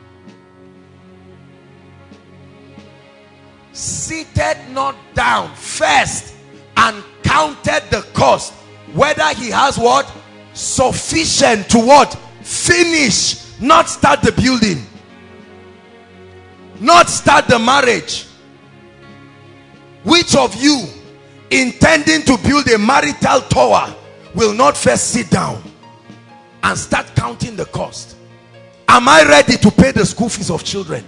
Seated not down first and counted the cost, whether he has what? Sufficient to what? Finish, not start the building, not start the marriage. Which of you intending to build a marital tower will not first sit down and start counting the cost? Am I ready to pay the school fees of children?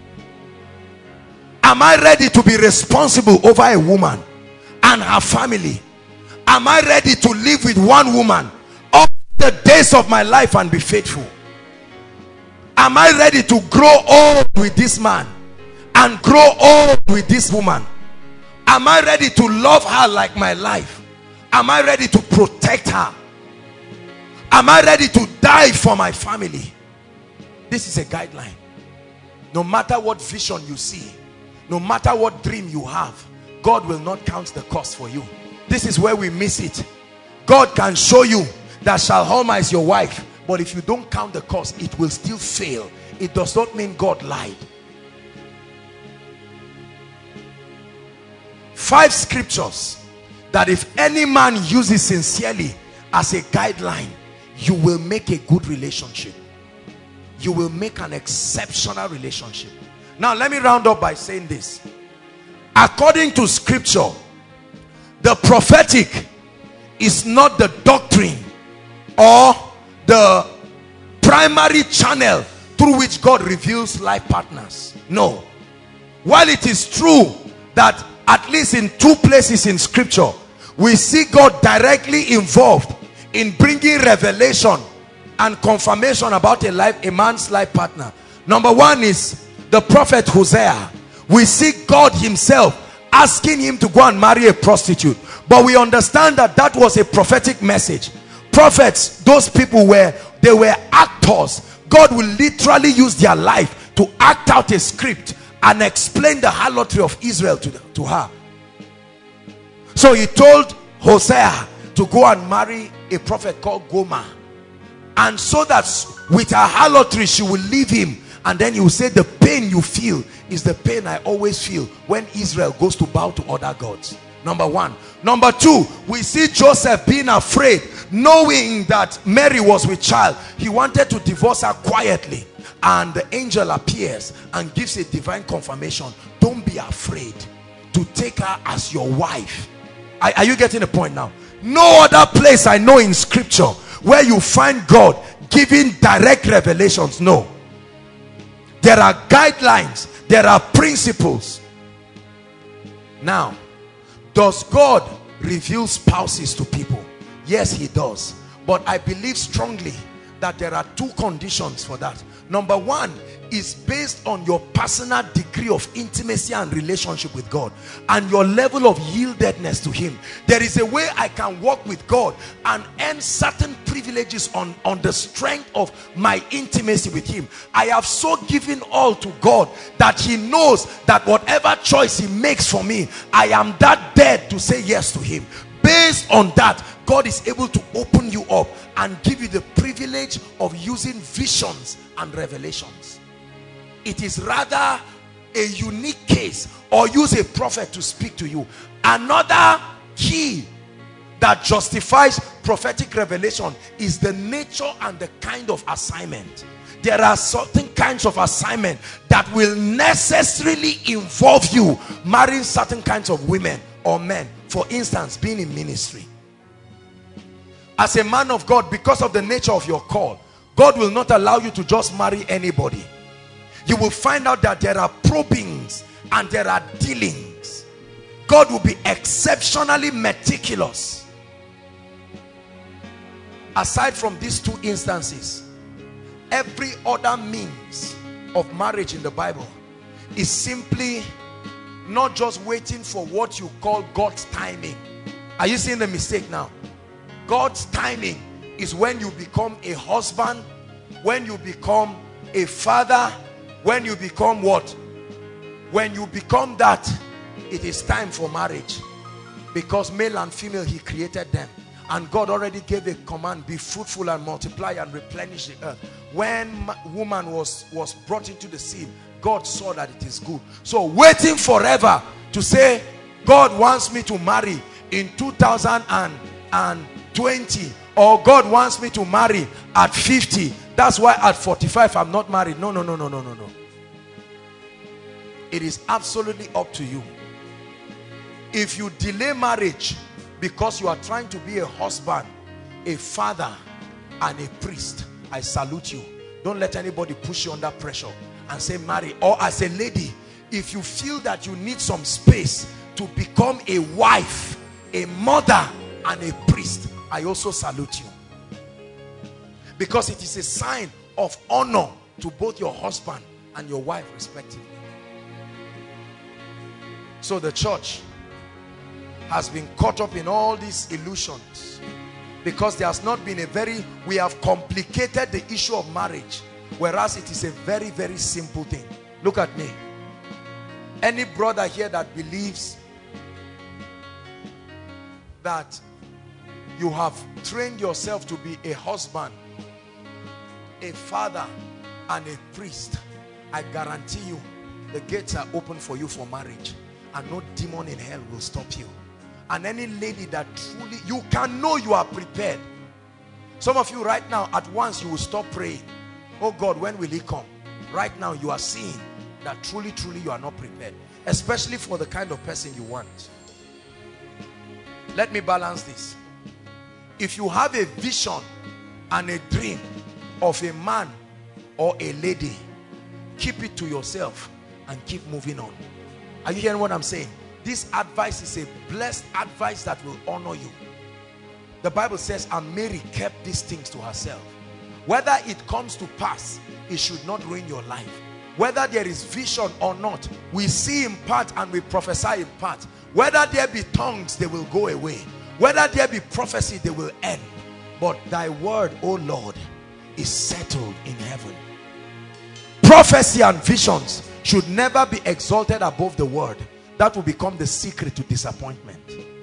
Am I ready to be responsible over a woman and her family? Am I ready to live with one woman all the days of my life and be faithful? Am I ready to grow old with this man and grow old with this woman? Am I ready to love her like my life? Am I ready to protect her? Am I ready to die for my family? This is a guideline. No matter what vision you see, no matter what dream you have, God will not count the cost for you. This is where we miss it. God can show you that Shalhoma is your wife, but if you don't count the cost, it will still fail. It does not mean God lied. Five scriptures that if any man uses sincerely as a guideline, you will make a good relationship. You will make an exceptional relationship. Now let me round up by saying this. According to scripture, the prophetic is not the doctrine or the primary channel through which God reveals life partners. No. While it is true that at least in two places in scripture we see God directly involved in bringing revelation and confirmation about a life, a man's life partner. Number one is the prophet Hosea. We see God himself asking him to go and marry a prostitute, but we understand that that was a prophetic message. Prophets, those people were, they were actors. God will literally use their life to act out a script and explain the harlotry of Israel to, the, to her. So he told Hosea to go and marry a prophet called Gomer, and so that with her harlotry she will leave him. And then he will say, the pain you feel is the pain I always feel when Israel goes to bow to other gods. Number one. Number two, we see Joseph being afraid, knowing that Mary was with child. He wanted to divorce her quietly, and the angel appears and gives a divine confirmation. Don't be afraid to take her as your wife. Are, are you getting the point now? No other place I know in scripture where you find God giving direct revelations. No. There are guidelines, there are principles. Now, does God reveals spouses to people. Yes, he does. But I believe strongly that there are two conditions for that. Number one is based on your personal degree of intimacy and relationship with God and your level of yieldedness to him. There is a way I can walk with God and earn certain privileges on, on the strength of my intimacy with him. I have so given all to God that he knows that whatever choice he makes for me, I am that dead to say yes to him. Based on that, God is able to open you up and give you the privilege of using visions and revelations. It is rather a unique case, or use a prophet to speak to you. Another key that justifies prophetic revelation is the nature and the kind of assignment. There are certain kinds of assignment that will necessarily involve you marrying certain kinds of women or men. For instance, being in ministry. As a man of God, because of the nature of your call, God will not allow you to just marry anybody. You will find out that there are probings and there are dealings. God will be exceptionally meticulous. Aside from these two instances, every other means of marriage in the Bible is simply not just waiting for what you call God's timing. Are you seeing the mistake now? God's timing is when you become a husband, when you become a father, when you become what? When you become that, it is time for marriage. Because male and female, he created them. And God already gave a command, be fruitful and multiply and replenish the earth. When woman was, was brought into the scene, God saw that it is good. So waiting forever to say, God wants me to marry in two thousand twenty, or God wants me to marry at fifty. That's why at forty-five I'm not married. No, no, no, no, no, no, no. It is absolutely up to you. If you delay marriage because you are trying to be a husband, a father, and a priest, I salute you. Don't let anybody push you under pressure and say marry. Or as a lady, if you feel that you need some space to become a wife, a mother, and a priest, I also salute you. Because it is a sign of honor to both your husband and your wife respectively. So the church has been caught up in all these illusions because there has not been a very, we have complicated the issue of marriage, whereas it is a very, very simple thing. Look at me. Any brother here that believes that you have trained yourself to be a husband, a father, and a priest, I guarantee you the gates are open for you for marriage, and no demon in hell will stop you. And any lady that truly, you can know you are prepared. Some of you right now, at once you will stop praying, oh God, when will he come? Right now you are seeing that truly, truly you are not prepared, especially for the kind of person you want. Let me balance this. If you have a vision and a dream of a man or a lady, keep it to yourself and keep moving on. Are you hearing what I'm saying? This advice is a blessed advice that will honor you. The Bible says, and Mary kept these things to herself. Whether it comes to pass, it should not ruin your life. Whether there is vision or not, we see in part and we prophesy in part. Whether there be tongues, they will go away. Whether there be prophecy, they will end. But thy word, O Lord, is settled in heaven. Prophecy and visions should never be exalted above the word. That will become the secret to disappointment.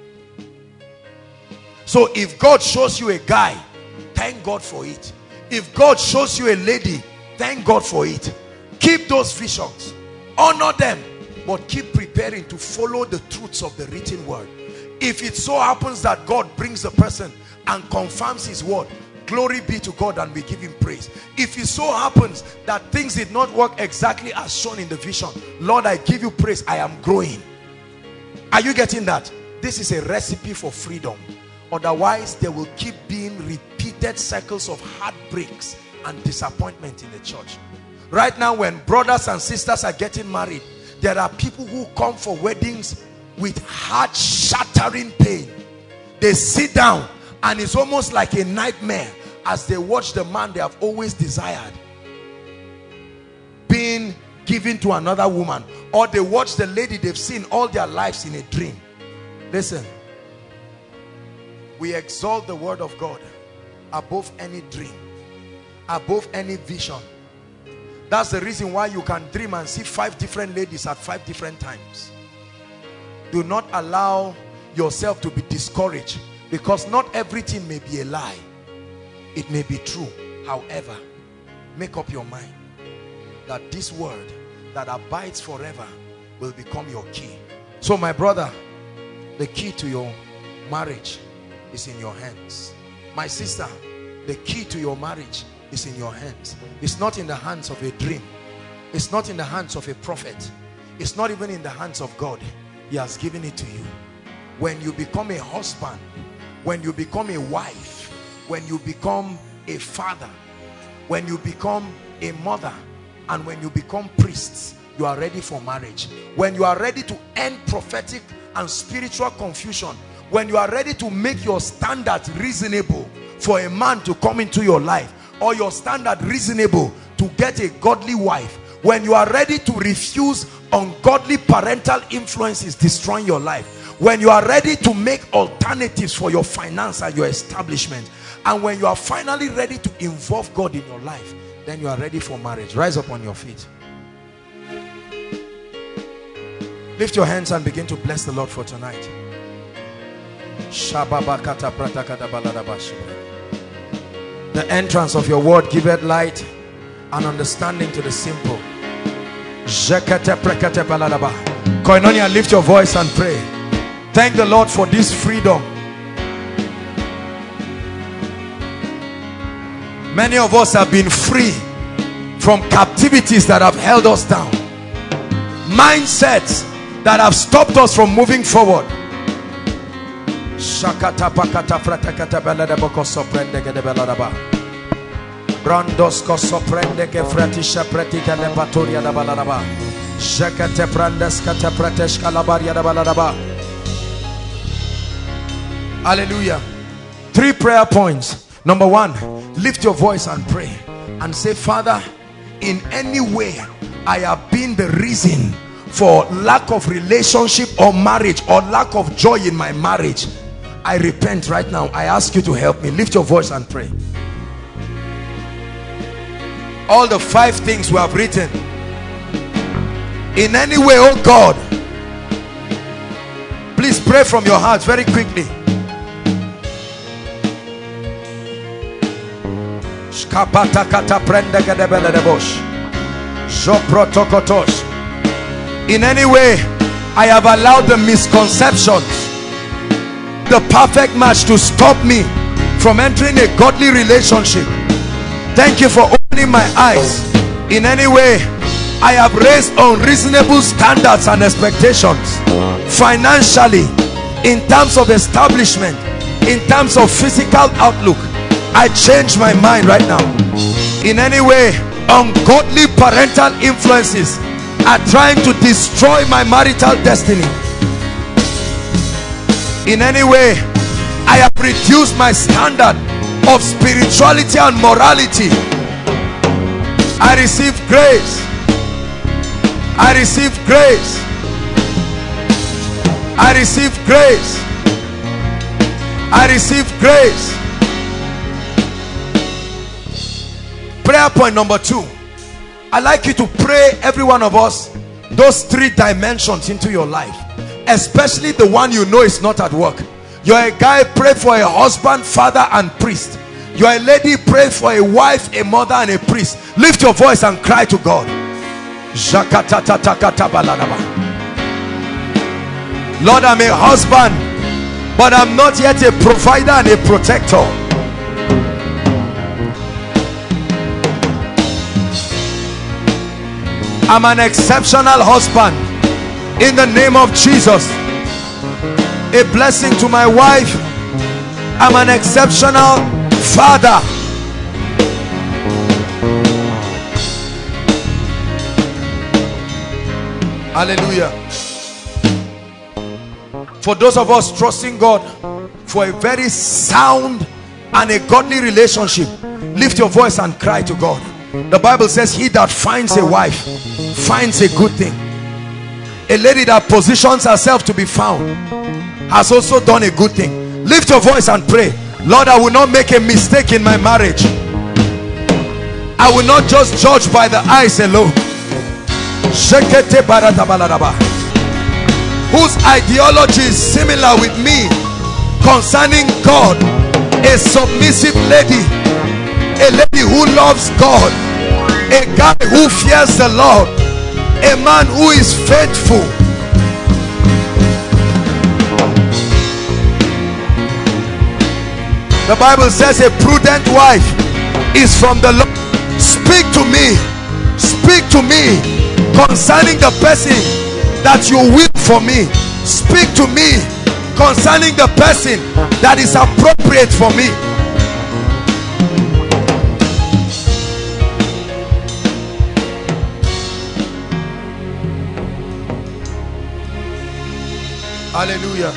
So if God shows you a guy, thank God for it. If God shows you a lady, thank God for it. Keep those visions, honor them, but keep preparing to follow the truths of the written word. If it so happens that God brings the person and confirms his word, glory be to God, and we give him praise. If it so happens that things did not work exactly as shown in the vision, Lord, I give you praise, I am growing. Are you getting that? This is a recipe for freedom. Otherwise, there will keep being repeated cycles of heartbreaks and disappointment in the church. Right now, when brothers and sisters are getting married, there are people who come for weddings with heart-shattering excruciating pain. They sit down and it's almost like a nightmare as they watch the man they have always desired being given to another woman, or they watch the lady they've seen all their lives in a dream. Listen, we exalt the word of God above any dream, above any vision. That's the reason why you can dream and see five different ladies at five different times. Do not allow yourself to be discouraged, because not everything may be a lie. It may be true. However, make up your mind that this word that abides forever will become your key. So my brother, the key to your marriage is in your hands. My sister, the key to your marriage is in your hands. It's not in the hands of a dream. It's not in the hands of a prophet. It's not even in the hands of God. He has given it to you. When you become a husband, when you become a wife, when you become a father, when you become a mother, and when you become priests, you are ready for marriage. When you are ready to end prophetic and spiritual confusion, when you are ready to make your standard reasonable for a man to come into your life, or your standard reasonable to get a godly wife, when you are ready to refuse ungodly parental influences destroying your life, when you are ready to make alternatives for your finance and your establishment, and when you are finally ready to involve God in your life, then you are ready for marriage. Rise up on your feet. Lift your hands and begin to bless the Lord for tonight. The entrance of your word giveth light and understanding to the simple. Koinonia, lift your voice and pray. Thank the Lord for this freedom. Many of us have been free from captivities that have held us down, mindsets that have stopped us from moving forward. Hallelujah. Three prayer points. Number one, lift your voice and pray and say, Father, in any way I have been the reason for lack of relationship or marriage, or lack of joy in my marriage, I repent right now. I ask you to help me. Lift your voice and pray. All the five things we have written. In any way, oh God, please pray from your heart very quickly. In any way I have allowed the misconceptions, the perfect match, to stop me from entering a godly relationship. Thank you for opening my eyes. In any way I have raised unreasonable standards and expectations, financially, in terms of establishment, in terms of physical outlook. I change my mind right now. In any way ungodly parental influences are trying to destroy my marital destiny. In any way I have reduced my standard of spirituality and morality. I receive grace. I receive grace. I receive grace. I receive grace. Prayer point number two. I'd like you to pray, every one of us, those three dimensions into your life, especially the one you know is not at work. You're a guy, pray for a husband, father and priest. You're a lady, pray for a wife, a mother and a priest. Lift your voice and cry to God. Lord, I'm a husband, but I'm not yet a provider and a protector. I'm an exceptional husband in the name of Jesus. A blessing to my wife. I'm an exceptional father. Hallelujah. For those of us trusting God for a very sound and a godly relationship, lift your voice and cry to God. The Bible says, he that finds a wife finds a good thing. A lady that positions herself to be found has also done a good thing. Lift your voice and pray. Lord, I will not make a mistake in my marriage. I will not just judge by the eyes alone. Whose ideology is similar with me concerning God. A submissive lady, a lady who loves God, a guy who fears the Lord, a man who is faithful. The Bible says a prudent wife is from the Lord. Speak to me, speak to me concerning the person that you will for me. Speak to me concerning the person that is appropriate for me. Hallelujah.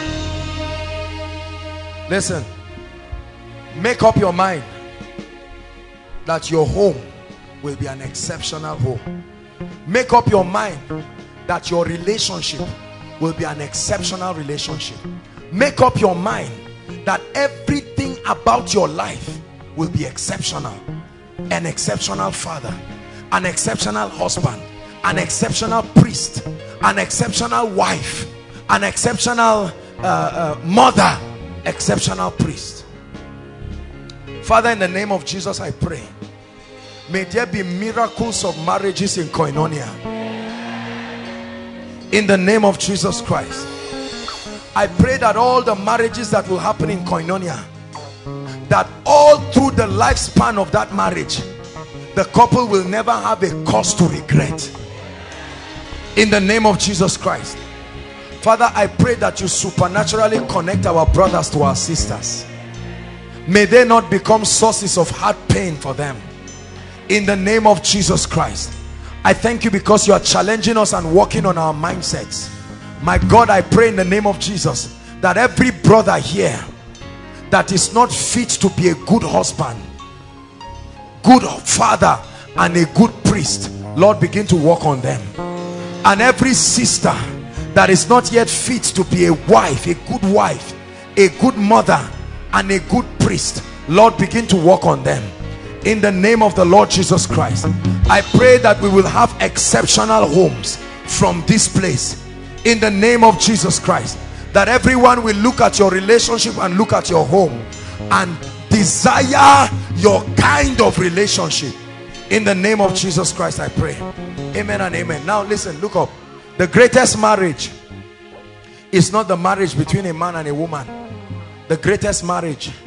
Listen, make up your mind that your home will be an exceptional home. Make up your mind that your relationship will be an exceptional relationship. Make up your mind that everything about your life will be exceptional. An exceptional father, an exceptional husband, an exceptional priest, an exceptional wife, an exceptional uh, uh, mother, exceptional priest. Father, in the name of Jesus, I pray, may there be miracles of marriages in Koinonia. In the name of Jesus Christ, I pray that all the marriages that will happen in Koinonia, that all through the lifespan of that marriage, the couple will never have a cause to regret. In the name of Jesus Christ. Father, I pray that you supernaturally connect our brothers to our sisters. May they not become sources of heart pain for them. In the name of Jesus Christ. I thank you because you are challenging us and working on our mindsets. My God, I pray in the name of Jesus that every brother here that is not fit to be a good husband, good father, and a good priest, Lord, begin to work on them. And every sister that is not yet fit to be a wife, a good wife, a good mother, and a good priest, Lord, begin to work on them. In the name of the Lord Jesus Christ, I pray that we will have exceptional homes from this place. In the name of Jesus Christ, that everyone will look at your relationship and look at your home and desire your kind of relationship. In the name of Jesus Christ, I pray. Amen and amen. Now listen, look up. The greatest marriage is not the marriage between a man and a woman. The greatest marriage